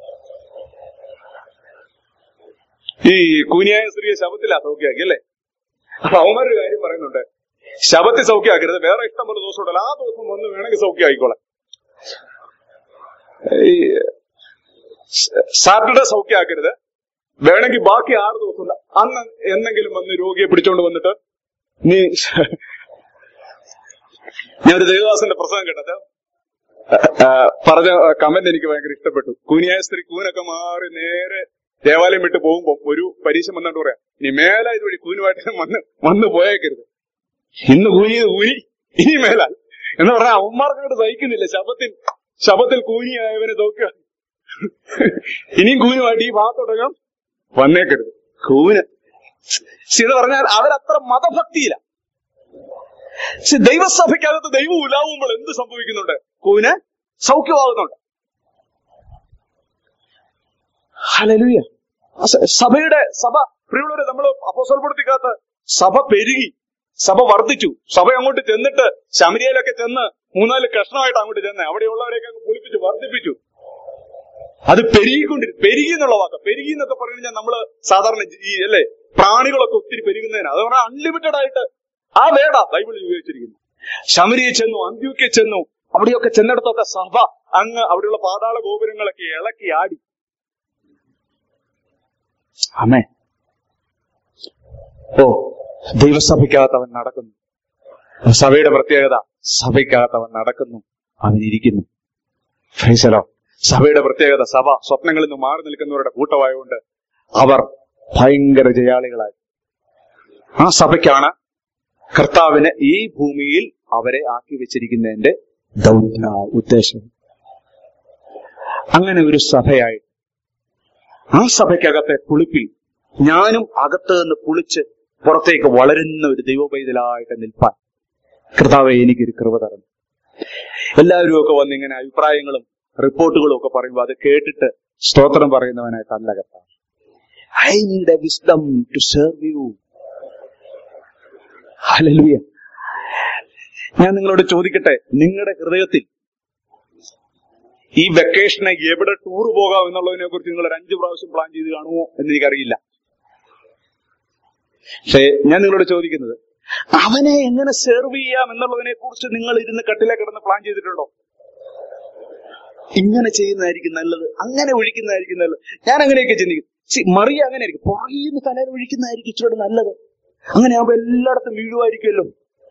ഈ കൂനിയായ സ്ത്രീയെ ശബത്തിലാ സൗഖ്യമാക്കി, അല്ലേ? അപ്പൊ അവന്മാരൊരു കാര്യം പറയുന്നുണ്ട്, ശബത്തിൽ സൗഖ്യമാക്കരുത്, വേറെ ഇഷ്ടം പോലെ ദിവസം ഉണ്ടല്ലോ, ആ ദിവസം വന്ന് വേണമെങ്കിൽ സൗഖ്യമായിക്കോളെ. ഈ സാറ്റർഡേ സൗഖ്യമാക്കരുത്, വേണമെങ്കിൽ ബാക്കി ആറ് ദിവസം ഉണ്ട്, അന്ന് എന്തെങ്കിലും വന്ന് രോഗിയെ പിടിച്ചോണ്ട് വന്നിട്ട് നീ. ഞാനൊരു ദേവദാസന്റെ പ്രസംഗം കേട്ടത് പറഞ്ഞ കമന്റ് എനിക്ക് ഭയങ്കര ഇഷ്ടപ്പെട്ടു. കൂനിയായ സ്ത്രീ കൂനൊക്കെ മാറി നേരെ ദേവാലയം വിട്ട് പോകുമ്പോ ഒരു പരീക്ഷ വന്നിട്ട് പറയാം, ഇനി മേല ഇതുവഴി കൂനുമായിട്ട് വന്ന് വന്ന് പോയേക്കരുത്. ഇന്ന് കൂനി കൂനി ഇനി മേലാൽ എന്ന് പറഞ്ഞാൽ അവന്മാർക്കങ്ങോട്ട് സഹിക്കുന്നില്ല. ശബത്തിൽ ശബത്തിൽ കൂനിയായവനെ നോക്കുക, ഇനിയും കൂനുമായിട്ട് ഈ ഭാഗത്തോട്ടകം വന്നേക്കരുത്. കൂന് എന്ന് പറഞ്ഞാൽ അവരത്ര മതഭക്തിയില്ല. ദൈവസഭയ്ക്കകത്ത് ദൈവം ഉലാവുമ്പോൾ എന്ത് സംഭവിക്കുന്നുണ്ട്? കൂന് സൗഖ്യമാകുന്നുണ്ട്. ഹല്ലേലൂയ. സഭയുടെ സഭ പ്രിയമുള്ളവരെ, നമ്മൾ അപ്പോസ്തലപ്രവൃത്തിക്കകത്ത് സഭ പെരുകി, സഭ വർദ്ധിച്ചു. സഭ അങ്ങോട്ട് ചെന്നിട്ട് ശമരിയയിലൊക്കെ ചെന്ന് മൂന്നാല് കഷ്ണമായിട്ട് അങ്ങോട്ട് ചെന്ന് അവിടെയുള്ളവരെയൊക്കെ അങ്ങ് പൊലിപ്പിച്ചു, വർദ്ധിപ്പിച്ചു. അത് പെരുകിക്കൊണ്ടിരിക്കും. പെരുകി എന്നുള്ള വാക്ക്, പെരുകി എന്നൊക്കെ പറഞ്ഞു കഴിഞ്ഞാൽ നമ്മള് സാധാരണ ഈ അല്ലെ പ്രാണികളൊക്കെ ഒത്തിരി പെരുകുന്നതിനാ, അത് പറഞ്ഞാൽ അൺലിമിറ്റഡ് ആയിട്ട് ആ വേടാ ബൈബിളിൽ ഉപയോഗിച്ചിരിക്കുന്നു. ശമരിയെ ചെന്നു, അന്ത്യോക്യ ചെന്നു, അവിടെയൊക്കെ ചെന്നിടത്തൊക്കെ സഭ അങ്ങ് അവിടെയുള്ള പാതാള ഗോപുരങ്ങളൊക്കെ ഇളക്കി ആടി. ആമേൻ. ഓ, ദൈവസഭയ്ക്കകത്ത് അവൻ നടക്കുന്നു. സഭയുടെ പ്രത്യേകത, സഭയ്ക്കകത്ത് അവൻ നടക്കുന്നു, അവൻ ഇരിക്കുന്നു. ഫൈസലോ, സഭയുടെ പ്രത്യേകത, സഭ സ്വപ്നങ്ങളിൽ നിന്ന് മാറി നിൽക്കുന്നവരുടെ കൂട്ടമായതുകൊണ്ട് അവർ ഭയങ്കര ജയാളികളായി. ആ സഭയ്ക്കാണ് കർത്താവിന് ഈ ഭൂമിയിൽ അവരെ ആക്കി വെച്ചിരിക്കുന്നതിന്റെ ദൗത്യ ഉദ്ദേശം. അങ്ങനെ ഒരു സഭയായി ആ സഭയ്ക്കകത്തെ പുളിപ്പിൽ ഞാനും അകത്ത് നിന്ന് പുളിച്ച് പുറത്തേക്ക് വളരുന്ന ഒരു ദൈവപൈതലായിട്ട് നിൽപ്പാൻ കർത്താവെ എനിക്കൊരു കൃപ തരണം. എല്ലാവരും ഒക്കെ വന്ന് ഇങ്ങനെ അഭിപ്രായങ്ങളും റിപ്പോർട്ടുകളും ഒക്കെ പറയുമ്പോൾ അത് കേട്ടിട്ട് സ്തോത്രം പറയുന്നവനായിട്ടല്ല കർത്താവ്. I need a wisdom to serve you. Hallelujah. ഞാൻ നിങ്ങളോട് ചോദിക്കട്ടെ, നിങ്ങളുടെ ഹൃദയത്തിൽ ഈ വെക്കേഷനെ എവിടെ ടൂർ പോകാം എന്നുള്ളതിനെ കുറിച്ച് നിങ്ങൾ ഒരു അഞ്ചു പ്രാവശ്യം പ്ലാൻ ചെയ്ത് കാണുമോ എന്ന് എനിക്കറിയില്ല. പക്ഷേ ഞാൻ നിങ്ങളോട് ചോദിക്കുന്നത്, അവനെ എങ്ങനെ സെർവ് ചെയ്യാം എന്നുള്ളതിനെ കുറിച്ച് നിങ്ങൾ ഇരുന്ന് കട്ടിലെ കിടന്ന് പ്ലാൻ ചെയ്തിട്ടുണ്ടോ? ഇങ്ങനെ ചെയ്യുന്നതായിരിക്കും നല്ലത്, അങ്ങനെ ഒഴിക്കുന്നതായിരിക്കും നല്ലത്. ഞാൻ അങ്ങനെയൊക്കെ ചിന്തിക്കും. മറിയ അങ്ങനെ ആയിരിക്കും, പുറകിന്ന് തലയിൽ ഒഴിക്കുന്നതായിരിക്കും ഇച്ചിരി നല്ലത്. അങ്ങനെ ആകുമ്പോ എല്ലായിടത്തും വീഴുമായിരിക്കുമല്ലോ.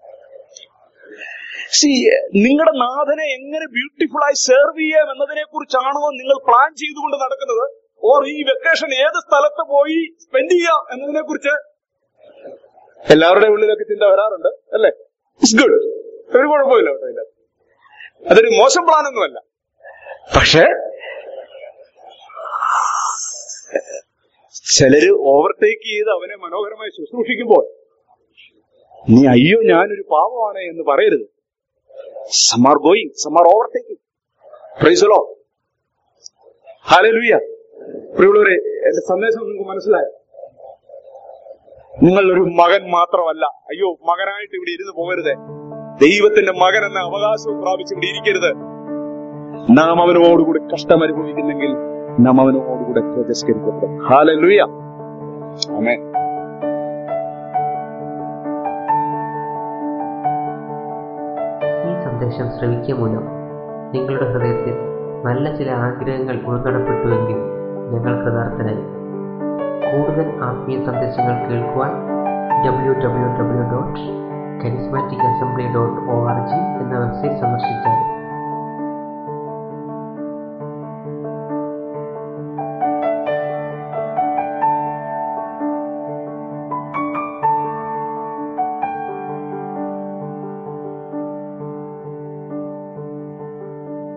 സി നിങ്ങളുടെ നാഥനെ എങ്ങനെ ബ്യൂട്ടിഫുൾ ആയി സെർവ് ചെയ്യാം എന്നതിനെ കുറിച്ചാണോ നിങ്ങൾ പ്ലാൻ ചെയ്തുകൊണ്ട് നടക്കുന്നത്? ഓർ ഈ വെക്കേഷൻ ഏത് സ്ഥലത്ത് പോയി സ്പെൻഡ് ചെയ്യാം എന്നതിനെ കുറിച്ച് എല്ലാവരുടെ ഉള്ളിലൊക്കെ ചിന്ത വരാറുണ്ട് അല്ലേ? ഇറ്റ്സ് ഗുഡ്, ഒരു കുഴപ്പമില്ല കേട്ടോ, ഇല്ല, അതൊരു മോശം പ്ലാനൊന്നുമല്ല. പക്ഷേ ചിലര് ഓവർടേക്ക് ചെയ്ത് അവനെ മനോഹരമായി ശുശ്രൂഷിക്കുമ്പോൾ നീ അയ്യോ ഞാനൊരു പാവമാണ് എന്ന് പറയരുത്. Some are going, some are overtaking. Praise the Lord. Hallelujah. പ്രിയമുള്ളവരെ, എന്റെ സന്ദേശം നിങ്ങൾക്ക് മനസ്സിലായോ? നിങ്ങൾ ഒരു മകൻ മാത്രമല്ല. അയ്യോ മകനായിട്ട് ഇവിടെ ഇരുന്ന് പോകരുത്. ദൈവത്തിന്റെ മകൻ എന്ന അവകാശവും പ്രാപിച്ച് ഇവിടെ ഇരിക്കരുത്. നാം അവനോടുകൂടി കഷ്ടം അനുഭവിക്കുന്നെങ്കിൽ നാം അവനോടുകൂടെ തിരസ്കരിക്കപ്പെടും. ഹല്ലേലൂയ. ആമേൻ. സന്ദേശം ശ്രവിക്കുക മൂലം നിങ്ങളുടെ ഹൃദയത്തിൽ നല്ല ചില ആഗ്രഹങ്ങൾ ഉൾക്കടപ്പെട്ടുവെങ്കിൽ ഞങ്ങൾ കൃതാർത്ഥരായി. കൂടുതൽ ആത്മീയ സന്ദേശങ്ങൾ കേൾക്കുവാൻ W W W dot charismatic assembly dot O R G